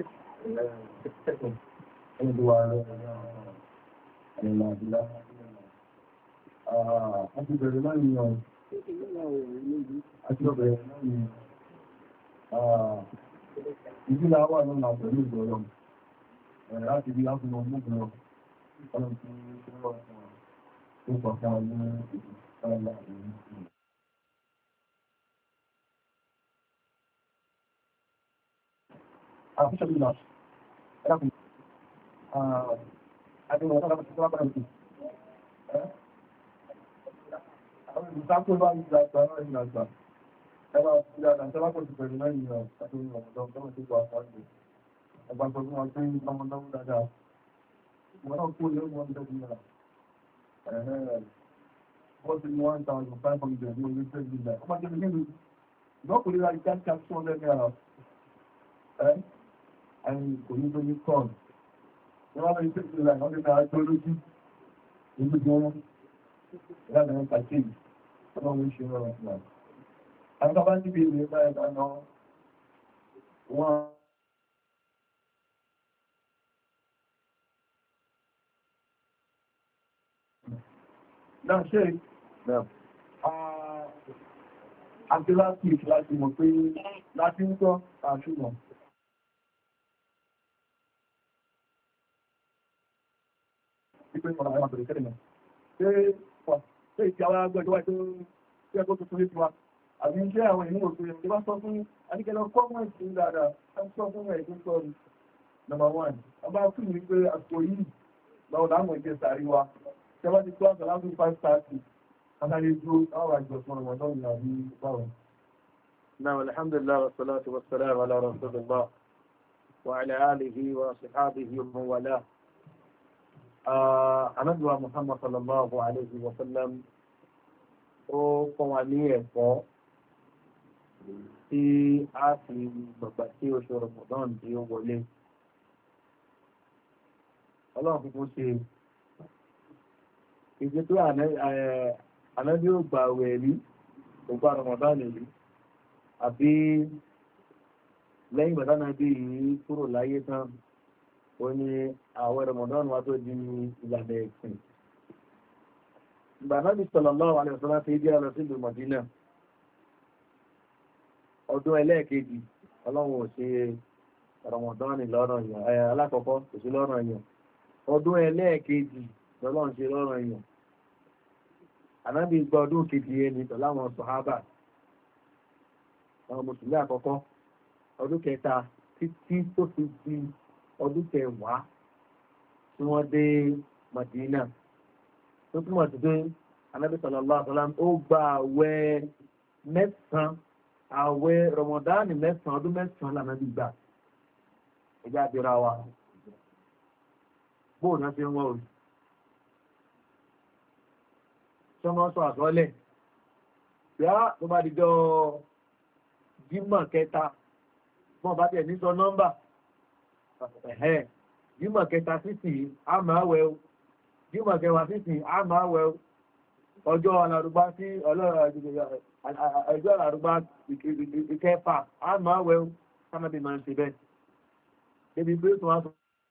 ẹgbẹ̀wà rẹ̀ ẹ̀lá àdìlá àti bẹ̀rẹ̀ láyìn ọ̀ àti ọ̀bẹ̀rẹ̀ láyìn ìdílé àwà náà pẹ̀lú ìgbọ̀rọ̀ láti bí ápùnà ọmọbìnrin ọlọ́run tí ó wà fún ọ̀pọ̀ Official email. I don't know what I'm going to do. Ìsákò bá ìgbà àtàrà ìrìn àgbà. Ẹwà ìyàdà tẹ́lápọ̀ ti bẹ̀rẹ̀ náà ìrìn àtàrà ìrìn àjọ tọ́wọ́ tó gbà àtàrà. Ẹgbà pẹ̀lú wọn pé ọmọdọ́wọ́ dáadáa. Wọ́n náà kó lé wọn tẹ́lú náà. Wọ́n ti 1,500 ní orí tẹ́lú náà. Ọmọ jẹ́ nínú ìgbọ́kùnrin láti káàkiri 200 naira. Ẹni kò ní tó ní kọ́ọ̀nù. Wọ́n lọ ìpé ìpínlẹ̀ àwọn ọdún náà tó lójú. Ìlú tí wọ́n láti ẹ̀rọ pàtíyì. Ọlọ́run ṣe rọrùn fún wa. Àwọn bá níbi ìwé bá ẹ̀dá náà wọ́n náà ṣe àti láti mọ̀ pé láti ń tọ́ àṣùmọ̀. Ìpé ìfọ̀nà àwọn àbẹ̀rẹ̀ kẹ́lẹ̀ náà. Ṣé ìtì àwọn agbẹ́jọ́ wáyé tó tí ẹgbẹ́ tuntun ní tiwa? Àbí iṣẹ́ àwọn ìlú òṣèrè tí wọ́n sọ fún Adíkẹ́lọ kọ́mọ̀ẹ̀sì dáadáa, wọ́n sọ fún ẹ̀ tó sọ number 1. Ọba fún mi pé àsìkò yìí lọ́wọ́ láwọn ìgbé sàárì wa. Ṣẹ́wọ́n ti tó àṣà láti 5:30. Adáyé dúró àwọn àjọ̀sán ọmọ náà ní àbí báwọn. Náà alhamdulillah wa salatu wa salam ala rasulillah wa ala alihi wa sahbihi wa man wala. Ànábì Muhammad sallallahu alayhi wa sallam ó kọ́ wa ní ẹ̀kọ́ tí a fi gbàgbà tí oṣù Ramadan tí ó wọlé. Ọlọ́run fífún ṣe ìgbé tó ànábì ó gbà wẹ̀ rí ògbà Ramadan rí àbí lẹ́yìn ìgbà tánà bí yìí kúrò láyé tán ó ní àwẹ̀ Ramadan wá tó di ìlànà ẹ̀sìn. Ìgbà Ànábì sallallahu alaihi wasallam ti jẹ́ lọ sí ìlú Mọ̀dínà. Ọdún ẹlẹ́ẹ̀kejì Ọlọ́run ò ṣe Ramadan lọ́rọ̀ yàn. Alákọ̀ọ́kọ́ kò sí lọ́rọ̀ yàn. Ọdún ẹlẹ́ẹ̀kejì lọ́lọ́run ṣe lọ́rọ̀ yàn. Ànábì gba ọdún kejì ẹni pẹ̀lú àwọn sàhábà. Àwọn Mùsùlùmí àkọ́kọ́. Ọdún kẹta títí tó fi di ọdún kẹwàá tí wọ́n dé Madina tó túnmọ̀ sí pé Ànábì sallallahu alaihi wasallam ó gba àwẹ̀ mẹ́sàn-án àwẹ̀ Ramadan mẹ́sàn-án ọdún mẹ́sàn-án l'Ànábì gbà ẹjá àbíra wa bóò náà fi ń wọ́n orí sọmọ́ sọ àtọ́lẹ̀ yá tó bá dìjọ́ Jímọ̀ kẹta mọ́ bá tẹ̀ ní sọ nọ́mbà ẹ̀hẹ́ jímọ̀ kẹta sísì á máa wẹ̀ o jímọ̀ kẹwàá sísì á máa wẹ̀ o ọjọ́ alárúgbá sí ọjọ́ alárúgbá ìkẹfà á máa wẹ̀ o sánábì máa ń ṣe bẹ́ẹ̀ débi pé tó wá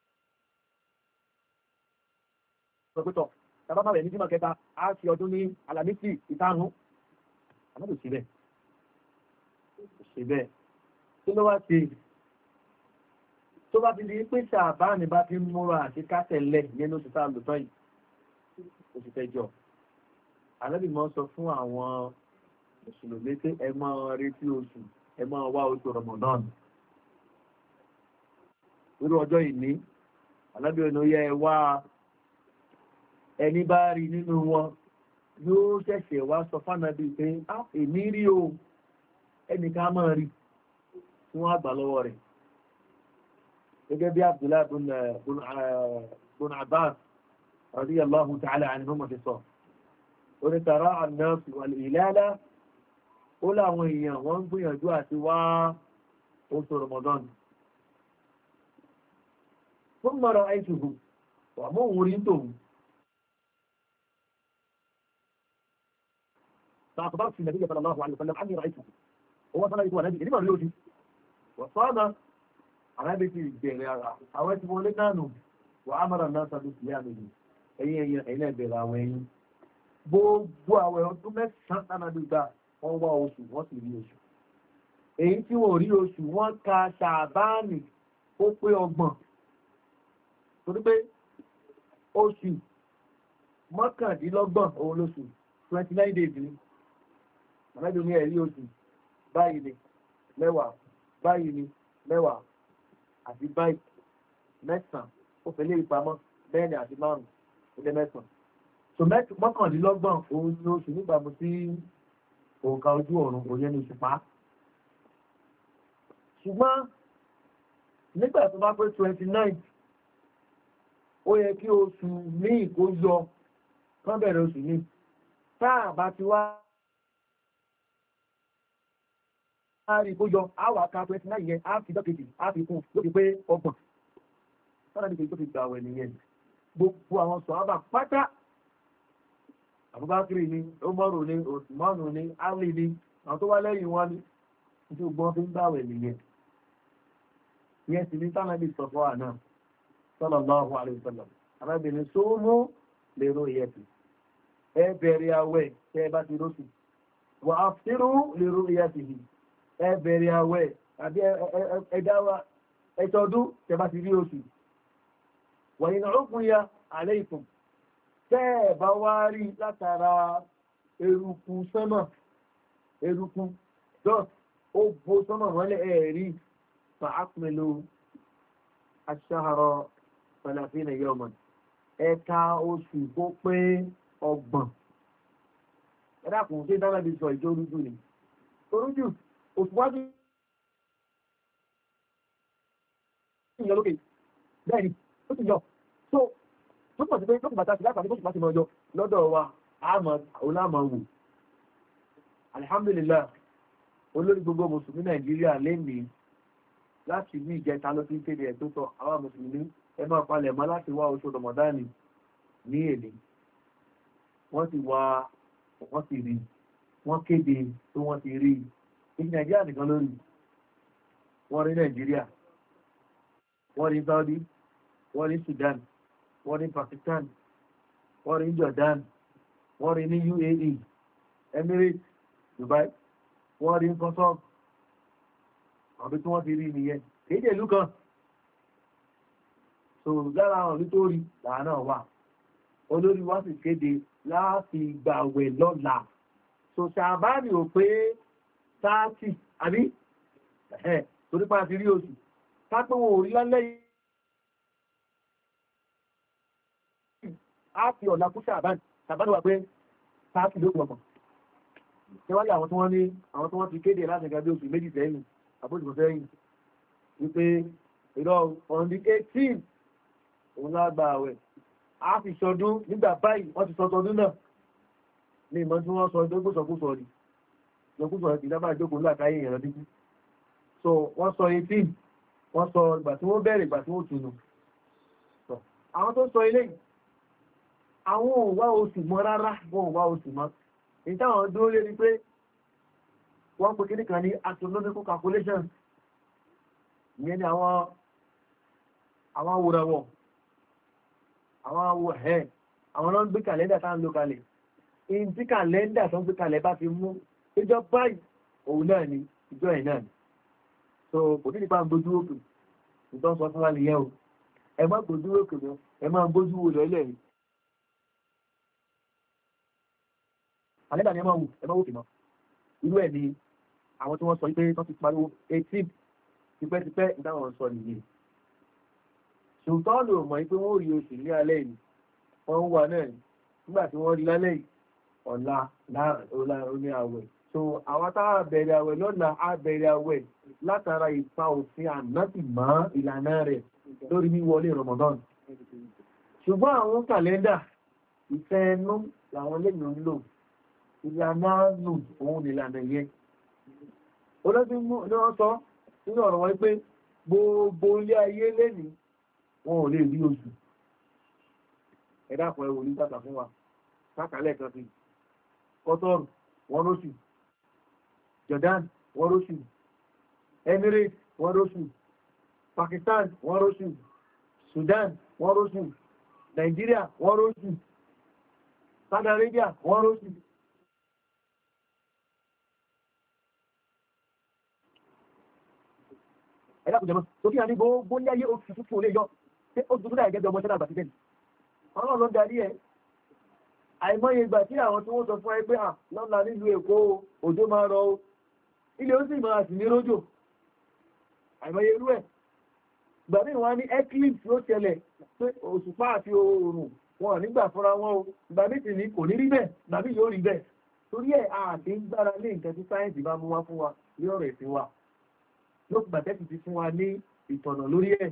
sọ pé tọ̀ tàbá máa wẹ̀ ní jímọ̀ kẹta á ṣe ọdún ní alamisi ìtàrún àmọ́bù sí bẹ́ẹ̀ ṣe bẹ́ẹ̀ tó ló wá sí tó bá ti di pé ṣàbáàní bá ti múra àti kásẹ̀lẹ̀ nínú oṣù tá a lò tán yìí oṣù kẹjọ àlẹ́bí mọ́ sọ fún àwọn mùsùlùmí pé ẹ máa retí oṣù ẹ máa wá oṣù Ramadan irú ọjọ́ ìní àlẹ́bí ọ̀nà yẹ ẹ wá ẹni bá rí nínú wọn yóò ṣẹ̀ṣẹ̀ wá sọ fánàbí pé èmi rí o ẹnìkan máa rí tí wọ́n àgbà lọ́wọ́ rẹ̀ gẹ́gẹ́ bí Abdullahi bin Abbas radiyallahu ta'ala anhuma fi sọ onítàrá an-nas wal-hilala ó láwọn èèyàn wọ́n ń gbìyànjú àti wá oṣù Ramadan fún mọ́rọ̀ àìṣùgbù wà mọ́ òun rí tòun فأخبرت النبي صلى الله عليه وسلم عني رأيته هو صلى الله عليه وسلم لما ريوتي وصام على بيتي الجيرة حويت مولدانه وعمر الناس بصيامه أين بغاوين gbogbo àwẹ̀ ọdún mẹ́sàn-án àdúgbà wọ́n wá oṣù wọ́n sì rí oṣù èyí tí wọ́n rí oṣù wọ́n ka ṣàbáànì ó pé 30 torí pé oṣù mọ́kàndínlọ́gbọ̀n òun lóṣù 29 days ni àmẹ́jọ ní ẹ̀rí oṣù báyìí ni mẹ́wàá báyìí ni mẹ́wàá àti báyìí mẹ́sàn-án ó fẹ́lẹ́ ìpamọ́ mẹ́rin àti márùn-ún ilé mẹ́sàn-án so mọ́kàndínlọ́gbọ̀n òun ni oṣù níbàmú sí òǹkà ojú ọ̀run òye ní oṣù pa ṣùgbọ́n nígbà tó bá pé 29 ó yẹ kí oṣù míì kó yọ kán bẹ̀rẹ̀ oṣù míì táà bá ti wá rí kó yọ àwà ká 29 yẹn á fi dọ́kejì á fi kún ló fi pé 30 sọ́nà ní kí tó fi gbà wẹ̀ nìyẹn gbogbo àwọn sọ̀hábà pátá àbúbákiri ni Umaru ni Osmanu ni Ali ni àwọn tó wá lẹ́yìn wọn ni tí ó gbọ́n fi ń gbà wẹ̀ nìyẹn yẹn sì ní tánàbí sọ̀fọ́ àná sallallahu alaihi wasallam arábìnrin sóòmù lérò ìyẹ́sì ẹ bẹ̀rẹ̀ àwẹ̀ tẹ́ bá ti róṣù wà á fírú lérò ìyẹ́sì yìí ẹ bẹ̀rẹ̀ àwẹ̀ àbí ẹ̀dáwà ẹ̀tọ́dún tẹ́ bá ti rí oṣù wà ní ọkùn ya alaykum tẹ́ bá wá rí látara eruku sánmà eruku dust ó bó sánmà wọlé ẹ̀rí fa akmilu ash-shahra 30 yawman ẹ̀ka oṣù kó pé 30 ẹ̀dàkùn tí dáná bí sọ ìjọ orújú ni orújú òṣùwájú ìyọ lókè bẹ́ẹ̀ni ó ti yọ tó pọ̀ sí pé tó kùbàtà sí lápàá tó kùbà sí mọ́jọ lọ́dọ̀ wa olámọ̀ wò alhamdulillah olórí gbogbo mùsùlùmí Nàìjíríà lẹ́nìí láti ní ìjẹta ló fi ń kéde ẹ̀ tó tọ́ àwọn mùsùlùmí ẹ máa palẹ̀ mọ́ láti wá oṣù Ramadan ní èdè wọ́n ti wá wọ́n ti rí wọ́n kéde tó wọ́n ti rí ní Nàìjíríà nìkan lórí wọ́n rí Nàìjíríà wọ́n rí Saudi wọ́n rí Sudan wọ́n rí Pakistan wọ́n rí Jordan wọ́n rí ní UAE Emirates Dubai wọ́n rí Qatar ọ̀bí tí wọ́n ti rí nìyẹn kéde ìlú kan so lára àwọn ìlú tó rí làánà wà olórí wá sì kéde láti gbàwẹ̀ lọ́la so ṣàbáàmì ò pé 30 àbí torí pa ti rí oṣù kápẹ́ wọn ò rí lálẹ́ yìí á fi ọ̀la kú ṣàbáàmì wà pé 30 ló pọ̀ níwájú àwọn tí wọ́n ti kéde láti gàbí oṣù méjì sẹ́yìn àbójúkọ sẹ́yìn wípé ìrọ̀ on the 18 òun lágbà àwẹ̀ a fi ṣọdún nígbà báyìí wọ́n ti sọ tọdún náà ní ìmọ̀ tí wọ́n sọ ìdókòsọkúsọ rí lọ́kúsọ ìdábà ìjókòó láàkáyé ìrọ̀ dídí so wọ́n sọ 18 wọ́n sọ ìgbà tí wọ́n bẹ̀rẹ̀ ìgbà tí wọ́n túnú àwọn tó sọ ilé àwọn ò wá oṣù mọ́ rárá wọn ò wá oṣù mọ́ èyí táwọn dúró lé ní pé wọ́n pè kí nìkan ní astronomical calculation ìyẹn ni àwọn awòràwọ̀ àwọn awò ẹ̀ àwọn náà ń gbé kàlẹ́ndà tá ń lo kalẹ̀ in tí kàlẹ́ndà tó ń gbé kalẹ̀ bá ti mú ìjọ báyìí òun náà ni ìjọ ẹ̀ náà ni so kò ní nípa gbójú òkè ìtọ́ sọ fún wa nìyẹn o ẹ má gbójú òkè mọ́ ẹ má gbójú wò lọ́lẹ̀ yìí kàlẹ́ndà ni ẹ má wò kì mọ́ irú ẹ̀ ni àwọn tí wọ́n sọ pé wọ́n ti pariwo 18 tipẹ́tipẹ́ ìdáwọn sọ nìyẹn ṣùgbọ́n lò mọ̀ pé wọ́n rí oṣù ní alẹ́ yìí wọ́n ń wà náà nígbà tí wọ́n rí lálẹ́ yìí ọ̀la oní àwẹ̀ so àwọn táwà bẹ̀rẹ̀ àwẹ̀ lọ́la á bẹ̀rẹ̀ àwẹ̀ látara ìpa òfin ànábì mọ́ ìlànà rẹ̀ lórí wíwọlé Ramadan ṣùgbọ́n àwọn kàlẹ́ndà ìfẹ́ ẹnu làwọn lẹ́yìn ń lò ìlànà nù òun nìlànà yẹn olóṣù ní wọ́n sọ nínú ọ̀rọ̀ wọn pé gbogbo ilé ayé lẹ́nìí wọn ò lè rí oṣù ẹ̀dá àpọ̀ ẹ̀wò ní tàtà fún wa kákàlẹ̀ kan sí kọ́tọ́rù wọ́n róṣù Jordan wọ́n róṣù Emirates wọ́n róṣù Pakistan wọ́n róṣù Sudan wọ́n róṣù Nigeria wọ́n róṣù Saudi Arabia wọ́n róṣù ẹ̀dá kò jẹmọ́ tó kí a ní gbogbo ní ayé oṣù tuntun olè yọ tí ó tuntun láì gẹ́gẹ́ ọmọ ṣẹ́dá àgbà títẹ́lì ọlọ́run ló ń darí ẹ̀ àìmọye ìgbà tí àwọn tí wọ́n sọ fún ẹ pé à lọ́la nílùú Èkó òjò máa rọ ilé ó sì máa sì ní rójò àìmọye irú ẹ̀ ìgbà míì wọ́n ní eclipse ló ṣẹlẹ̀ pé òṣùpá àti oòrùn wọn nígbà fúnra wọn o ìgbà míì sì ní kò ní rí bẹ́ẹ̀ ìgbà míì yóò rí bẹ́ẹ̀ torí ẹ̀ àti ń gbára lé nǹkan tí sáyẹ́ǹsì bá mú wá fún wa ní ọ̀rọ̀ ìsìn wa ló gbàtẹ́sì ti fún wa ní ìtọ̀nà lórí ẹ̀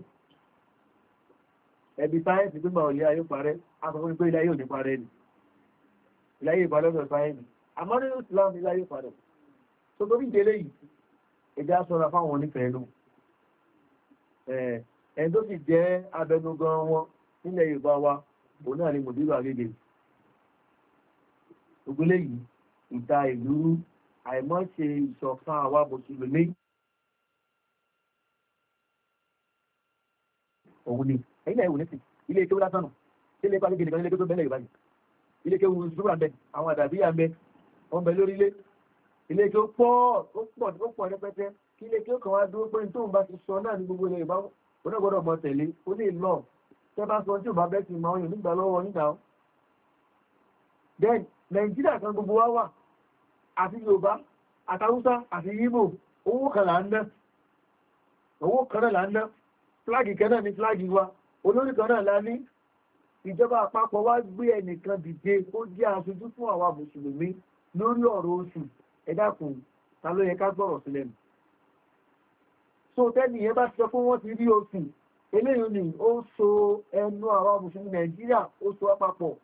ẹbí sáyẹ́ǹsì gbígbà òlé ayé parẹ́ afọ́fún pé ilé ayé ò ní parẹ́ ni ilé ayé ìparẹ́ ọ̀sọ̀ sáyẹ́ǹsì àmọ́ nínú Islam ilé ayé parẹ́ tó tó bí délé yìí ẹjá sọ́ra fáwọn onífẹ̀ẹ́ lò ẹni tó sì jẹ́ abẹnugan wọn nílẹ̀ Yorùbá wa òun náà ni mùdírù àgègè gbogbo léyìí ìta ìlú àìmọ́ ṣe ìṣọ̀kan àwa mùsùlùmí òun ni ẹ̀yìn náà ẹ̀wò ní sí ilé ike lásánù ilé ike alégé nìkan ilé ike tó bẹ́lẹ̀ ìbáyìí ilé ike wùrù ṣúgbà bẹ àwọn àdàbí à ń bẹ wọ́n bẹ lórí ilé ike ó pọ̀ rẹpẹtẹ kí ilé ike ó kàn wá dúró pé tóun bá ti sọ náà ní gbogbo ilẹ̀ Yorùbá oná gbọ́dọ̀ mọ tẹ̀lé ó lè lọ tẹ́ bá sọ tí ò bá bẹ́ ti máa yàn nígbà lọ́wọ́ nígbà ó then Nàìjíríà kan gbogbo wa wà àti Yorùbá àtàwùsá àti Ìgbò owó kan là ń ná fláàgì kan náà ni fláàgì wa olórí kan náà la ní ìjọba àpapọ̀ wá gbé ẹnìkan dìde ó jẹ́ aṣojú fún àwa mùsùlùmí lórí ọ̀rọ̀ oṣù ẹ dákun ta ló yẹ ká gbọ́rọ̀ sílẹ̀ nù so tẹ́ni yẹn bá sọ fún wọ́n ti rí oṣù eléyìí ni ó so ẹnu àwa mùsùlùmí Nàìjíríà ó so àpapọ̀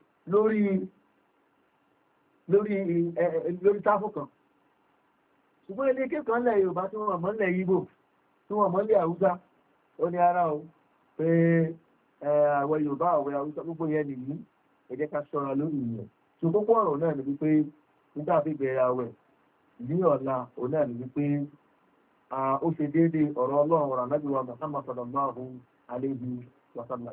lórí táfù kan ṣùgbọ́n ilé kékan lẹ̀ Yorùbá tí wọ́n mọ̀ lẹ̀ Ìgbò tí wọ́n mọ̀ lẹ̀ Haúsá ó ní ara o pé àwẹ̀ Yorùbá àwẹ̀ Haúsá gbogbo yẹn nìyí ẹ jẹ́ ká ṣọ́ra lórí ìyẹn tó kókó ọ̀rọ̀ náà ni wípé nígbà bí bẹ̀rẹ̀ àwẹ̀ ní ọ̀la òun náà ni wípé ó ṣe déédéé ọ̀rọ̀ Ọlọ́run ọ̀rọ̀ Ànábì wa Muhammad sallallahu alayhi wa sallam.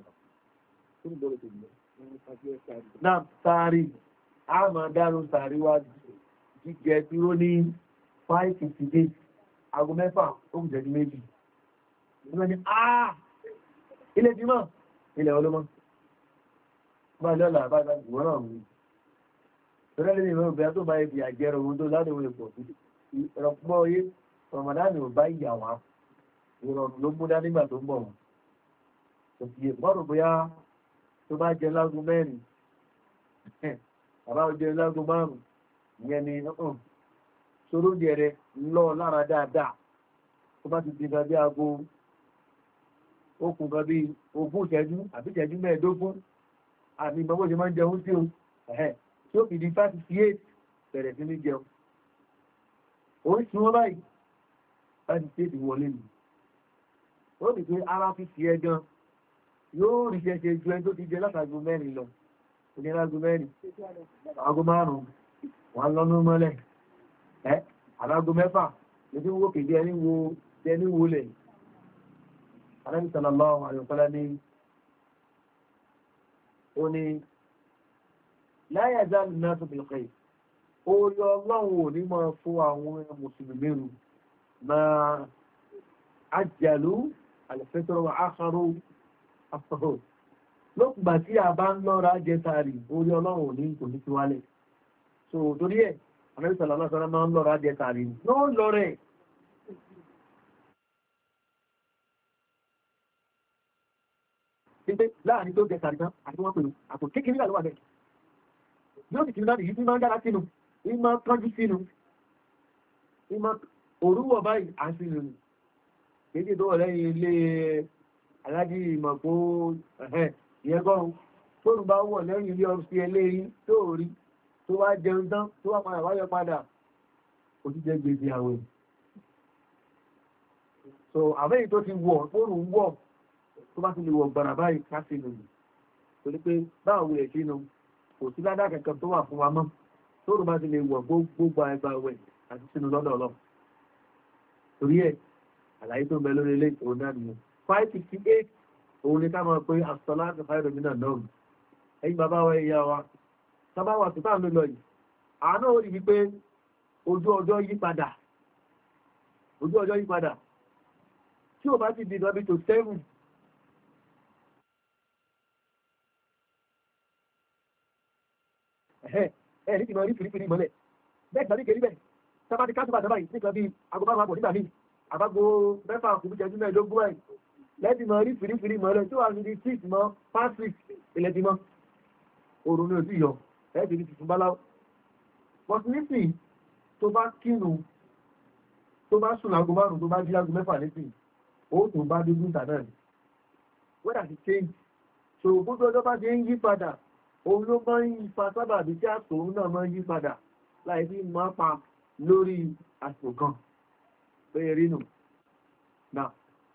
náà sáárì a máa dárò sáárì wá jíjẹ dúró ní 5:58 aago 6 ó kù jẹ́ méjì ìgbẹ́ ni ilé jímọ̀ ilẹ̀ olómọ́ bá lọ́la bá ìwọ̀n náà mú tọ́rẹ́lẹ́ ní ìwọ̀n ìbẹ̀rẹ̀ tó bá ibi àjẹrò ohun tó ládòwò ipò ìrọ̀pọ̀ oyé Ramadan ò bá ìyà wá ìrọ̀rùn ló múdá nígbà tó ń bọ̀ wọn kò sì mọ́rùn bóyá tó bá jẹ lágún 4 àbá jẹ lágún 5 ìyẹn ni ṣòro jẹrẹ lọ lára dáadáa tó bá ti di gbàgbé aago okùn kan bí 20 ìṣẹ́jú àbí ìṣẹ́jú 15 àmì ìgbàgbọ́ ṣe máa ń jẹun sí o tí ó fi di 5:58 bẹ̀rẹ̀ sí ní jẹun oríṣi wọn báyìí 5:58 wọlé nù ó rí pé ara fi fi ẹ gan yóò rí ṣẹṣẹ ju ẹni tó ti jẹ látàgbò mẹ́rin lọ ní lágbò mẹ́rin aago márùn-ún wọn lọ́nà mọ́lẹ̀ alágo mẹ́fà lójú wó kéde ẹni wo lẹ̀ anábì sallallahu alaihi wasallam ní ó ní la yazalu an-nasu bil khayr orí ọlọ́run ò ní máa fún àwọn mùsùlùmí rù máa ajjalu al-fitra wa akharu as-suhur lókùgbà tí a bá ń lọ́ra jẹ sàárì orí ọlọ́run ò ní kò ní fi wálẹ̀ so torí ẹ̀ anábì sallallahu alaihi wasallam máa ń lọ́ra jẹ sàárì náà lọ́rẹ̀ pípé láàrin tó jẹ sàárì náà àti wọ́n pèrò àpò kékeré wà ló wà bẹ́ẹ̀ yóò sì kìí náà yìí tí máa ń dára sínú ìmọ̀ kánjú sínú ìmọ̀ òrùwọ̀ báyìí à ń sínú kéèké tó wọ̀ lẹ́yìn ilé alájí ìmọ̀pó ìyẹ́gọ́rùn tóòrù bá wọ̀ lẹ́yìn ilé ọ̀sí ẹlẹ́yìn tó rí tó wá jẹun tán tó wá padà wáyọ padà ó ti jẹ́ gbèsè àwẹ̀ so àbẹ́yìn tó ti wọ̀ tóòrù ń wọ̀ tó bá ti lè wọ̀ gbàrà báyìí ká sínú torí pé báwo ẹ̀ sínú kò sí ládá kankan tó wà fún wa mọ́ tóòrù bá ti lè wọ̀ gbogbo ẹgbà wẹ̀ àti sínú lọ́dọ̀ ọlọ́ torí ẹ̀ àlàyé tó ń bẹ lórí ilé òun náà nìyẹn 558 òun ni ká máa pé as-salatu khayrun minan nawm ẹ̀yin bàbá wa ìyá wa sábà wà tó táà lọ yìí àánú ó rí wípé ojú ọjọ́ yí padà tí ò bá ti di lọ́bí tó 7 ẹ̀ ní ti máa rí fìrífìrí mọ́lẹ̀ bẹ́ẹ̀ gbàdí kèrí bẹ́ẹ̀ sábà ti ká túbà sábà yìí nígbà bíi agbóbá máa bọ̀ nígbà míì àbágbó mẹ́fà kùbí jẹ́jú mẹ́ẹ̀ẹ́dógún ẹ̀ lẹ́tì mọ́ rí fìrífìrí mọ́lẹ̀ tí wà ní 6 mọ́ past 6 ilẹ̀ ti mọ́ òrùn ní ojú yọ ẹ̀ẹ́dì ní tuntun báláwọ́ but nísìn tó bá kínu tó bá sùn lágo márùn tó bá jí lágo mẹ́fà nísìn ó tó bá dúdú ìtà náà weather ti change so gbogbo ọjọ́ bá ti ń yí padà òun ló máa ń yí pa sábà bí tí àtòun náà máa ń yí padà láì sí máa pa lórí àsìkò kan pé rí nù náà.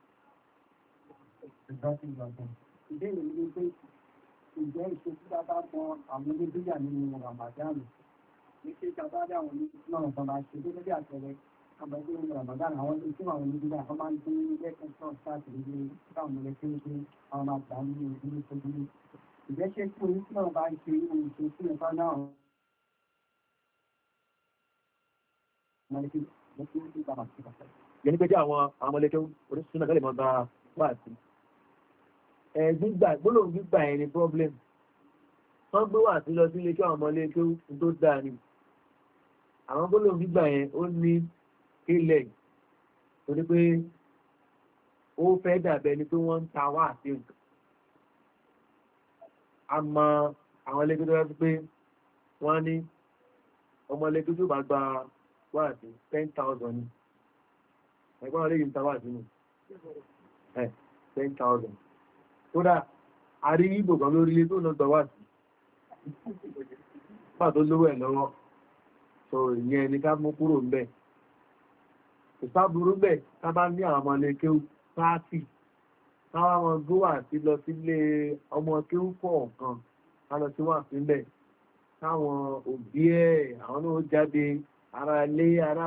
Ìbéèrè ní pé ìjẹ́ ìṣe tí a bá mọ àwọn oníbíyà nínú Ramadan ní ṣe tí a bá rí àwọn oníbíyà náà tó máa ṣe tó lórí àtẹ̀rẹ àbẹ̀dé ní Ramadan àwọn tí àwọn oníbíyà kan máa ń dín lẹ́kùn náà sáàtì níbi táwọn ọmọdé tí ó gbé àwọn máa gbà ní ìdílé tó dúró. Ìjẹ́ ṣe tí oníbíyà náà bá ń ṣe irú ìṣe tí ẹ̀fá náà yẹni pé jẹ́ àwọn ọmọlẹ́kẹ́ orísìí náà lè mọ́ bá wà sí gbólóhùn gbígbà ẹni problem wọ́n gbé wà sí lọ sí ilé kí àwọn ọmọlẹ́kẹ́ tó dáa ni àwọn gbólóhùn gbígbà yẹn ó ní ilẹ̀ torí pé ó fẹ́ dàbẹ̀ ni pé wọ́n ń ta wà sí nǹkan àmọ́ àwọn ẹlẹ́gbẹ́ tó rẹ́ pé wọ́n ní ọmọlẹ́kẹ́ tó bá gba wà sí 10,000 ni ẹgbọ́n lè yìí tàwà sínú 10,000 kódà àrí ìbò kan lórí ilé tó lọ tàwà sí pàtó lówó ẹ̀ lọ́wọ́ so ìyẹn ni ká mú kúrò ń bẹ̀ ìsáburú bẹ̀ ká bá ní àwọn ọmọ ilé kéwú 30 káwá wọn gówà sí lọ sílé ọmọ kéwú kọ̀ọ̀kan ká lọ sí wà sílẹ̀ káwọn òbí ẹ̀ àwọn náà jáde ara ilé ara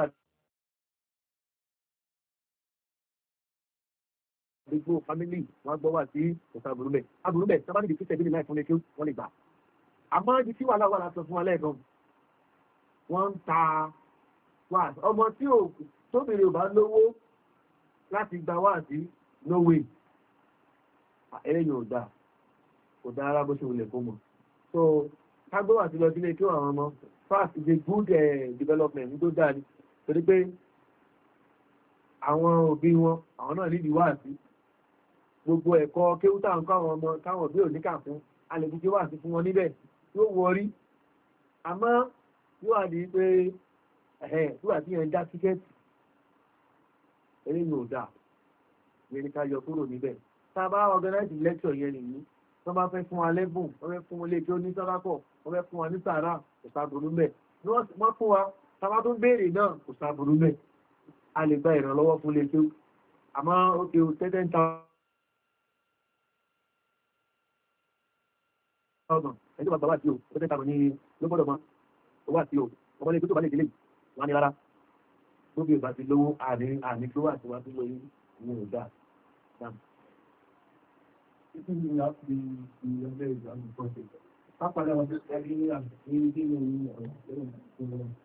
gbogbo family wọ́n gbọ́ wà sí ọ̀sán aburúbẹ̀ sábà níbi tí tẹ̀bí ní láì fún lé kí wọ́n lè gbà àmọ́ ibi tí wà láwọ́ láti fún alẹ́gan wọ́n ń ta wà ọmọ tí ò tóbìnrin ò bá lówó láti gba wà sí no way ẹ̀yìn ò dáa kò dáa ara bó ṣe wulẹ̀ fún mọ̀ so kágbó wà sí lọ sílé kí àwọn ọmọ fast is a good development tó dáa ni torí pé àwọn òbí wọn àwọn náà nídìí wà sí gbogbo ẹ̀kọ́ kéwú táwọn káwọn ọmọ káwọn òbí ò ní kà fún alẹ́gbẹ́jẹ́ wà sí fún wọn níbẹ̀ yóò wọrí àmọ́ yóò wà ní pé wíwà tí yẹn já tíkẹ́ẹ̀tì eléyìí ò dáa yẹn ni ká yọ kúrò níbẹ̀ tá a bá organize lecture yẹn nìyí tó bá fẹ́ fún wa lẹ́bùn wọ́n fẹ́ fún wọn lé kí ó ní sọ́dápọ̀ wọ́n fẹ́ fún wa ní sàárà kò sáburú mẹ́ wọ́n fún wa tá a bá tún béèrè náà kò sáburú mẹ́ a lè gba ìrànlọ́wọ́ fún lé kí ó àmọ́ ó ti 10,000 thousand ẹni tó bá gbà wá sí o ó tẹ́ tàbí ní ló gbọ́dọ̀ mọ́ owó àti o ọmọdé tó bá lè délé wọn ni rárá tó bí o bá ti lówó àní tó wà tí wọ́n ti lóyún ní ọ̀dà náà. Títí ní láti ìyọ̀lẹ́ ìgbàlù pọ̀jẹ̀. Pápá náà wọ́n ti ṣẹ́rí ní àgbẹ̀ ní nínú ọ̀rọ̀